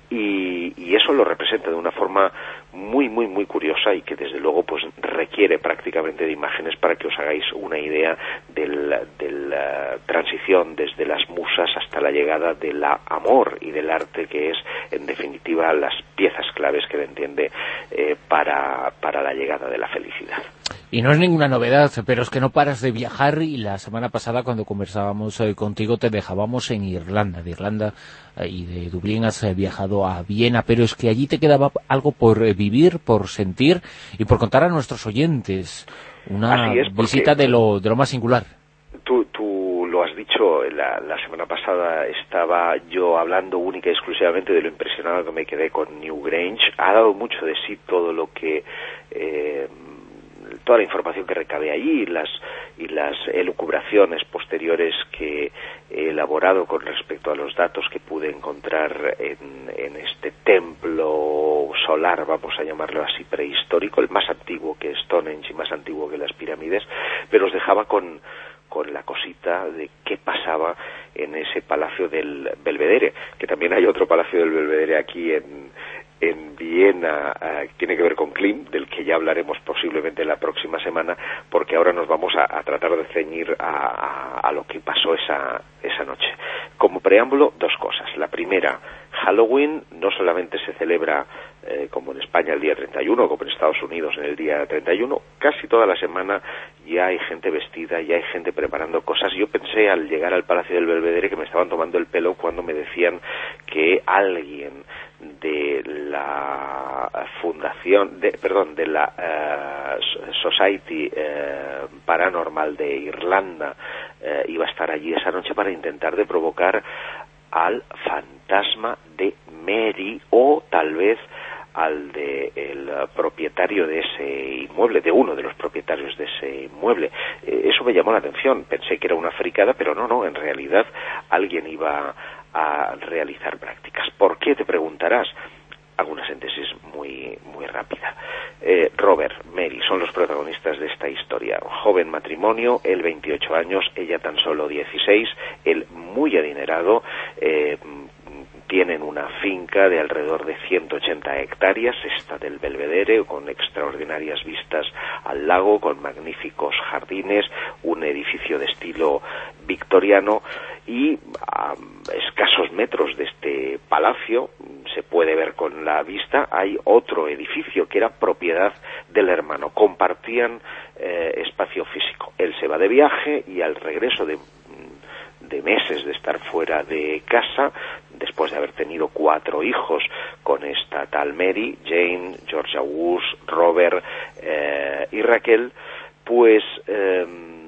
y, y eso lo representa de una forma muy muy muy curiosa y que desde luego pues requiere prácticamente de imágenes para que os hagáis una idea del, de la transición desde las musas hasta la llegada del amor y del arte, que es en definitiva las piezas claves que le entiende eh, para, para la llegada de la felicidad. Y no es ninguna novedad, pero es que no paras de viajar, y la semana pasada cuando conversábamos eh, contigo te dejábamos en Irlanda. De Irlanda eh, y de Dublín has eh, viajado a Viena, pero es que allí te quedaba algo por eh, vivir, por sentir y por contar a nuestros oyentes. Una es, visita de lo, de lo más singular. Tú, tú lo has dicho, la, la semana pasada estaba yo hablando única y exclusivamente de lo impresionado que me quedé con Newgrange. Ha dado mucho de sí todo lo que... Eh, toda la información que recabé allí y las, y las elucubraciones posteriores que he elaborado con respecto a los datos que pude encontrar en, en este templo solar, vamos a llamarlo así, prehistórico, el más antiguo que Stonehenge y más antiguo que las pirámides, pero os dejaba con, con la cosita de qué pasaba en ese palacio del Belvedere, que también hay otro palacio del Belvedere aquí en en Viena, uh, tiene que ver con Klimt, del que ya hablaremos posiblemente la próxima semana, porque ahora nos vamos a, a tratar de ceñir a, a, a lo que pasó esa, esa noche. Como preámbulo, dos cosas. La primera, Halloween no solamente se celebra eh, como en España el día treinta y uno, como en Estados Unidos en el día treinta y uno, casi toda la semana ya hay gente vestida, ya hay gente preparando cosas. Yo pensé al llegar al Palacio del Belvedere que me estaban tomando el pelo cuando me decían que alguien de la fundación, de, perdón, de la uh, Society uh, Paranormal de Irlanda uh, iba a estar allí esa noche para intentar de provocar al fantasma de Mary, o tal vez al de el propietario de ese inmueble, de uno de los propietarios de ese inmueble. Eh, eso me llamó la atención. Pensé que era una fricada, pero no, no, en realidad alguien iba a realizar prácticas. ¿Por qué? Te preguntarás. Hago una síntesis muy muy rápida. Eh, Robert, Mary son los protagonistas de esta historia. Joven matrimonio, él veintiocho años, ella tan solo dieciséis, él muy adinerado. eh, Tienen una finca de alrededor de ciento ochenta hectáreas, esta del Belvedere, con extraordinarias vistas al lago, con magníficos jardines, un edificio de estilo victoriano, y a escasos metros de este palacio, se puede ver con la vista, hay otro edificio que era propiedad del hermano. Compartían eh, espacio físico. Él se va de viaje y al regreso de de meses de estar fuera de casa, después de haber tenido cuatro hijos con esta tal Mary, Jane, George August, Robert eh, y Raquel, pues eh,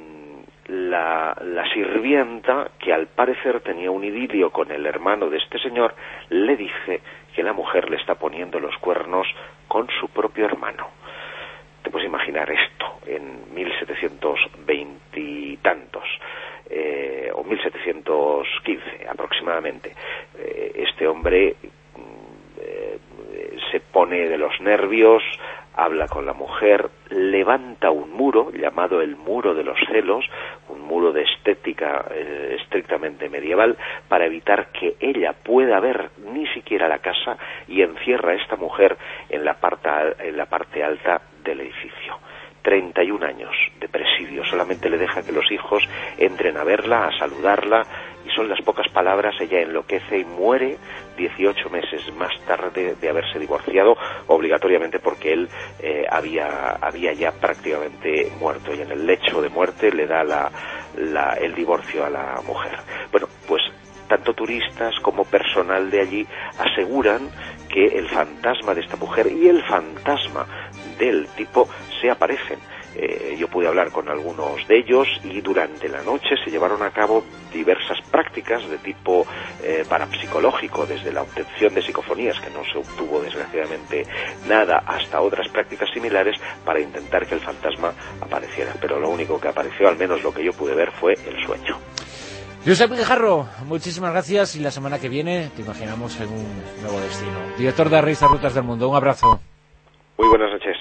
la, la sirvienta, que al parecer tenía un idilio con el hermano de este señor, le dice que la mujer le está poniendo los cuernos con su propio hermano. Te puedes imaginar esto en mil setecientos veinte y tantos. Eh, o mil setecientos quince aproximadamente. Eh, este hombre eh, se pone de los nervios, habla con la mujer, levanta un muro llamado el muro de los celos, un muro de estética eh, estrictamente medieval, para evitar que ella pueda ver ni siquiera la casa, y encierra a esta mujer en la parte, en la parte alta del edificio. treinta y un años de presidio. Solamente le deja que los hijos entren a verla, a saludarla, y son las pocas palabras. Ella enloquece y muere dieciocho meses más tarde de haberse divorciado, obligatoriamente porque él eh, había, había ya prácticamente muerto, y en el lecho de muerte le da la, la, el divorcio a la mujer. Bueno, pues tanto turistas como personal de allí aseguran que el fantasma de esta mujer y el fantasma del tipo se aparecen. Eh, yo pude hablar con algunos de ellos, y durante la noche se llevaron a cabo diversas prácticas de tipo eh, parapsicológico, desde la obtención de psicofonías, que no se obtuvo desgraciadamente nada, hasta otras prácticas similares para intentar que el fantasma apareciera. Pero lo único que apareció, al menos lo que yo pude ver, fue el sueño. Josep Guijarro, muchísimas gracias, y la semana que viene te imaginamos en un nuevo destino. Director de Revistas Rutas del Mundo, un abrazo. Muy buenas noches.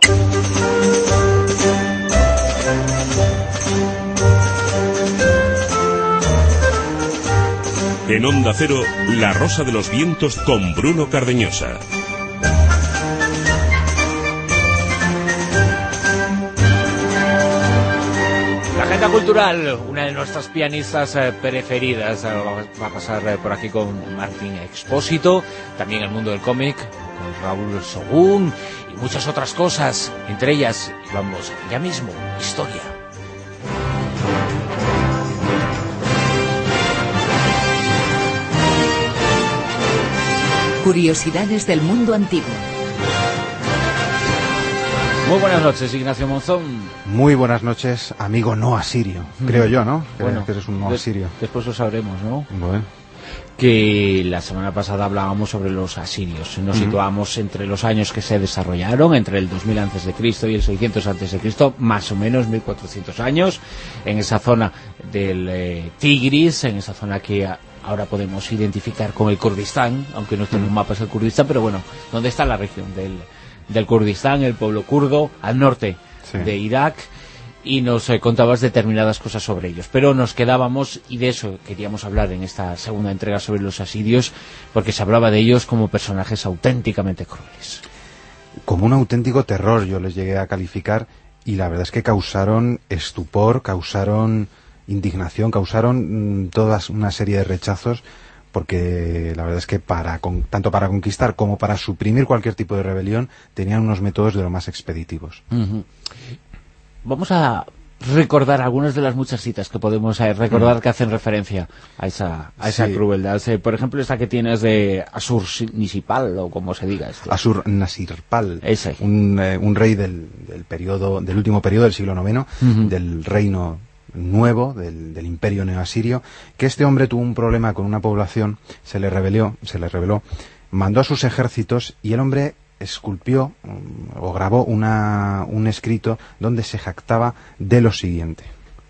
En Onda Cero, La Rosa de los Vientos con Bruno Cardeñosa. La agenda cultural, una de nuestras pianistas eh, preferidas, eh, va a pasar eh, por aquí con Martín Expósito, también el mundo del cómic, con Raúl Sogún, y muchas otras cosas, entre ellas, vamos, ya mismo, historia. Curiosidades del mundo antiguo. Muy buenas noches, Ignacio Monzón. Muy buenas noches, amigo no asirio, creo yo, ¿no? Bueno, que eres un no des asirio. Después lo sabremos, ¿no? Bueno. Que la semana pasada hablábamos sobre los asirios. Nos uh-huh. situamos entre los años que se desarrollaron, entre el dos mil antes de Cristo y el seiscientos antes de Cristo, más o menos mil cuatrocientos años, en esa zona del eh, Tigris, en esa zona que ahora podemos identificar con el Kurdistán, aunque no está en un mapa es el Kurdistán, pero bueno, ¿dónde está la región del, del Kurdistán, el pueblo kurdo, al norte sí. de Irak? Y nos eh, contabas determinadas cosas sobre ellos, pero nos quedábamos, y de eso queríamos hablar en esta segunda entrega sobre los asirios, porque se hablaba de ellos como personajes auténticamente crueles. Como un auténtico terror yo les llegué a calificar, y la verdad es que causaron estupor, causaron indignación, causaron mmm, toda una serie de rechazos, porque la verdad es que para con, tanto para conquistar como para suprimir cualquier tipo de rebelión tenían unos métodos de lo más expeditivos. Uh-huh. Vamos a recordar algunas de las muchas citas que podemos eh, recordar que hacen referencia a esa, a esa sí. crueldad. Por ejemplo, esta que tienes de Asur-Nisipal, o como se diga esto. Asur-Nasirpal, Ese. Un, eh, un rey del, del periodo, del último periodo del siglo noveno, uh-huh. del reino nuevo, del, del imperio neoasirio, que este hombre tuvo un problema con una población, se le rebeló, se le rebeló, mandó a sus ejércitos, y el hombre esculpió o grabó una, un escrito donde se jactaba de lo siguiente.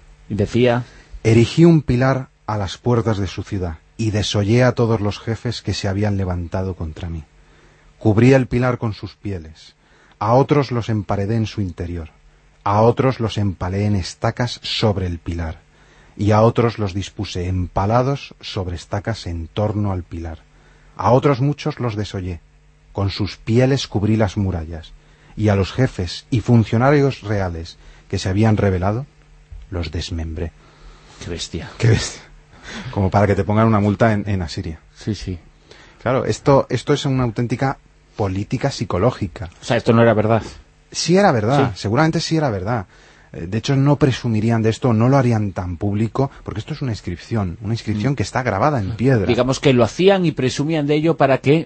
Decía: erigí un pilar a las puertas de su ciudad y desollé a todos los jefes que se habían levantado contra mí. Cubrí el pilar con sus pieles, a otros los emparedé en su interior, a otros los empalé en estacas sobre el pilar, y a otros los dispuse empalados sobre estacas en torno al pilar. A otros muchos los desollé, con sus pieles cubrí las murallas, y a los jefes y funcionarios reales que se habían rebelado, los desmembré. ¡Qué bestia! ¡Qué bestia! Como para que te pongan una multa en, en Asiria. Sí, sí. Claro, esto, esto es una auténtica política psicológica. O sea, esto no era verdad. Sí era verdad, sí. seguramente sí era verdad. De hecho, no presumirían de esto, no lo harían tan público, porque esto es una inscripción, una inscripción mm. que está grabada en piedra. Digamos que lo hacían y presumían de ello para que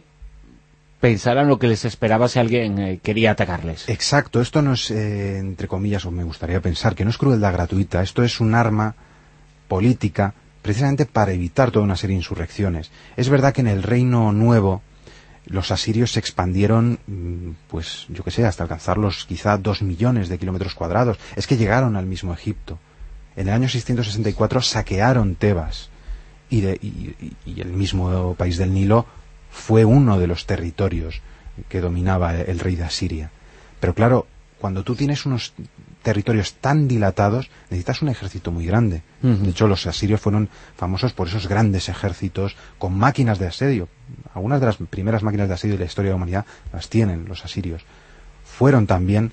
pensaran lo que les esperaba si alguien eh, quería atacarles. Exacto, esto no es, eh, entre comillas, o me gustaría pensar, que no es crueldad gratuita, esto es un arma política precisamente para evitar toda una serie de insurrecciones. Es verdad que en el Reino Nuevo los asirios se expandieron, pues yo que sé, hasta alcanzar los quizá dos millones de kilómetros cuadrados. Es que llegaron al mismo Egipto. En el año seiscientos sesenta y cuatro saquearon Tebas, y, de, y, y el mismo país del Nilo fue uno de los territorios que dominaba el rey de Asiria. Pero claro, cuando tú tienes unos territorios tan dilatados, necesitas un ejército muy grande. Uh-huh. De hecho, los asirios fueron famosos por esos grandes ejércitos con máquinas de asedio. Algunas de las primeras máquinas de asedio de la historia de la humanidad las tienen los asirios. Fueron también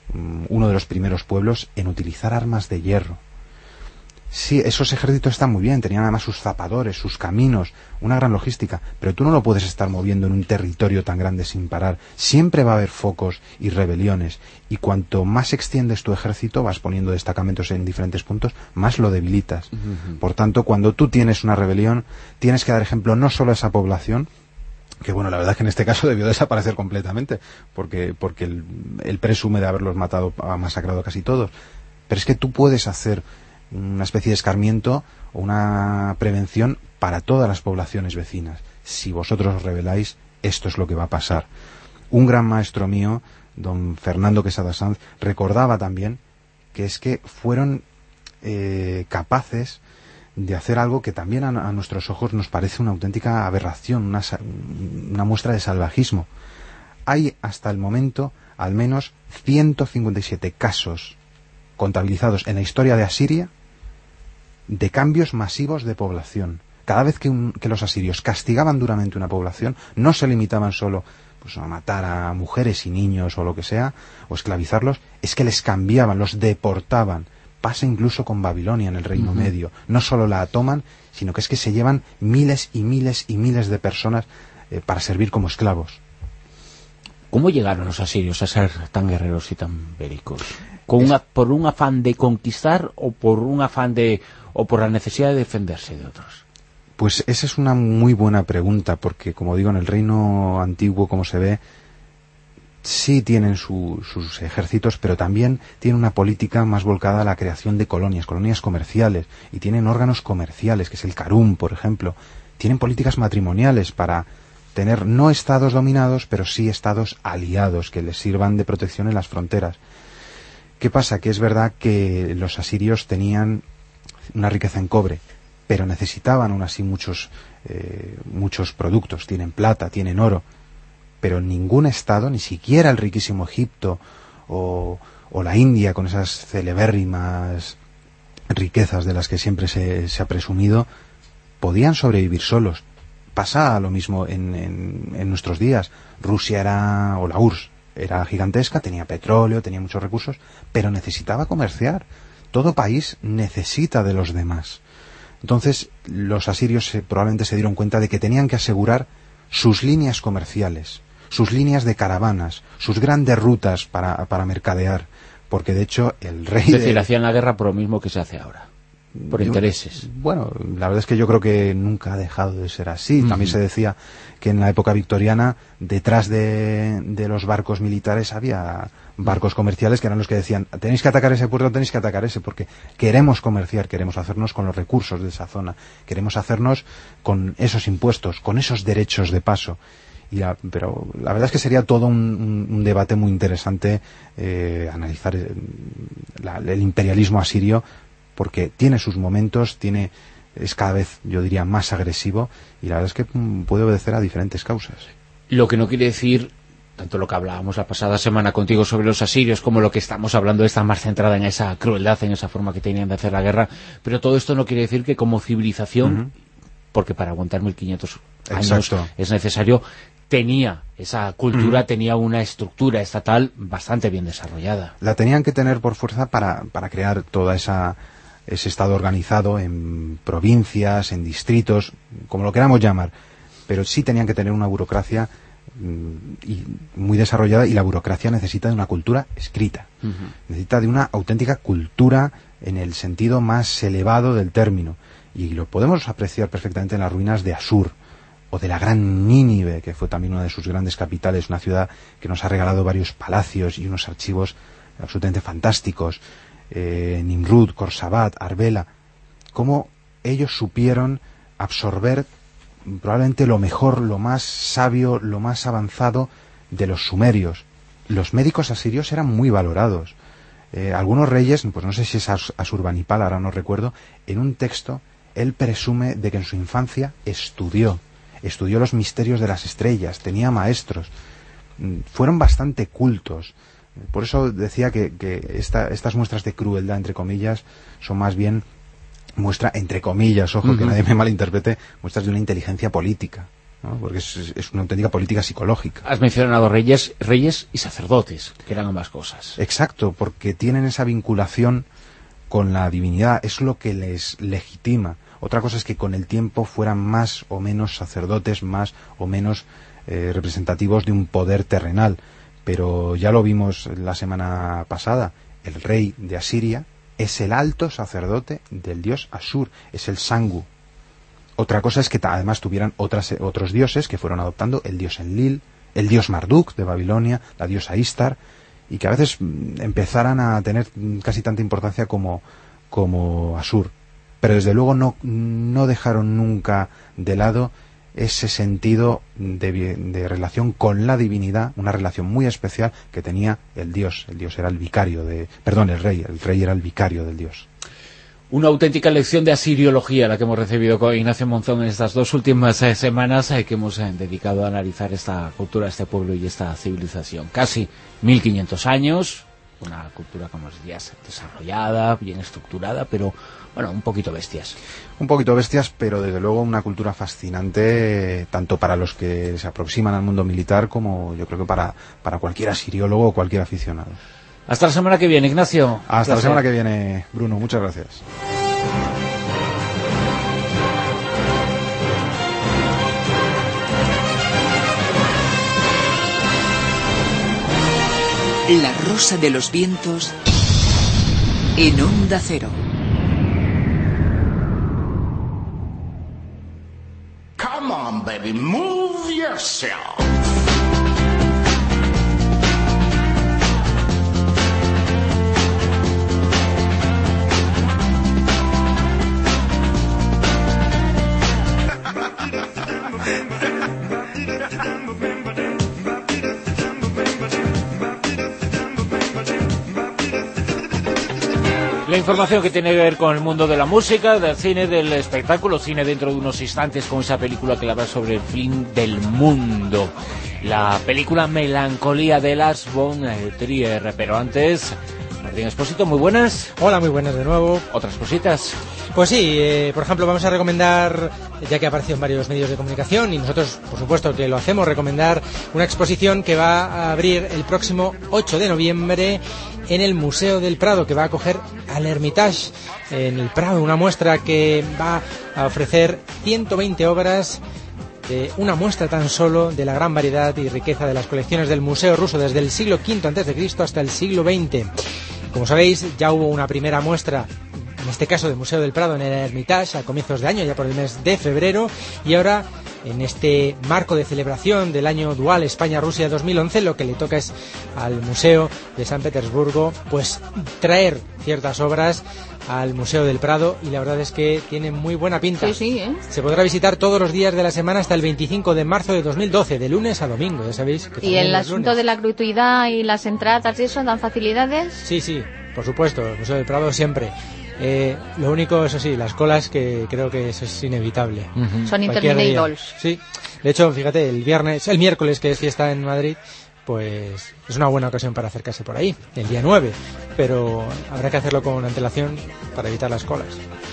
uno de los primeros pueblos en utilizar armas de hierro. Sí, esos ejércitos están muy bien, tenían además sus zapadores, sus caminos, una gran logística, pero tú no lo puedes estar moviendo en un territorio tan grande sin parar. Siempre va a haber focos y rebeliones, y cuanto más extiendes tu ejército, vas poniendo destacamentos en diferentes puntos, más lo debilitas. Uh-huh. Por tanto, cuando tú tienes una rebelión, tienes que dar ejemplo no solo a esa población, que bueno, la verdad es que en este caso debió desaparecer completamente, porque, porque el, el presume de haberlos matado, ha masacrado casi todos, pero es que tú puedes hacer una especie de escarmiento o una prevención para todas las poblaciones vecinas. Si vosotros os rebeláis, esto es lo que va a pasar. Un gran maestro mío, don Fernando Quesada Sanz, recordaba también que es que fueron eh, capaces de hacer algo que también a, a nuestros ojos nos parece una auténtica aberración, una, una muestra de salvajismo. Hay hasta el momento al menos ciento cincuenta y siete casos contabilizados en la historia de Asiria de cambios masivos de población. Cada vez que, un, que los asirios castigaban duramente una población, no se limitaban solo pues, a matar a mujeres y niños o lo que sea, o esclavizarlos, es que les cambiaban, los deportaban. Pasa incluso con Babilonia en el Reino uh-huh. Medio. No solo la toman, sino que es que se llevan miles y miles y miles de personas eh, para servir como esclavos. ¿Cómo llegaron los asirios a ser tan guerreros y tan bélicos? ¿Con una, ¿Por un afán de conquistar o por un afán de o por la necesidad de defenderse de otros? Pues esa es una muy buena pregunta, porque como digo, en el reino antiguo, como se ve, sí tienen su, sus ejércitos, pero también tienen una política más volcada a la creación de colonias, colonias comerciales, y tienen órganos comerciales, que es el Carum, por ejemplo. Tienen políticas matrimoniales para tener no estados dominados, pero sí estados aliados, que les sirvan de protección en las fronteras. ¿Qué pasa? Que es verdad que los asirios tenían una riqueza en cobre, pero necesitaban aún así muchos, eh, muchos productos. Tienen plata, tienen oro, pero ningún estado, ni siquiera el riquísimo Egipto o, o la India, con esas celebérrimas riquezas de las que siempre se, se ha presumido, podían sobrevivir solos. Pasa lo mismo en, en, en nuestros días. Rusia era, o la U R S S, era gigantesca, tenía petróleo, tenía muchos recursos, pero necesitaba comerciar. Todo país necesita de los demás. Entonces, los asirios se, probablemente se dieron cuenta de que tenían que asegurar sus líneas comerciales, sus líneas de caravanas, sus grandes rutas para, para mercadear, porque de hecho el rey... Es decir, de... hacían la guerra por lo mismo que se hace ahora, por yo, intereses. Bueno, la verdad es que yo creo que nunca ha dejado de ser así. Uh-huh. También se decía que en la época victoriana, detrás de, de los barcos militares había barcos comerciales que eran los que decían, tenéis que atacar ese puerto, tenéis que atacar ese, porque queremos comerciar, queremos hacernos con los recursos de esa zona, queremos hacernos con esos impuestos, con esos derechos de paso. Y la, pero la verdad es que sería todo un, un, un debate muy interesante eh, analizar el, la, el imperialismo asirio, porque tiene sus momentos, tiene es cada vez, yo diría, más agresivo, y la verdad es que puede obedecer a diferentes causas. Lo que no quiere decir, tanto lo que hablábamos la pasada semana contigo sobre los asirios, como lo que estamos hablando está más centrada en esa crueldad, en esa forma que tenían de hacer la guerra, pero todo esto no quiere decir que como civilización, uh-huh. porque para aguantar mil quinientos años Exacto. es necesario, tenía esa cultura, uh-huh. tenía una estructura estatal bastante bien desarrollada. La tenían que tener por fuerza para, para crear toda esa... ese estado organizado en provincias, en distritos, como lo queramos llamar, pero sí tenían que tener una burocracia mm, y muy desarrollada, y la burocracia necesita de una cultura escrita, uh-huh. necesita de una auténtica cultura en el sentido más elevado del término, y lo podemos apreciar perfectamente en las ruinas de Asur, o de la gran Nínive, que fue también una de sus grandes capitales, una ciudad que nos ha regalado varios palacios y unos archivos absolutamente fantásticos. Eh, Nimrud, Corsabat, Arbela, cómo ellos supieron absorber probablemente lo mejor, lo más sabio, lo más avanzado de los sumerios. Los médicos asirios eran muy valorados. Eh, algunos reyes, pues no sé si es As- Asurbanipal, ahora no recuerdo, en un texto él presume de que en su infancia estudió, estudió los misterios de las estrellas, tenía maestros, fueron bastante cultos. Por eso decía que, que esta, estas muestras de crueldad, entre comillas, son más bien muestra, entre comillas, ojo, uh-huh. que nadie me malinterprete, muestras de una inteligencia política, ¿no? Porque es, es una auténtica política psicológica. Has mencionado reyes, reyes y sacerdotes, que eran ambas cosas. Exacto, porque tienen esa vinculación con la divinidad, es lo que les legitima. Otra cosa es que con el tiempo fueran más o menos sacerdotes, más o menos eh, representativos de un poder terrenal. Pero ya lo vimos la semana pasada, el rey de Asiria es el alto sacerdote del dios Ashur, es el Sangu. Otra cosa es que además tuvieran otras, otros dioses que fueron adoptando, el dios Enlil, el dios Marduk de Babilonia, la diosa Istar, y que a veces empezaran a tener casi tanta importancia como, como Ashur. Pero desde luego no, no dejaron nunca de lado ese sentido de, de relación con la divinidad, una relación muy especial que tenía el dios. El dios era el vicario de... Perdón, el rey. El rey era el vicario del dios. Una auténtica lección de asiriología la que hemos recibido con Ignacio Monzón en estas dos últimas eh, semanas eh, que hemos eh, dedicado a analizar esta cultura, este pueblo y esta civilización. Casi mil quinientos años, una cultura, como decías, desarrollada, bien estructurada, pero, bueno, un poquito bestias. Un poquito bestias, pero desde luego una cultura fascinante, eh, tanto para los que se aproximan al mundo militar como yo creo que para, para cualquier asiriólogo o cualquier aficionado. Hasta la semana que viene, Ignacio. Hasta la semana que viene, Bruno. Muchas gracias. La Rosa de los Vientos en Onda Cero. Come on, baby, move yourself. La información que tiene que ver con el mundo de la música, del cine, del espectáculo, cine dentro de unos instantes con esa película que habla sobre el fin del mundo. La película Melancolía de Lars von Trier. Pero antes, Martín Expósito, muy buenas. Hola, muy buenas de nuevo. ¿Otras cositas? Pues sí, eh, por ejemplo, vamos a recomendar, ya que ha aparecido en varios medios de comunicación, y nosotros, por supuesto, que lo hacemos, recomendar una exposición que va a abrir el próximo ocho de noviembre en el Museo del Prado, que va a acoger al Hermitage en el Prado, una muestra que va a ofrecer ciento veinte obras, de una muestra tan solo de la gran variedad y riqueza de las colecciones del Museo Ruso desde el siglo quinto antes de Cristo hasta el siglo veinte. Como sabéis, ya hubo una primera muestra, en este caso del Museo del Prado, en el Hermitage a comienzos de año, ya por el mes de febrero, y ahora, en este marco de celebración del año dual España-Rusia dos mil once, lo que le toca es al Museo de San Petersburgo pues traer ciertas obras al Museo del Prado, y la verdad es que tiene muy buena pinta. Sí, sí, ¿eh? Se podrá visitar todos los días de la semana hasta el veinticinco de marzo de dos mil doce, de lunes a domingo, ya sabéis. Que ¿Y el asunto lunes. de la gratuidad y las entradas y eso dan facilidades? Sí, sí, por supuesto, el Museo del Prado siempre. Eh, lo único, eso sí, las colas, que creo que eso es inevitable. Uh-huh. Son interminables. Sí, de hecho, fíjate, el viernes, el miércoles, que es fiesta en Madrid, pues es una buena ocasión para acercarse por ahí, el día nueve, pero habrá que hacerlo con antelación para evitar las colas.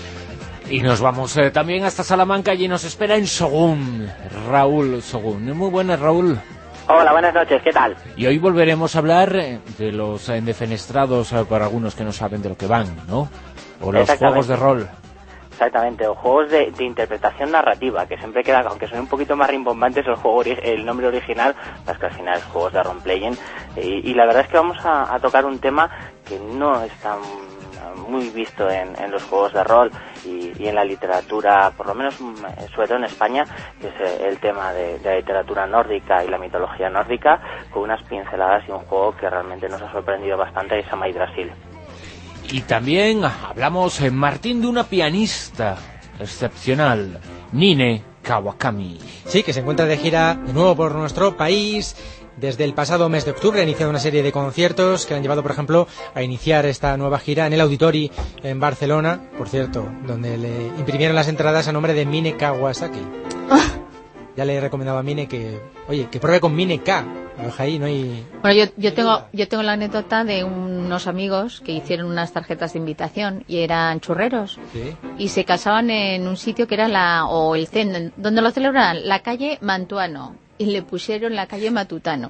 Y nos vamos eh, también hasta Salamanca, y nos espera en Sogún, Raúl Sogún. Muy buenas, Raúl. Hola, buenas noches, ¿qué tal? Y hoy volveremos a hablar eh, de los eh, defenestrados, eh, para algunos que no saben de lo que van, ¿no? O los juegos de rol. Exactamente, o juegos de, de interpretación narrativa, que siempre queda, aunque son un poquito más rimbombantes el juego, el nombre original, pues que al final es juegos de role-playing, y, y la verdad es que vamos a, a tocar un tema que no está muy visto en, en los juegos de rol y, y en la literatura, por lo menos sobre todo en España, que es el tema de, de la literatura nórdica y la mitología nórdica, con unas pinceladas y un juego que realmente nos ha sorprendido bastante, es Sama Yggdrasil. Y también hablamos, eh, Martín, de una pianista excepcional, Nine Kawakami. Sí, que se encuentra de gira de nuevo por nuestro país. Desde el pasado mes de octubre ha iniciado una serie de conciertos que han llevado, por ejemplo, a iniciar esta nueva gira en el Auditori en Barcelona, por cierto, donde le imprimieron las entradas a nombre de Mine Kawasaki. Ya le he recomendado a Mine que, oye, que pruebe con Mine K. Lo deja ahí, no hay... Bueno, yo, yo tengo yo tengo la anécdota de unos amigos que hicieron unas tarjetas de invitación y eran churreros. ¿Sí? Y se casaban en un sitio que era la... o el CEN, donde lo celebraban, la calle Mantuano. Y le pusieron la calle Matutano.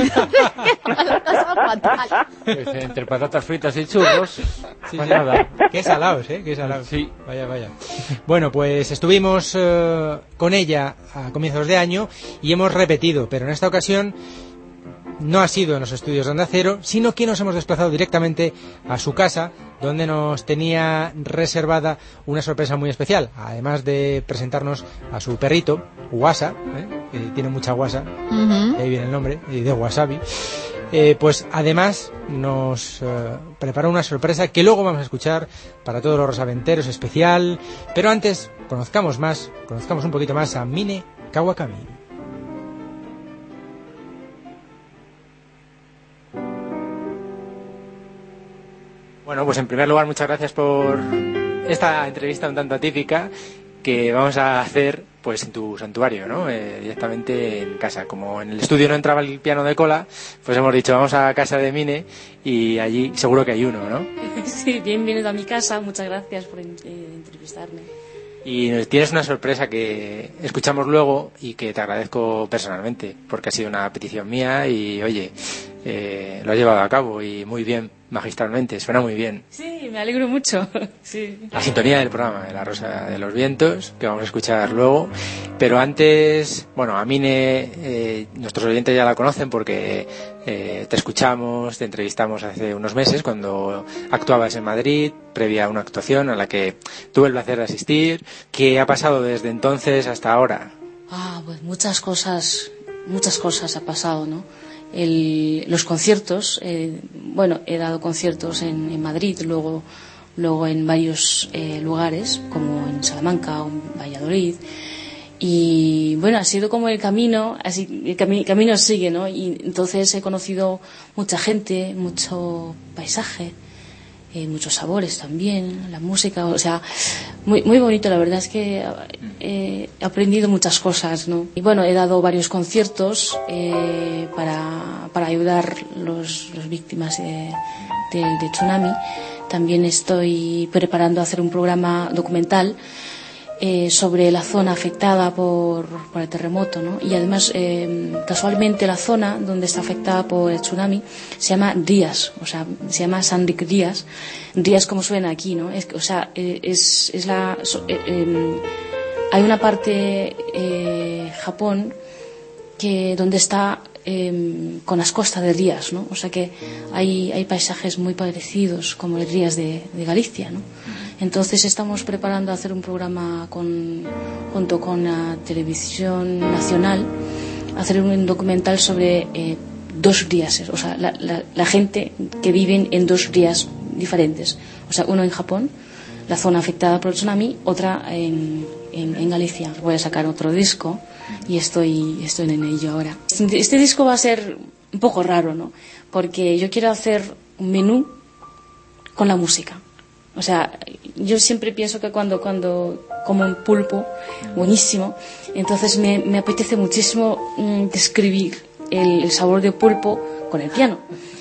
Pues entre patatas fritas y churros, sí, pues sí. nada. Qué salados, ¿eh? Qué salados. Sí. Vaya, vaya. Bueno, pues estuvimos uh, con ella a comienzos de año y hemos repetido, pero en esta ocasión no ha sido en los estudios de Onda Cero, sino que nos hemos desplazado directamente a su casa, donde nos tenía reservada una sorpresa muy especial. Además de presentarnos a su perrito, Guasa, ¿eh? que tiene mucha guasa, uh-huh. de ahí viene el nombre, de wasabi, eh, pues además nos uh, preparó una sorpresa que luego vamos a escuchar para todos los rosaventeros especial, pero antes conozcamos más, conozcamos un poquito más a Mine Kawakami. Bueno, pues en primer lugar, muchas gracias por esta entrevista un tanto atípica que vamos a hacer pues en tu santuario, ¿no? Eh, directamente en casa. Como en el estudio no entraba el piano de cola, pues hemos dicho, vamos a casa de Mine y allí seguro que hay uno, ¿no? Sí, bienvenido a mi casa, muchas gracias por eh, entrevistarme. Y tienes una sorpresa que escuchamos luego y que te agradezco personalmente, porque ha sido una petición mía y, oye, eh, lo has llevado a cabo y muy bien, magistralmente, suena muy bien. Sí, me alegro mucho. Sí. La sintonía del programa de La Rosa de los Vientos, que vamos a escuchar luego, pero antes, bueno, a Mine, eh, nuestros oyentes ya la conocen porque eh, te escuchamos, te entrevistamos hace unos meses cuando actuabas en Madrid, previa a una actuación a la que tuve el placer de asistir. ¿Qué ha pasado desde entonces hasta ahora? Ah, pues muchas cosas, muchas cosas ha pasado, ¿no? El, los conciertos, eh, bueno, he dado conciertos en, en Madrid, luego, luego en varios eh, lugares, como en Salamanca o en Valladolid, y bueno, ha sido como el camino, así el cami- camino sigue, ¿no? Y entonces he conocido mucha gente, mucho paisaje, eh, muchos sabores también, la música, o sea, muy muy bonito. La verdad es que eh, he aprendido muchas cosas, ¿no? Y bueno, he dado varios conciertos eh, para, para ayudar los, los víctimas de, de, de tsunami. También estoy preparando hacer un programa documental Eh, sobre la zona afectada por, por el terremoto, ¿no? Y además, eh, casualmente, la zona donde está afectada por el tsunami se llama Rías, o sea, se llama San Ric Rías, Rías como suena aquí, ¿no? Es, o sea, eh, es, es la... So, eh, eh, hay una parte, eh, Japón, que donde está eh, con las costas de Rías, ¿no? O sea que hay, hay paisajes muy parecidos como el Rías de, de Galicia, ¿no? Entonces estamos preparando hacer un programa con, junto con la televisión nacional, hacer un documental sobre eh, dos Rías, o sea, la, la, la gente que vive en dos Rías diferentes. O sea, uno en Japón, la zona afectada por el tsunami, otra en, en, en Galicia. Voy a sacar otro disco y estoy, estoy en ello ahora. Este, este disco va a ser un poco raro, ¿no? Porque yo quiero hacer un menú con la música. O sea, yo siempre pienso que cuando, cuando como un pulpo buenísimo, entonces me, me apetece muchísimo mmm, describir el, el sabor de pulpo con el piano.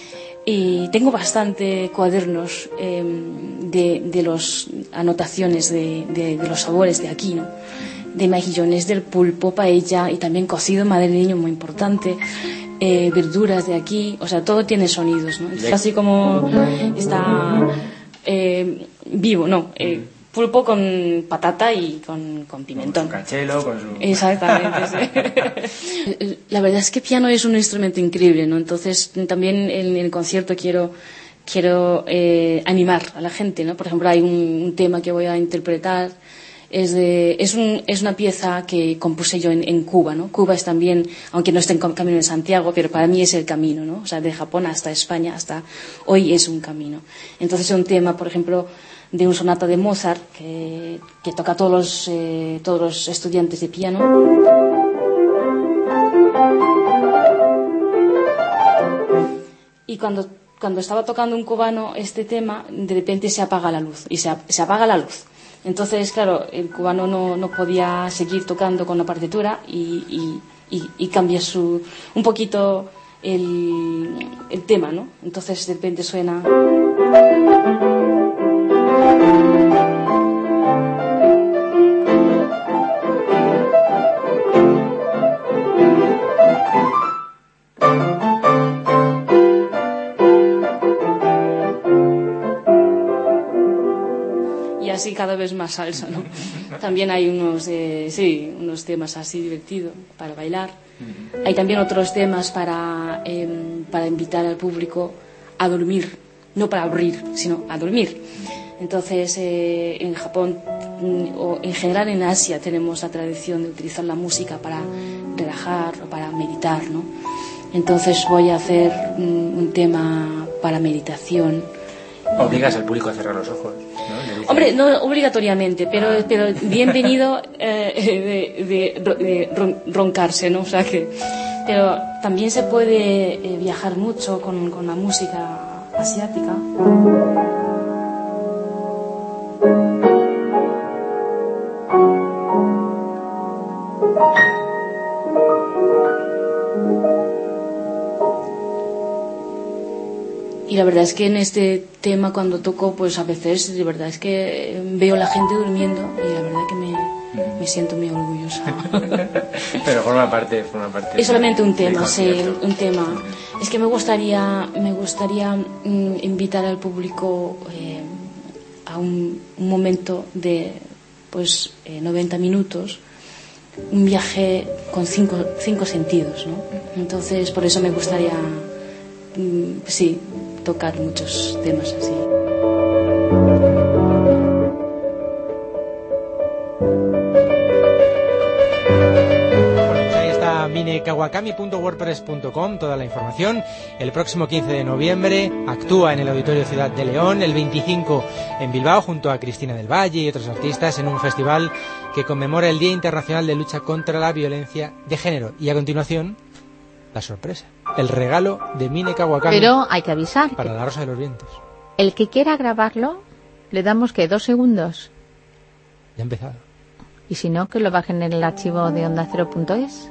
Y tengo bastante cuadernos eh, de, de las anotaciones de, de, de los sabores de aquí, ¿no? De mejillones del pulpo, paella y también cocido madrileño muy importante. Eh, verduras de aquí, o sea, todo tiene sonidos, ¿no? Entonces, así como está... Eh, vivo, no, eh, pulpo con patata y con, con pimentón. Con su canchelo, con su... Exactamente, sí. La verdad es que piano es un instrumento increíble, ¿no? Entonces también en el concierto quiero quiero eh, animar a la gente, ¿no? Por ejemplo, hay un, un tema que voy a interpretar, es de es un es una pieza que compuse yo en, en Cuba, ¿no? Cuba es también, aunque no esté en camino de Santiago, pero para mí es el camino, ¿no? O sea, de Japón hasta España, hasta hoy es un camino. Entonces es un tema, por ejemplo, de un sonata de Mozart que, que toca a todos los eh, todos los estudiantes de piano. Y cuando cuando estaba tocando un cubano este tema, de repente se apaga la luz y se, se apaga la luz. Entonces, claro, el cubano no, no podía seguir tocando con la partitura y, y, y, y cambia su, un poquito el, el tema, ¿no? Entonces de repente suena... Así cada vez más salsa, ¿no? También hay unos, eh, sí, unos temas así divertidos para bailar. Hay también otros temas para, eh, para invitar al público a dormir, no para aburrir, sino a dormir. Entonces, eh, en Japón o en general en Asia tenemos la tradición de utilizar la música para relajar o para meditar, ¿no? Entonces voy a hacer un, un tema para meditación. Obligas al público a cerrar los ojos, ¿no? Hombre, no obligatoriamente, pero, pero bienvenido eh, de, de, de ron, roncarse, ¿no? O sea que, pero también se puede eh, viajar mucho con, con la música asiática. Y la verdad es que en este tema cuando toco, pues a veces de verdad es que veo a la gente durmiendo y la verdad que me, me siento muy orgullosa. Pero forma parte, forma parte. Es solamente un tema, sí, un tema. Es que me gustaría, me gustaría mm, invitar al público eh, a un, un momento de, pues, eh, noventa minutos, un viaje con cinco, cinco sentidos, ¿no? Entonces, por eso me gustaría, mm, sí, tocar muchos temas así. mine kawakami punto wordpress punto com, toda la información. El próximo quince de noviembre actúa en el Auditorio Ciudad de León, el veinticinco en Bilbao junto a Cristina del Valle y otros artistas en un festival que conmemora el Día Internacional de Lucha contra la Violencia de Género. Y a continuación, la sorpresa, el regalo de Mine Kawakami. Pero hay que avisar. Para la Rosa de los Vientos. El que quiera grabarlo, le damos que dos segundos. Ya ha empezado. Y si no, que lo bajen en el archivo de onda cero punto es.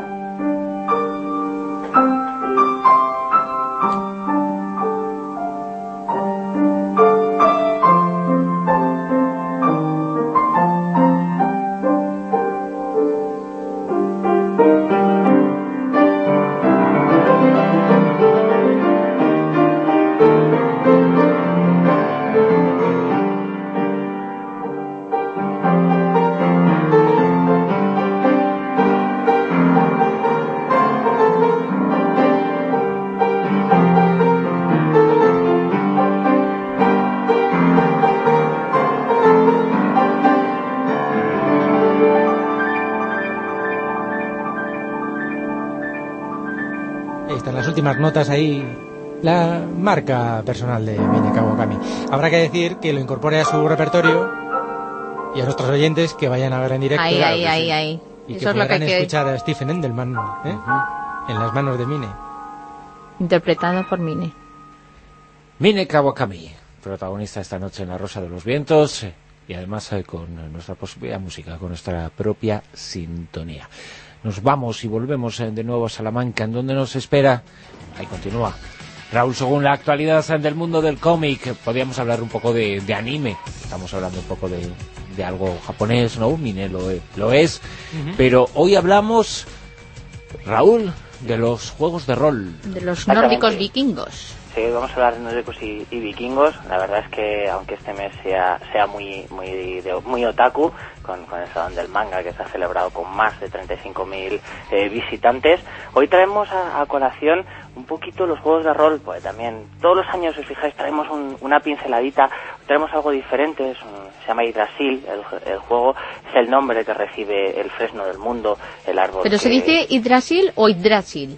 Notas ahí la marca personal de Mine Kawakami. Habrá que decir que lo incorpore a su repertorio y a nuestros oyentes que vayan a ver en directo. Ahí, claro, ahí, ahí, sí. ahí. Y Eso que es lo podrán que escuchar a Stephen Endelman, ¿eh? Uh-huh. En las manos de Mine. Interpretado por Mine. Mine Kawakami, protagonista esta noche en La Rosa de los Vientos y además eh, con nuestra propia música, con nuestra propia sintonía. Nos vamos y volvemos de nuevo a Salamanca, en donde nos espera. Ahí continúa Raúl, según la actualidad del mundo del cómic. Podríamos hablar un poco de, de anime. Estamos hablando un poco de, de algo japonés, ¿no? Mine lo, lo es. Uh-huh. Pero hoy hablamos, Raúl, de los juegos de rol. De los nórdicos vikingos. Sí, vamos a hablar de nórdicos y, y vikingos. La verdad es que aunque este mes sea sea muy muy de, muy otaku, con, con el Salón del Manga que se ha celebrado con más de treinta y cinco mil eh, visitantes, hoy traemos a, a colación un poquito los juegos de rol, pues también todos los años, si os fijáis, traemos un, una pinceladita, traemos algo diferente, es un, se llama Yggdrasil, el, el juego es el nombre que recibe el fresno del mundo, el árbol. ¿Pero que... se dice Yggdrasil o Yggdrasil?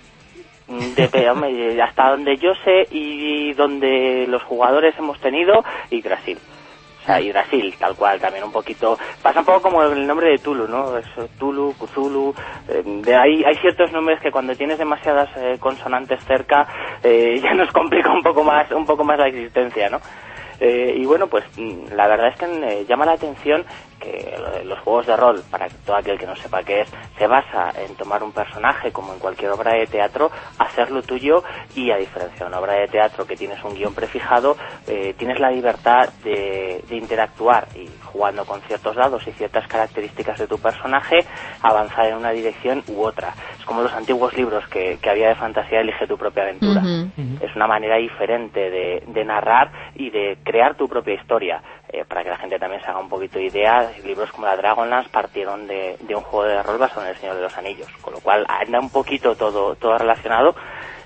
De, hombre, hasta donde yo sé y donde los jugadores hemos tenido, Yggdrasil. O sea, Yggdrasil, tal cual, también un poquito... Pasa un poco como el nombre de Tulu, ¿no? Es Tulu, Cthulhu... Eh, de ahí hay ciertos nombres que cuando tienes demasiadas eh, consonantes cerca eh, ya nos complica un poco más un poco más la existencia, ¿no? Eh, y bueno, pues la verdad es que eh, llama la atención que los juegos de rol, para todo aquel que no sepa qué es, se basa en tomar un personaje como en cualquier obra de teatro, hacerlo tuyo, y a diferencia de una obra de teatro que tienes un guión prefijado, eh, tienes la libertad de, de interactuar y jugando con ciertos dados y ciertas características de tu personaje, avanzar en una dirección u otra. Es como los antiguos libros que, que había de fantasía, Elige tu propia aventura. Uh-huh. Uh-huh. Es una manera diferente de, de narrar y de crear tu propia historia. Eh, para que la gente también se haga un poquito de idea, libros como la Dragonlance partieron de, de un juego de rol basado en El Señor de los Anillos, con lo cual anda un poquito todo, todo relacionado.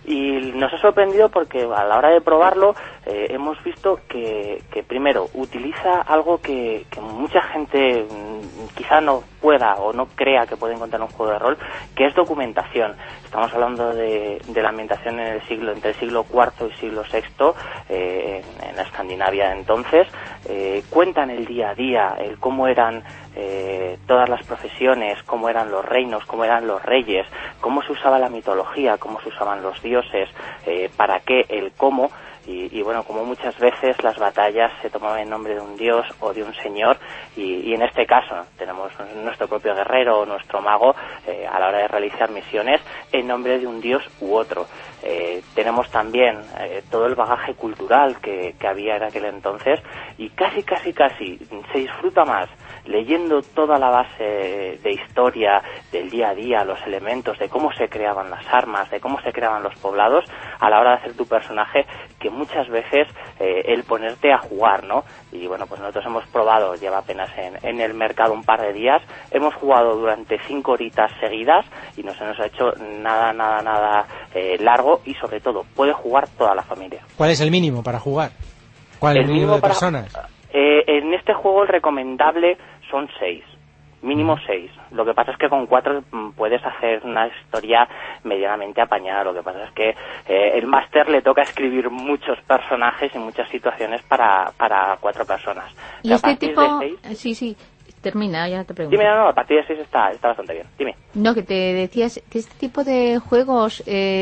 Y nos ha sorprendido porque a la hora de probarlo eh, hemos visto que, que primero utiliza algo que, que mucha gente mmm, quizá no pueda o no crea que puede encontrar en un juego de rol, que es documentación. Estamos hablando de, de la ambientación en el siglo, entre el siglo cuarto y siglo sexto, eh, en, en la Escandinavia de entonces. Eh, cuentan el día a día, el cómo eran eh, todas las profesiones, cómo eran los reinos, cómo eran los reyes, cómo se usaba la mitología, cómo se usaban los dioses, eh, para qué, el cómo. Y, y bueno, como muchas veces las batallas se tomaban en nombre de un dios o de un señor, y, y en este caso tenemos nuestro propio guerrero o nuestro mago eh, a la hora de realizar misiones en nombre de un dios u otro. Eh, tenemos también eh, todo el bagaje cultural que, que había en aquel entonces, y casi, casi, casi se disfruta más leyendo toda la base de historia del día a día, los elementos, de cómo se creaban las armas, de cómo se creaban los poblados a la hora de hacer tu personaje, que muchas veces eh, el ponerte a jugar, ¿no? Y bueno, pues nosotros hemos probado, lleva apenas en, en el mercado un par de días, hemos jugado durante cinco horitas seguidas y no se nos ha hecho nada, nada, nada eh, largo, y sobre todo puede jugar toda la familia. ¿Cuál es el mínimo para jugar? ¿Cuál es el, el mínimo de para, personas? Eh, en este juego el recomendable son seis, mínimo seis. Lo que pasa es que con cuatro puedes hacer una historia medianamente apañada. Lo que pasa es que eh, el máster le toca escribir muchos personajes y muchas situaciones para, para cuatro personas. ¿Y este tipo? Seis, sí, sí, termina, ya te pregunto. Dime, no, no, a partir de seis está, está bastante bien. Dime. No, que te decías que este tipo de juegos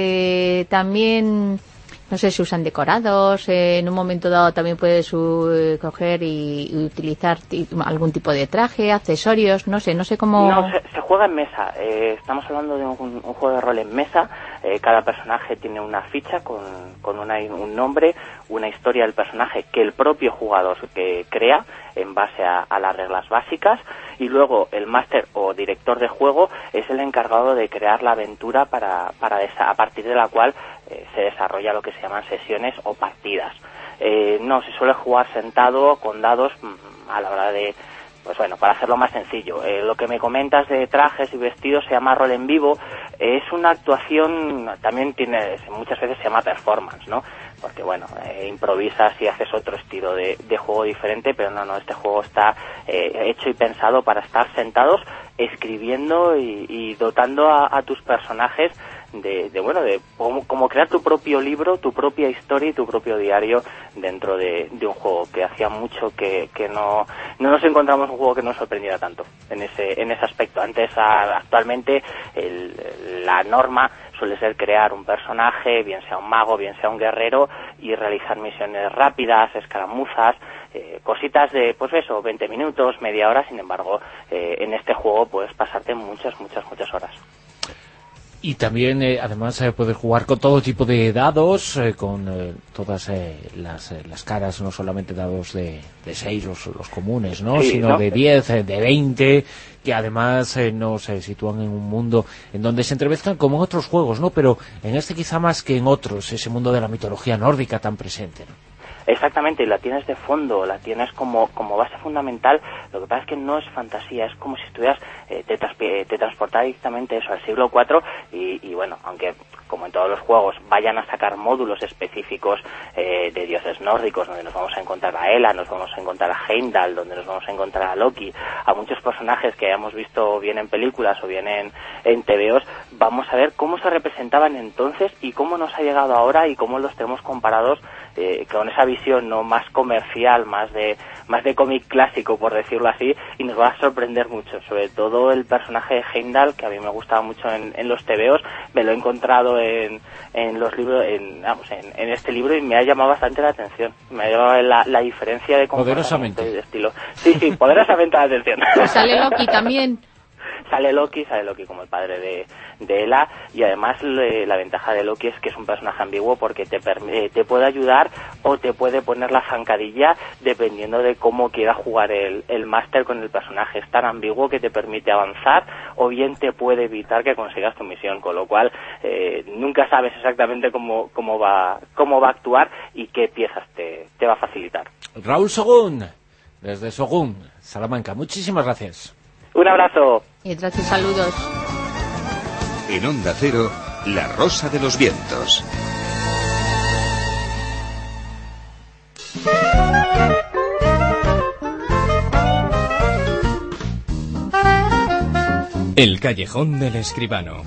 eh, también... No sé, se usan decorados, eh, en un momento dado también puedes uh, coger y, y utilizar t- algún tipo de traje, accesorios, no sé, no sé cómo... No, se, se juega en mesa, eh, estamos hablando de un, un juego de rol en mesa, eh, cada personaje tiene una ficha con, con una, un nombre, una historia del personaje que el propio jugador que crea en base a, a las reglas básicas, y luego el máster o director de juego es el encargado de crear la aventura para, para esa, a partir de la cual eh, se desarrolla lo que se llaman sesiones o partidas. Eh, no, se suele jugar sentado con dados a la hora de, pues bueno, para hacerlo más sencillo. Eh, lo que me comentas de trajes y vestidos se llama rol en vivo, eh, es una actuación, también tiene, muchas veces se llama performance, ¿no? Porque bueno, eh, improvisas y haces otro estilo de, de juego diferente, pero no, no, este juego está eh, hecho y pensado para estar sentados, escribiendo y, y dotando a, a tus personajes de, de bueno, de como, como crear tu propio libro, tu propia historia y tu propio diario dentro de, de un juego, que hacía mucho que, que no, no nos encontramos un juego que nos sorprendiera tanto en ese, en ese aspecto. Antes, a, actualmente, el, la norma suele ser crear un personaje, bien sea un mago, bien sea un guerrero, y realizar misiones rápidas, escaramuzas, eh, cositas de, pues eso, veinte minutos, media hora. Sin embargo, eh, en este juego puedes pasarte muchas, muchas, muchas horas. Y también, eh, además, eh, puedes jugar con todo tipo de dados, eh, con eh, todas eh, las, eh, las caras, no solamente dados de, de seis, los, los comunes, ¿no? Sí, sino ¿no? de diez, eh, de veinte, que además eh, nos eh, sitúan en un mundo en donde se entremezclan como en otros juegos, ¿no? Pero en este quizá más que en otros, ese mundo de la mitología nórdica tan presente, ¿no? Exactamente, y la tienes de fondo, la tienes como, como base fundamental. Lo que pasa es que no es fantasía, es como si estuvieras, eh, te, trasp- te transportas directamente eso al siglo cuatro, y, y bueno, aunque como en todos los juegos vayan a sacar módulos específicos eh, de dioses nórdicos, donde nos vamos a encontrar a Hela, nos vamos a encontrar a Heimdall, donde nos vamos a encontrar a Loki, a muchos personajes que hayamos visto bien en películas o bien en, en T V Os, vamos a ver cómo se representaban entonces y cómo nos ha llegado ahora y cómo los tenemos comparados eh, con esa visión no más comercial, más de más de cómic clásico, por decirlo así, y nos va a sorprender mucho, sobre todo el personaje de Heimdall, que a mí me gustaba mucho en, en los T V Os. Me lo he encontrado visto en, en los libros, en, vamos, en, en este libro, y me ha llamado bastante la atención. Me ha llamado la, la diferencia de comportamiento y de estilo. Sí, sí, poderosamente la atención. Pues sale Loki también. Sale Loki, sale Loki como el padre de, de Ela, y además le, la ventaja de Loki es que es un personaje ambiguo porque te, eh, te puede ayudar o te puede poner la zancadilla dependiendo de cómo quiera jugar el, el máster con el personaje. Es tan ambiguo que te permite avanzar o bien te puede evitar que consigas tu misión, con lo cual eh, nunca sabes exactamente cómo, cómo, va, cómo va a actuar y qué piezas te, te va a facilitar. Raúl Sogún, desde Sogún, Salamanca, muchísimas gracias. Un abrazo. Y gracias, saludos. En Onda Cero, La Rosa de los Vientos. El callejón del escribano.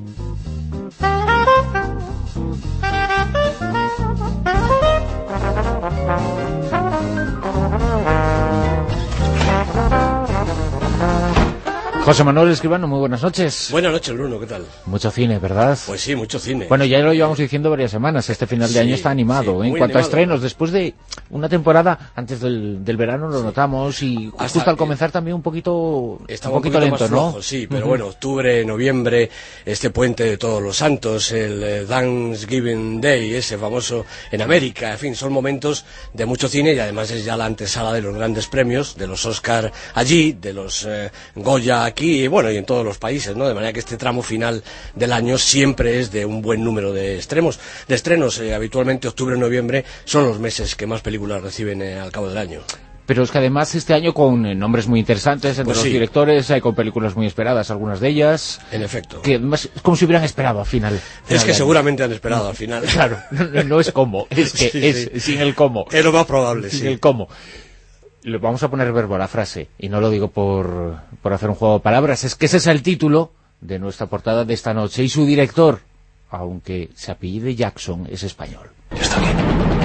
José Manuel Escribano, muy buenas noches. Buenas noches, Bruno, ¿qué tal? Mucho cine, ¿verdad? Pues sí, mucho cine. Bueno, ya lo llevamos diciendo varias semanas, este final de sí, año está animado. Sí, en cuanto animado. a estrenos, después de una temporada, antes del, del verano lo sí. notamos, y Hasta justo al comenzar también un poquito, Estaba un poquito, un poquito lento, más ¿no? flojo, sí, pero uh-huh. bueno, octubre, noviembre, este puente de Todos los Santos, el eh, Thanksgiving Day, ese famoso en América, en fin, son momentos de mucho cine, y además es ya la antesala de los grandes premios, de los Oscar allí, de los eh, Goya aquí, y bueno, y en todos los países, ¿no? De manera que este tramo final del año siempre es de un buen número de estrenos. De estrenos, eh, habitualmente octubre y noviembre son los meses que más películas reciben eh, al cabo del año. Pero es que además este año con eh, nombres muy interesantes entre pues los sí. directores, hay con películas muy esperadas, algunas de ellas. En efecto. Que además es como si hubieran esperado al final. Es que seguramente han esperado al final. Claro, no, no es como, es que sí, es sí. sin el cómo. Es lo más probable, sin sí. el cómo. Le vamos a poner verbo a la frase, y no lo digo por, por hacer un juego de palabras, es que ese es el título de nuestra portada de esta noche, y su director, aunque se apellide Jackson, es español. Está bien.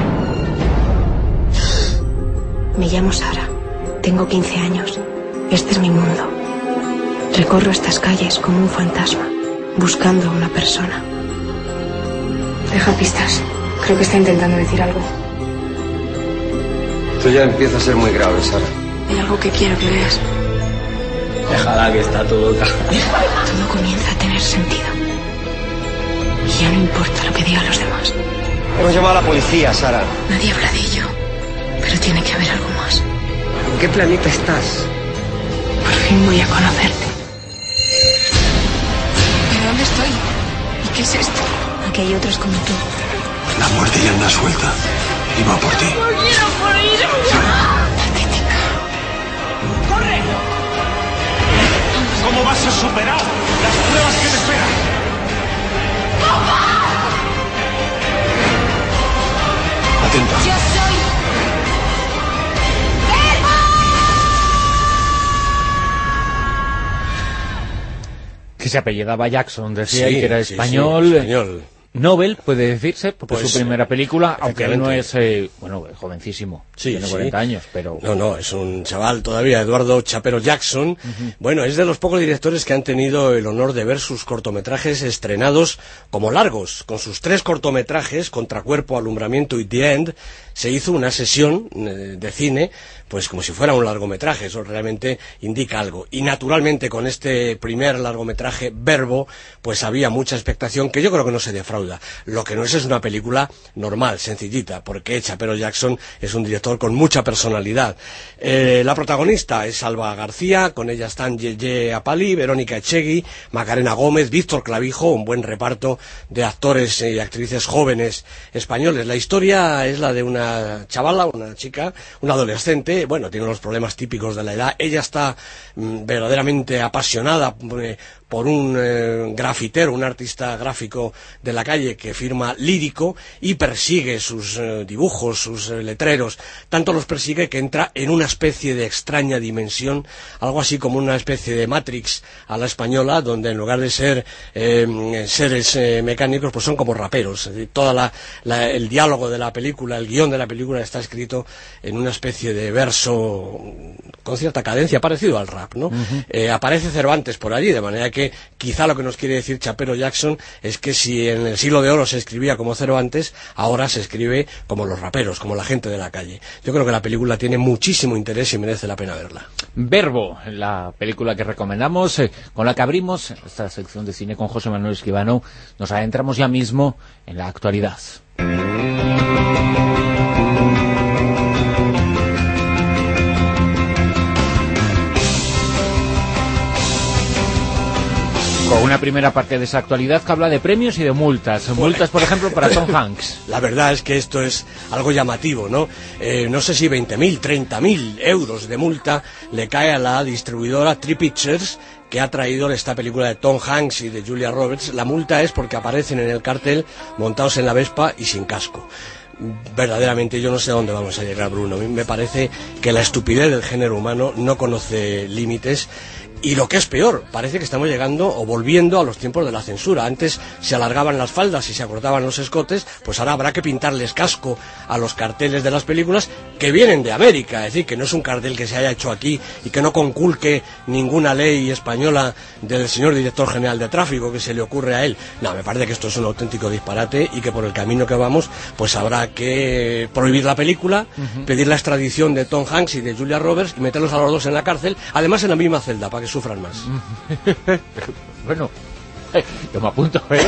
Me llamo Sara, tengo quince años, este es mi mundo. Recorro estas calles como un fantasma, buscando a una persona. Deja pistas, creo que está intentando decir algo. Esto ya empieza a ser muy grave, Sara. Hay algo que quiero que veas. Déjala, que está todo loca. Todo comienza a tener sentido. Y ya no importa lo que digan los demás. Hemos llamado a la policía, Sara. Nadie habla de ello. Pero tiene que haber algo más. ¿En qué planeta estás? Por fin voy a conocerte. ¿Pero dónde estoy? ¿Y qué es esto? Aquí hay otros como tú. La muerte ya anda suelta. Y va por ti. ¡No quiero morir! Patética. ¡Corre! ¿Cómo vas a superar las pruebas que te esperan? ¡Papá! Atenta. Yo soy... Que se apellidaba Jackson, decía, sí, y que era sí, español. Sí, español. Nobel, puede decirse, porque pues, es su primera película, aunque él no es, eh, bueno, jovencísimo, sí, tiene sí. cuarenta años, pero... No, no, es un chaval todavía, Eduardo Chapero Jackson. Uh-huh. Bueno, es de los pocos directores que han tenido el honor de ver sus cortometrajes estrenados como largos. Con sus tres cortometrajes, Contracuerpo, Alumbramiento y The End, se hizo una sesión eh, de cine, pues como si fuera un largometraje, eso realmente indica algo. Y naturalmente con este primer largometraje, Verbo, pues había mucha expectación que yo creo que no se defrauda. Lo que no es es una película normal, sencillita, porque Chapero Jackson es un director con mucha personalidad. Eh, la protagonista es Alba García, con ella están Yeye Apali, Verónica Echegui, Macarena Gómez, Víctor Clavijo, un buen reparto de actores y actrices jóvenes españoles. La historia es la de una chavala, una chica, una adolescente, bueno, tiene unos problemas típicos de la edad. Ella está mm, verdaderamente apasionada eh, por un eh, grafitero, un artista gráfico de la calle que firma Lírico y persigue sus eh, dibujos, sus eh, letreros. Tanto los persigue que entra en una especie de extraña dimensión, algo así como una especie de Matrix a la española, donde en lugar de ser eh, seres eh, mecánicos, pues son como raperos. Es decir, toda la, la, el diálogo de la película, el guión de la película está escrito en una especie de verso con cierta cadencia, parecido al rap, ¿no? Uh-huh. Eh, aparece Cervantes por allí, de manera que que quizá lo que nos quiere decir Chapero Jackson es que si en el siglo de oro se escribía como Cervantes, ahora se escribe como los raperos, como la gente de la calle. Yo creo que la película tiene muchísimo interés y merece la pena verla. Verbo, la película que recomendamos, eh, con la que abrimos esta sección de cine con José Manuel Escribano. Nos adentramos ya mismo en la actualidad. Con una primera parte de esa actualidad que habla de premios y de multas. Multas, por ejemplo, para Tom Hanks. La verdad es que esto es algo llamativo, ¿no? Eh, no sé si veinte mil, treinta mil euros de multa le cae a la distribuidora Tree Pictures, que ha traído esta película de Tom Hanks y de Julia Roberts. La multa es porque aparecen en el cartel montados en la Vespa y sin casco. Verdaderamente yo no sé a dónde vamos a llegar, Bruno. A mí me parece que la estupidez del género humano no conoce límites. Y lo que es peor, parece que estamos llegando o volviendo a los tiempos de la censura. Antes se alargaban las faldas y se acortaban los escotes, pues ahora habrá que pintarles casco a los carteles de las películas que vienen de América. Es decir, que no es un cartel que se haya hecho aquí y que no conculque ninguna ley española del señor director general de tráfico que se le ocurre a él. No, me parece que esto es un auténtico disparate y que por el camino que vamos, pues habrá que prohibir la película, uh-huh. pedir la extradición de Tom Hanks y de Julia Roberts y meterlos a los dos en la cárcel, además en la misma celda, para que sufran más. Bueno, yo me apunto, ¿eh?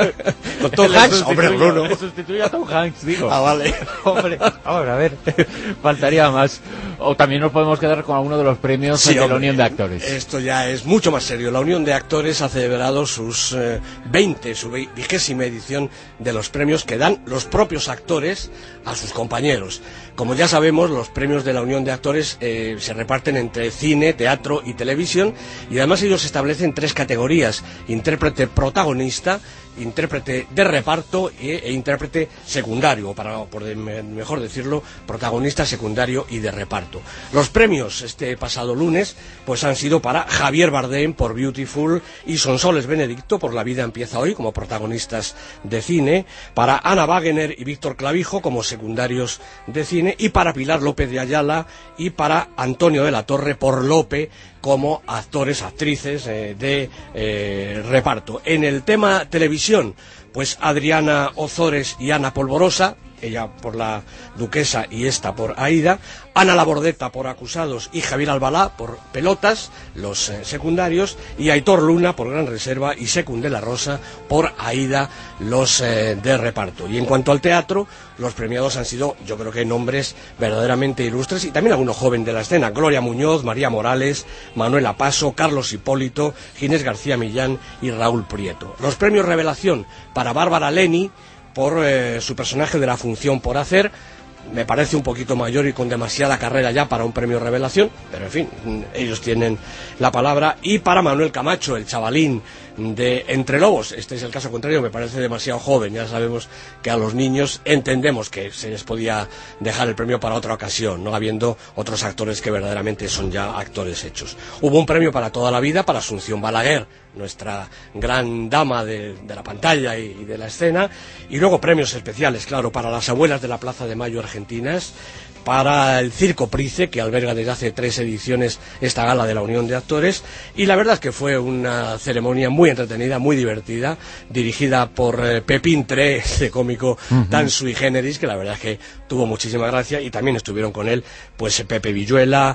¿Con Tom Hanks? Hombre, Bruno. Le sustituye a Tom Hanks, digo. Ah, vale. Hombre, ahora, a ver, faltaría más. O también nos podemos quedar con alguno de los premios sí, de hombre, la Unión de Actores. Esto ya es mucho más serio. La Unión de Actores ha celebrado sus eh, veinte, su vigésima edición de los premios que dan los propios actores a sus compañeros. Como ya sabemos, los premios de la Unión de Actores eh, se reparten entre cine, teatro y televisión, y además ellos establecen tres categorías: intérprete protagonista, intérprete de reparto e, e intérprete secundario, para por de, mejor decirlo, protagonista, secundario y de reparto. Los premios este pasado lunes pues han sido para Javier Bardem por Beautiful y Sonsoles Benedicto por La vida empieza hoy como protagonistas de cine, para Ana Wagener y Víctor Clavijo como secundarios de cine, y para Pilar López de Ayala y para Antonio de la Torre por Lope como actores, actrices eh, de eh, reparto. En el tema televisión, pues Adriana Ozores y Ana Polvorosa, ella por la Duquesa y esta por Aída, Ana Labordeta por Acusados y Javier Albalá por Pelotas, los eh, secundarios, y Aitor Luna por Gran Reserva y Secund de la Rosa por Aída, los eh, de reparto. Y en cuanto al teatro, los premiados han sido, yo creo que nombres verdaderamente ilustres y también algunos jóvenes de la escena: Gloria Muñoz, María Morales, Manuela Paso, Carlos Hipólito, Ginés García Millán y Raúl Prieto. Los premios Revelación para Bárbara Leni por eh, su personaje de La función por hacer. Me parece un poquito mayor y con demasiada carrera ya para un premio Revelación, pero en fin, ellos tienen la palabra. Y para Manuel Camacho, el chavalín de Entre Lobos, este es el caso contrario, me parece demasiado joven. Ya sabemos que a los niños entendemos que se les podía dejar el premio para otra ocasión, no habiendo otros actores que verdaderamente son ya actores hechos. Hubo un premio para toda la vida para Asunción Balaguer, nuestra gran dama de, de la pantalla y, y de la escena, y luego premios especiales, claro, para las abuelas de la Plaza de Mayo argentinas, para el Circo Price, que alberga desde hace tres ediciones esta gala de la Unión de Actores, y la verdad es que fue una ceremonia muy entretenida, muy divertida, dirigida por eh, Pepín Tre, este cómico uh-huh. tan sui generis, que la verdad es que tuvo muchísima gracia, y también estuvieron con él pues Pepe Villuela,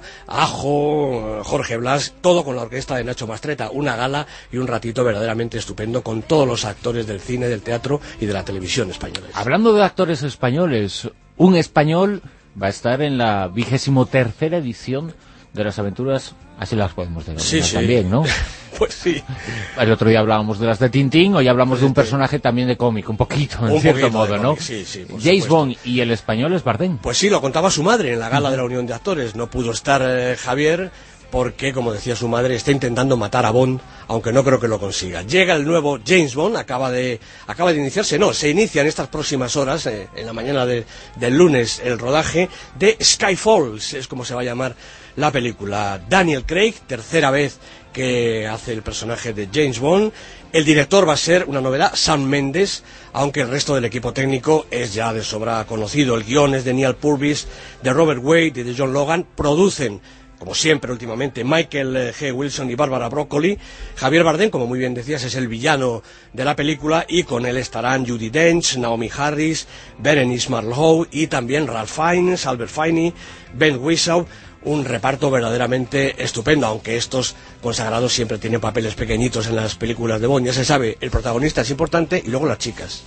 Ajo, Jorge Blas, todo con la orquesta de Nacho Mastreta, una gala y un ratito verdaderamente estupendo con todos los actores del cine, del teatro y de la televisión españoles. Hablando de actores españoles, un español va a estar en la vigésimo tercera edición de las aventuras, así las podemos denominar sí, sí. también, ¿no? Pues sí. El otro día hablábamos de las de Tintín, hoy hablamos de un personaje también de cómic, un poquito, en un cierto modo, ¿no? Sí, sí, James supuesto. Bond, y el español es Bardem. Pues sí, lo contaba su madre en la gala de la Unión de Actores. No pudo estar eh, Javier, porque, como decía su madre, está intentando matar a Bond, aunque no creo que lo consiga. Llega el nuevo James Bond, acaba de acaba de iniciarse, no, se inicia en estas próximas horas, eh, en la mañana de, del lunes, el rodaje de Skyfalls, es como se va a llamar la película. Daniel Craig, tercera vez que hace el personaje de James Bond. El director va a ser una novedad, Sam Mendes, aunque el resto del equipo técnico es ya de sobra conocido. El guion es de Neil Purvis, de Robert Wade y de John Logan. Producen como siempre últimamente, Michael G. Wilson y Bárbara Broccoli. Javier Bardem, como muy bien decías, es el villano de la película, y con él estarán Judi Dench, Naomi Harris, Berenice Marlowe y también Ralph Fiennes, Albert Finney, Ben Whishaw. Un reparto verdaderamente estupendo, aunque estos consagrados siempre tienen papeles pequeñitos en las películas de Bond. Ya se sabe, el protagonista es importante y luego las chicas.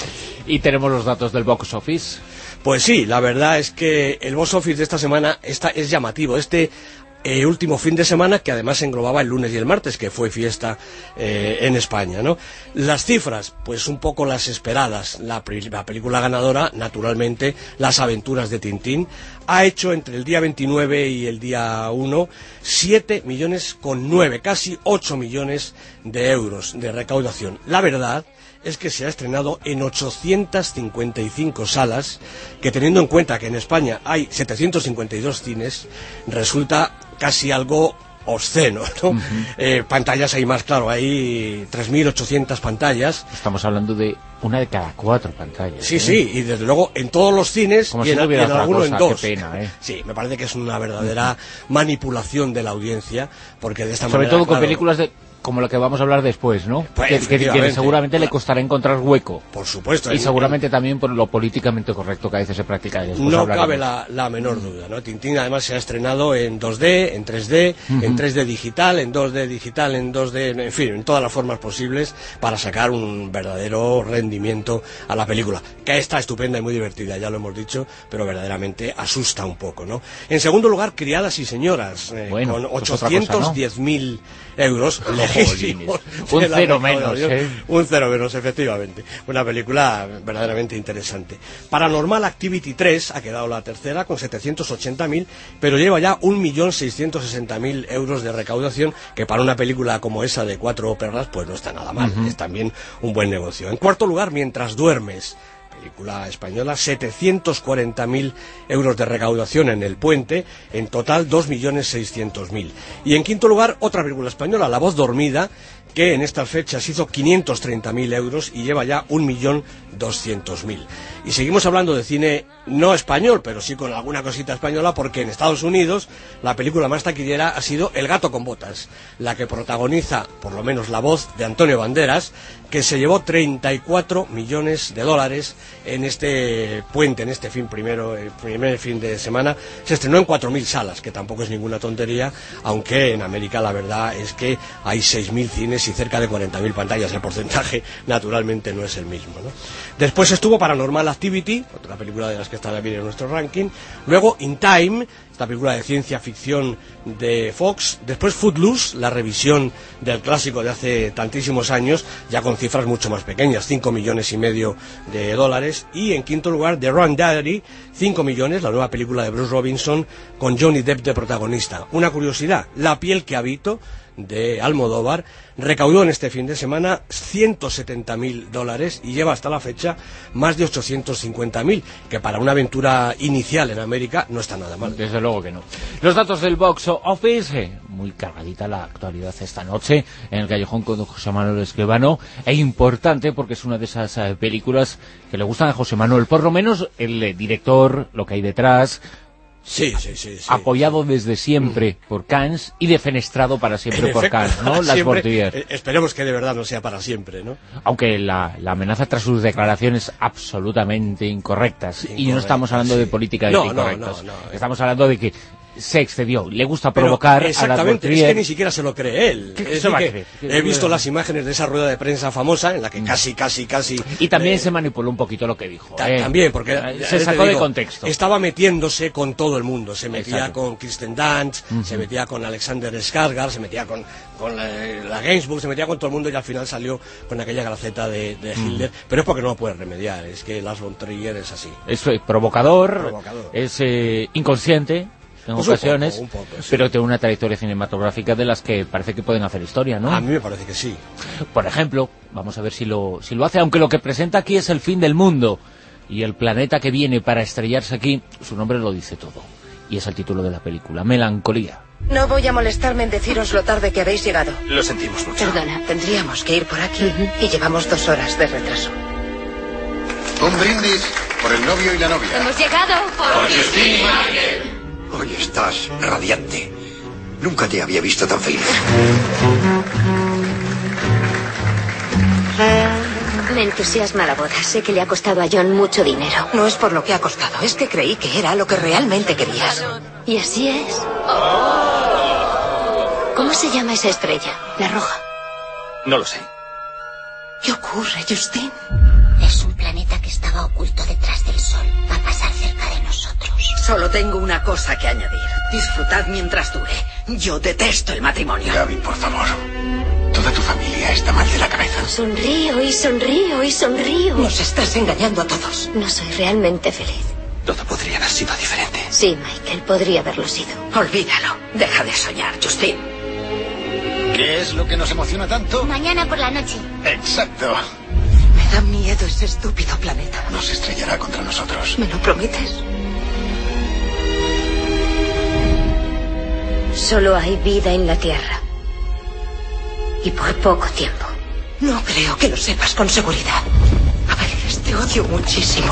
¿Y tenemos los datos del box office? Pues sí, la verdad es que el box office de esta semana está, es llamativo. Este eh, último fin de semana, que además englobaba el lunes y el martes, que fue fiesta eh, en España, ¿no? Las cifras, pues un poco las esperadas. La, la película ganadora, naturalmente, Las aventuras de Tintín, ha hecho entre el día veintinueve y el día uno siete millones con nueve, casi ocho millones de euros de recaudación. La verdad es que se ha estrenado en ochocientas cincuenta y cinco salas, que teniendo en cuenta que en España hay setecientos cincuenta y dos cines, resulta casi algo obsceno, ¿no? Uh-huh. eh, pantallas hay más, claro, hay tres mil ochocientas pantallas. Estamos hablando de una de cada cuatro pantallas. Sí, ¿eh? sí, y desde luego en todos los cines, como y si en, no hubiera en otra alguno cosa. en dos. Qué pena, ¿eh? Sí, me parece que es una verdadera uh-huh. manipulación de la audiencia, porque de esta Sobre manera, todo con claro, películas de... como lo que vamos a hablar después, ¿no? Pues, que, que, que seguramente claro. le costará encontrar hueco. Por supuesto. Y en, seguramente en... también por lo políticamente correcto que a veces se practica. No cabe la, la menor duda, ¿no? Tintín además se ha estrenado en dos D, en tres D, uh-huh. en tres D digital, en dos D digital, en dos D, en fin, en todas las formas posibles para sacar un verdadero rendimiento a la película, que está estupenda y muy divertida, ya lo hemos dicho, pero verdaderamente asusta un poco, ¿no? En segundo lugar, Criadas y señoras, eh, bueno, con pues ochocientos diez mil ¿no? euros, lejísimos. Un cero menos, ¿eh? Un cero menos, efectivamente. Una película verdaderamente interesante. Paranormal Activity tres ha quedado la tercera con setecientos ochenta mil, pero lleva ya un millón seiscientos sesenta mil euros de recaudación, que para una película como esa de cuatro perras, pues no está nada mal. Uh-huh. Es también un buen negocio. En cuarto lugar, Mientras duermes, película española, setecientos cuarenta mil euros de recaudación en El Puente, en total dos millones seiscientos mil. Y en quinto lugar, otra película española, La voz dormida, que en estas fechas hizo quinientos treinta mil euros y lleva ya un millón doscientos mil. Y seguimos hablando de cine no español, pero sí con alguna cosita española, porque en Estados Unidos la película más taquillera ha sido El gato con botas, la que protagoniza, por lo menos la voz de Antonio Banderas, que se llevó treinta y cuatro millones de dólares en este puente, en este fin primero, el primer fin de semana. Se estrenó en cuatro mil salas, que tampoco es ninguna tontería, aunque en América la verdad es que hay seis mil cines y cerca de cuarenta mil pantallas. El porcentaje naturalmente no es el mismo, ¿no? Después estuvo Paranormal Activity, otra película de las que está bien en nuestro ranking. Luego In Time, esta película de ciencia ficción de Fox. Después Footloose, la revisión del clásico de hace tantísimos años, ya con cifras mucho más pequeñas, cinco millones y medio de dólares. Y en quinto lugar The Rum Diary, cinco millones, la nueva película de Bruce Robinson con Johnny Depp de protagonista. Una curiosidad, La piel que habito, de Almodóvar, recaudó en este fin de semana ciento setenta mil dólares y lleva hasta la fecha más de ochocientos cincuenta mil, que para una aventura inicial en América no está nada mal. Desde luego que no. Los datos del box office, eh, muy cargadita la actualidad esta noche en el Callejón con José Manuel Escribano, e importante porque es una de esas eh, películas que le gustan a José Manuel, por lo menos el eh, director, lo que hay detrás. Sí, sí, sí, sí. Apoyado desde siempre mm. por Cannes y defenestrado para siempre en por efecto, Cannes, ¿no? Las Portier. Esperemos que de verdad no sea para siempre, ¿no? Aunque la, la amenaza tras sus declaraciones absolutamente incorrectas. Incorrecto, y no estamos hablando sí. de política no, de incorrectos. No, no, no, estamos hablando de que se excedió, le gusta provocar. Pero exactamente, a la es que ni siquiera se lo cree él. ¿Qué se va a creer? He visto las imágenes de esa rueda de prensa famosa en la que casi, casi, casi... Y también eh, se manipuló un poquito lo que dijo. Ta eh. También, porque... Se sacó digo, de contexto. Estaba metiéndose con todo el mundo. Se metía Exacto. con Kirsten Dunst, uh-huh. se metía con Alexander Skarsgård, se metía con, con la, la Gainsbourg, se metía con todo el mundo y al final salió con aquella graceta de, de Hitler. Uh-huh. Pero es porque no lo puede remediar, es que Lars von Trier es así. Es provocador, provocador. es eh, inconsciente... en pues ocasiones, un poco, un poco, sí. pero tiene una trayectoria cinematográfica de las que parece que pueden hacer historia, ¿no? A mí me parece que sí. Por ejemplo, vamos a ver si lo, si lo hace, aunque lo que presenta aquí es el fin del mundo, y el planeta que viene para estrellarse aquí, su nombre lo dice todo, y es el título de la película, Melancolía. No voy a molestarme en deciros lo tarde que habéis llegado. Lo sentimos mucho. Perdona, tendríamos que ir por aquí, uh-huh. y llevamos dos horas de retraso. Un brindis por el novio y la novia. Hemos llegado por... Por Justine. Hoy estás radiante. Nunca te había visto tan feliz. Me entusiasma la boda. Sé que le ha costado a John mucho dinero. No es por lo que ha costado, es que creí que era lo que realmente querías. Y así es. ¿Cómo se llama esa estrella? La roja. No lo sé. ¿Qué ocurre, Justin? Es un planeta que estaba oculto detrás del Sol. Va a pasar cerca de nosotros. Solo tengo una cosa que añadir. Disfrutad mientras dure. Yo detesto el matrimonio. Gaby, por favor. Toda tu familia está mal de la cabeza. Sonrío y sonrío y sonrío. Nos estás engañando a todos. No soy realmente feliz. Todo podría haber sido diferente. Sí, Michael, podría haberlo sido. Olvídalo. Deja de soñar, Justin. ¿Qué es lo que nos emociona tanto? Mañana por la noche. Exacto. Me da miedo ese estúpido planeta. Nos estrellará contra nosotros. ¿Me lo prometes? Solo hay vida en la Tierra. Y por poco tiempo. No creo que lo sepas con seguridad. A ver, te odio muchísimo.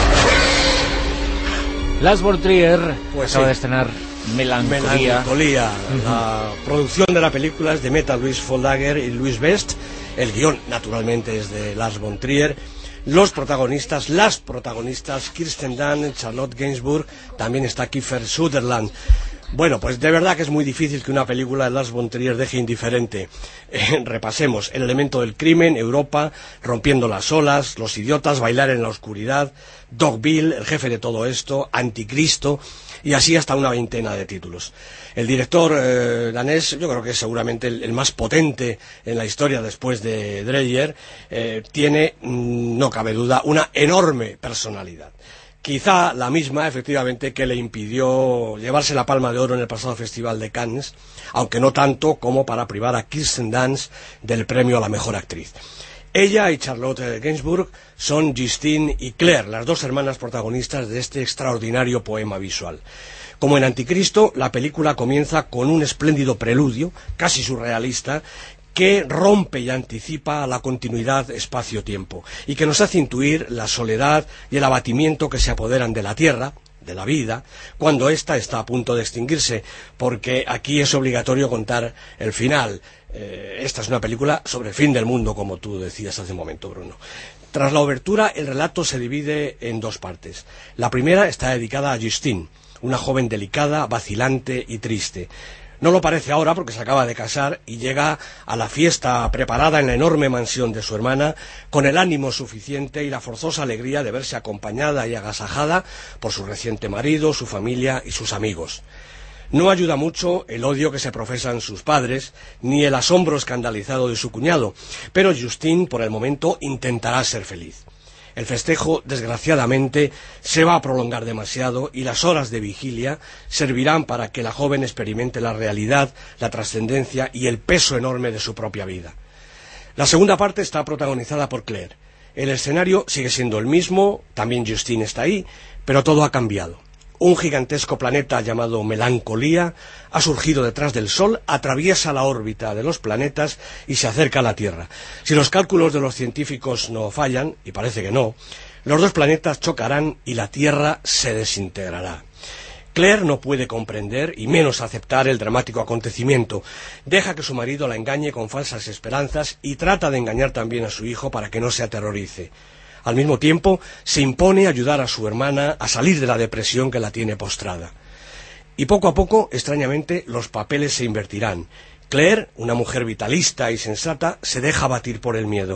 Lars von Trier pues acaba sí. de estrenar Melancolía. Melancolía. Uh-huh. La producción de la película es de Meta Louise Foldager y Louis Best. El guión, naturalmente, es de Lars von Trier. Los protagonistas, las protagonistas, Kirsten Dunst, Charlotte Gainsbourg, también está Kiefer Sutherland. Bueno, pues de verdad que es muy difícil que una película de Lars von Trier deje indiferente. Eh, repasemos: el elemento del crimen, Europa, rompiendo las olas, los idiotas, bailar en la oscuridad, Dogville, el jefe de todo esto, Anticristo, y así hasta una veintena de títulos. El director eh, danés, yo creo que es seguramente el, el más potente en la historia después de Dreyer, eh, tiene, mmm, no cabe duda, una enorme personalidad. Quizá la misma, efectivamente, que le impidió llevarse la Palma de Oro en el pasado Festival de Cannes, aunque no tanto como para privar a Kirsten Dunst del premio a la mejor actriz. Ella y Charlotte Gainsbourg son Justine y Claire, las dos hermanas protagonistas de este extraordinario poema visual. Como en Anticristo, la película comienza con un espléndido preludio, casi surrealista, que rompe y anticipa la continuidad espacio-tiempo y que nos hace intuir la soledad y el abatimiento que se apoderan de la Tierra, de la vida, cuando ésta está a punto de extinguirse, porque aquí es obligatorio contar el final. Eh, esta es una película sobre el fin del mundo, como tú decías hace un momento, Bruno. Tras la obertura, el relato se divide en dos partes. La primera está dedicada a Justine, una joven delicada, vacilante y triste. No lo parece ahora porque se acaba de casar y llega a la fiesta preparada en la enorme mansión de su hermana con el ánimo suficiente y la forzosa alegría de verse acompañada y agasajada por su reciente marido, su familia y sus amigos. No ayuda mucho el odio que se profesan sus padres, ni el asombro escandalizado de su cuñado, pero Justine, por el momento, intentará ser feliz. El festejo, desgraciadamente, se va a prolongar demasiado y las horas de vigilia servirán para que la joven experimente la realidad, la trascendencia y el peso enorme de su propia vida. La segunda parte está protagonizada por Claire. El escenario sigue siendo el mismo, también Justine está ahí, pero todo ha cambiado. Un gigantesco planeta llamado Melancolía ha surgido detrás del Sol, atraviesa la órbita de los planetas y se acerca a la Tierra. Si los cálculos de los científicos no fallan, y parece que no, los dos planetas chocarán y la Tierra se desintegrará. Claire no puede comprender y menos aceptar el dramático acontecimiento. Deja que su marido la engañe con falsas esperanzas y trata de engañar también a su hijo para que no se aterrorice. Al mismo tiempo, se impone ayudar a su hermana a salir de la depresión que la tiene postrada. Y poco a poco, extrañamente, los papeles se invertirán. Claire, una mujer vitalista y sensata, se deja abatir por el miedo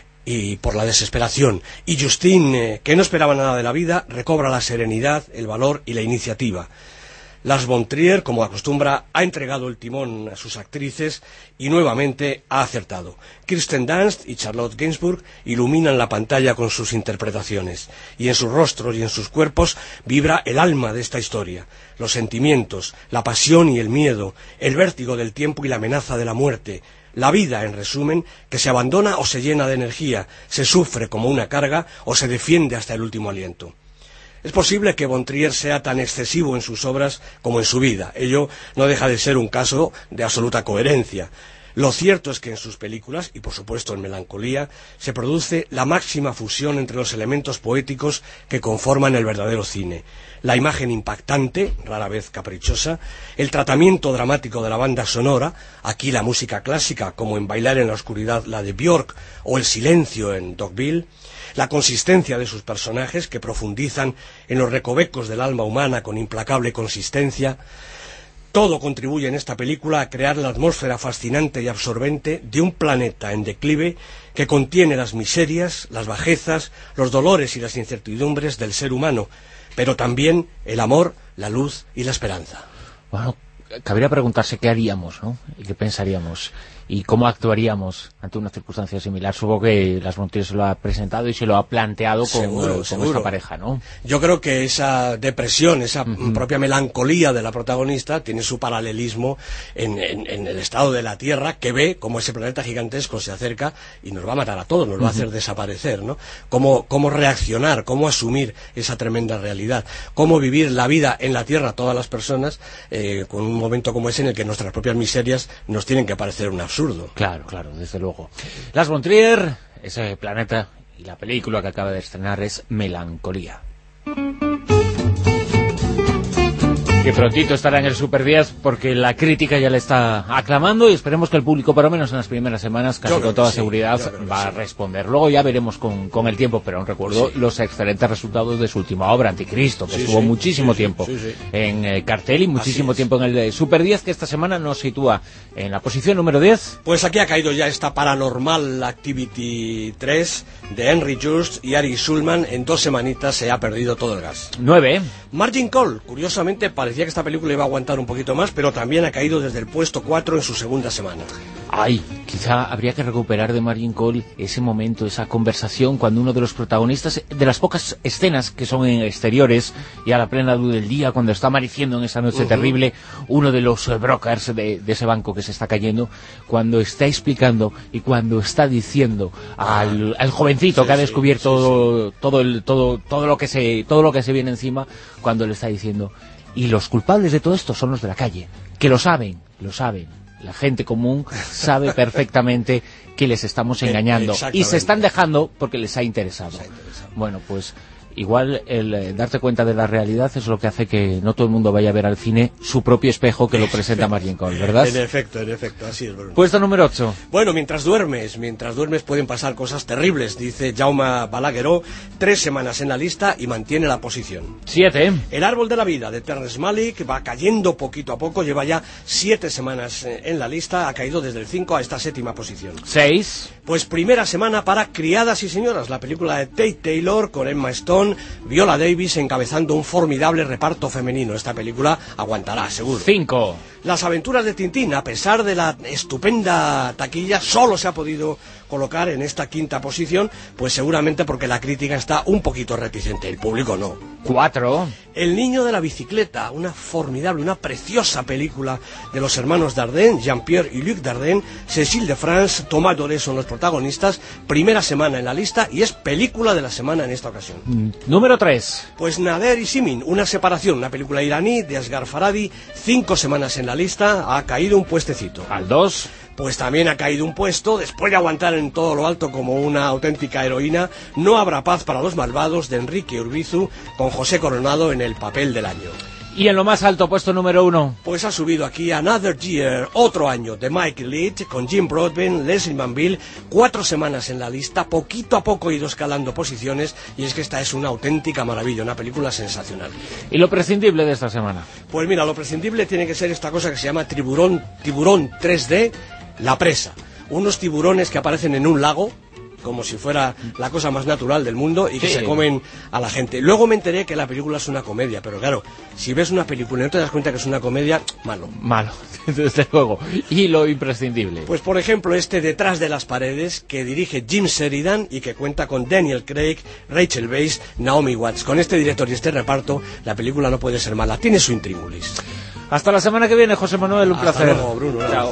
y por la desesperación. Y Justine, que no esperaba nada de la vida, recobra la serenidad, el valor y la iniciativa. Lars von Trier, como acostumbra, ha entregado el timón a sus actrices y nuevamente ha acertado. Kirsten Dunst y Charlotte Gainsbourg iluminan la pantalla con sus interpretaciones y en sus rostros y en sus cuerpos vibra el alma de esta historia, los sentimientos, la pasión y el miedo, el vértigo del tiempo y la amenaza de la muerte, la vida, en resumen, que se abandona o se llena de energía, se sufre como una carga o se defiende hasta el último aliento. Es posible que von Trier sea tan excesivo en sus obras como en su vida. Ello no deja de ser un caso de absoluta coherencia. Lo cierto es que en sus películas, y por supuesto en Melancolía, se produce la máxima fusión entre los elementos poéticos que conforman el verdadero cine. La imagen impactante, rara vez caprichosa, el tratamiento dramático de la banda sonora, aquí la música clásica, como en Bailar en la oscuridad, la de Björk, o el silencio en Dogville, la consistencia de sus personajes, que profundizan en los recovecos del alma humana con implacable consistencia. Todo contribuye en esta película a crear la atmósfera fascinante y absorbente de un planeta en declive que contiene las miserias, las bajezas, los dolores y las incertidumbres del ser humano, pero también el amor, la luz y la esperanza. Bueno, cabría preguntarse qué haríamos, ¿no? Y qué pensaríamos y cómo actuaríamos ante una circunstancia similar. Supongo que Lars von Trier se lo ha presentado y se lo ha planteado con, Seguro, con seguro. esta pareja, ¿no? Yo creo que esa depresión, esa uh-huh. propia melancolía de la protagonista tiene su paralelismo en, en, en el estado de la Tierra, que ve cómo ese planeta gigantesco se acerca y nos va a matar a todos, nos uh-huh. va a hacer desaparecer, ¿no? Cómo, cómo reaccionar, cómo asumir esa tremenda realidad, cómo vivir la vida en la Tierra todas las personas eh, con un momento como ese en el que nuestras propias miserias nos tienen que parecer un absurdo. Claro, claro, desde luego. Lars von Trier, ese planeta, y la película que acaba de estrenar es Melancolía. Que prontito estará en el Super diez porque la crítica ya le está aclamando y esperemos que el público, por lo menos en las primeras semanas, casi con toda sí, seguridad, va a responder. Luego ya veremos con, con el tiempo, pero aún recuerdo sí. los excelentes resultados de su última obra, Anticristo, que sí, estuvo sí, muchísimo sí, tiempo sí, sí. en eh, cartel y muchísimo tiempo en el Super diez, que esta semana nos sitúa en la posición número diez. Pues aquí ha caído ya esta Paranormal Activity tres de Henry Just y Ari Schulman. En dos semanitas se ha perdido todo el gas. nueve. Margin Call, curiosamente parecía que esta película iba a aguantar un poquito más, pero también ha caído desde el puesto cuatro en su segunda semana. Ay, quizá habría que recuperar de Margin Call ese momento, esa conversación cuando uno de los protagonistas, de las pocas escenas que son en exteriores y a la plena luz del día, cuando está amaneciendo en esa noche uh-huh. terrible, uno de los uh, brokers de, de ese banco que se está cayendo, cuando está explicando y cuando está diciendo al, al jovencito sí, que ha descubierto sí, sí. todo el todo todo lo que se todo lo que se viene encima, cuando le está diciendo, y los culpables de todo esto son los de la calle, que lo saben, lo saben. La gente común sabe perfectamente que les estamos engañando y se están dejando porque les ha interesado. Bueno, pues igual el eh, darte cuenta de la realidad es lo que hace que no todo el mundo vaya a ver al cine su propio espejo que lo presenta Margin Call, ¿verdad? En efecto, en efecto, así es, Bruno. Puesto número ocho. Bueno, mientras duermes, mientras duermes pueden pasar cosas terribles, dice Jaume Balagueró, tres semanas en la lista y mantiene la posición. siete. El árbol de la vida de Terrence Malick va cayendo poquito a poco, lleva ya siete semanas en la lista, ha caído desde el cinco a esta séptima posición. seis. Pues primera semana para Criadas y Señoras, la película de Tate Taylor con Emma Stone, Viola Davis encabezando un formidable reparto femenino. Esta película aguantará, seguro. cinco. Las aventuras de Tintín, a pesar de la estupenda taquilla, solo se ha podido colocar en esta quinta posición, pues seguramente porque la crítica está un poquito reticente, el público no. cuatro. El niño de la bicicleta, una formidable, una preciosa película de los hermanos Dardenne, Jean-Pierre y Luc Dardenne, Cécile de France, Thomas Doré son los protagonistas, primera semana en la lista y es película de la semana en esta ocasión. Mm, número tres. Pues Nader y Simin, una separación, una película iraní de Asghar Farhadi, cinco semanas en la lista, ha caído un puestecito. Al dos. Pues también ha caído un puesto, después de aguantar en todo lo alto como una auténtica heroína, No habrá paz para los malvados, de Enrique Urbizu, con José Coronado en el papel del año. Y en lo más alto, puesto número uno. Pues ha subido aquí Another Year, otro año, de Mike Leach, con Jim Broadbent, Leslie Manville, cuatro semanas en la lista, poquito a poco ha ido escalando posiciones, y es que esta es una auténtica maravilla, una película sensacional. ¿Y lo prescindible de esta semana? Pues mira, lo prescindible tiene que ser esta cosa que se llama Tiburón, Tiburón tres D, La Presa. Unos tiburones que aparecen en un lago, como si fuera la cosa más natural del mundo y que sí. se comen a la gente. Luego me enteré que la película es una comedia, pero claro, si ves una película y no te das cuenta que es una comedia, malo. Malo, desde luego. ¿Y lo imprescindible? Pues por ejemplo este Detrás de las paredes, que dirige Jim Sheridan y que cuenta con Daniel Craig, Rachel Weisz, Naomi Watts. Con este director y este reparto, la película no puede ser mala, tiene su intríngulis. Hasta la semana que viene, José Manuel, un Hasta placer. Hasta luego, Bruno. Chao.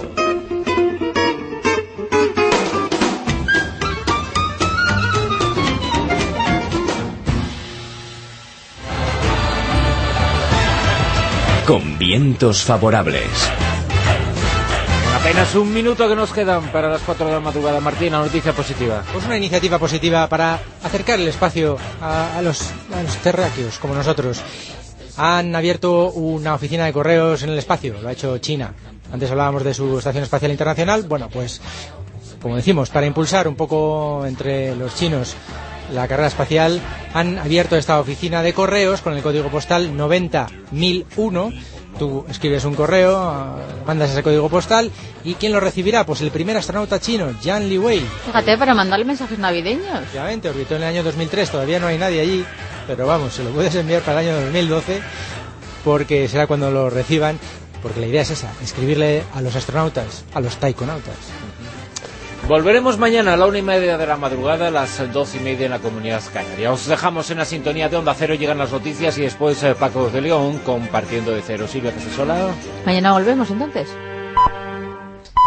Con vientos favorables. Una Apenas un minuto que nos quedan para las cuatro de la madrugada. Martín, la noticia positiva. Pues una iniciativa positiva para acercar el espacio a, a, los, a los terráqueos, como nosotros. Han abierto una oficina de correos en el espacio, lo ha hecho China. Antes hablábamos de su Estación Espacial Internacional. Bueno, pues, como decimos, para impulsar un poco entre los chinos la carrera espacial, han abierto esta oficina de correos con el código postal noventa mil uno. Tú escribes un correo, mandas ese código postal, ¿y quién lo recibirá? Pues el primer astronauta chino, Yan Liwei. Fíjate, para mandarle mensajes navideños. Obviamente, orbitó en el año dos mil tres, todavía no hay nadie allí, pero vamos, se lo puedes enviar para el año dos mil doce, porque será cuando lo reciban, porque la idea es esa, escribirle a los astronautas, a los taikonautas. Volveremos mañana a la una y media de la madrugada, a las doce y media en la Comunidad Canaria. Os dejamos en la sintonía de Onda Cero, llegan las noticias y después eh, Paco de León compartiendo de cero. Silvia Casasola. Mañana volvemos entonces.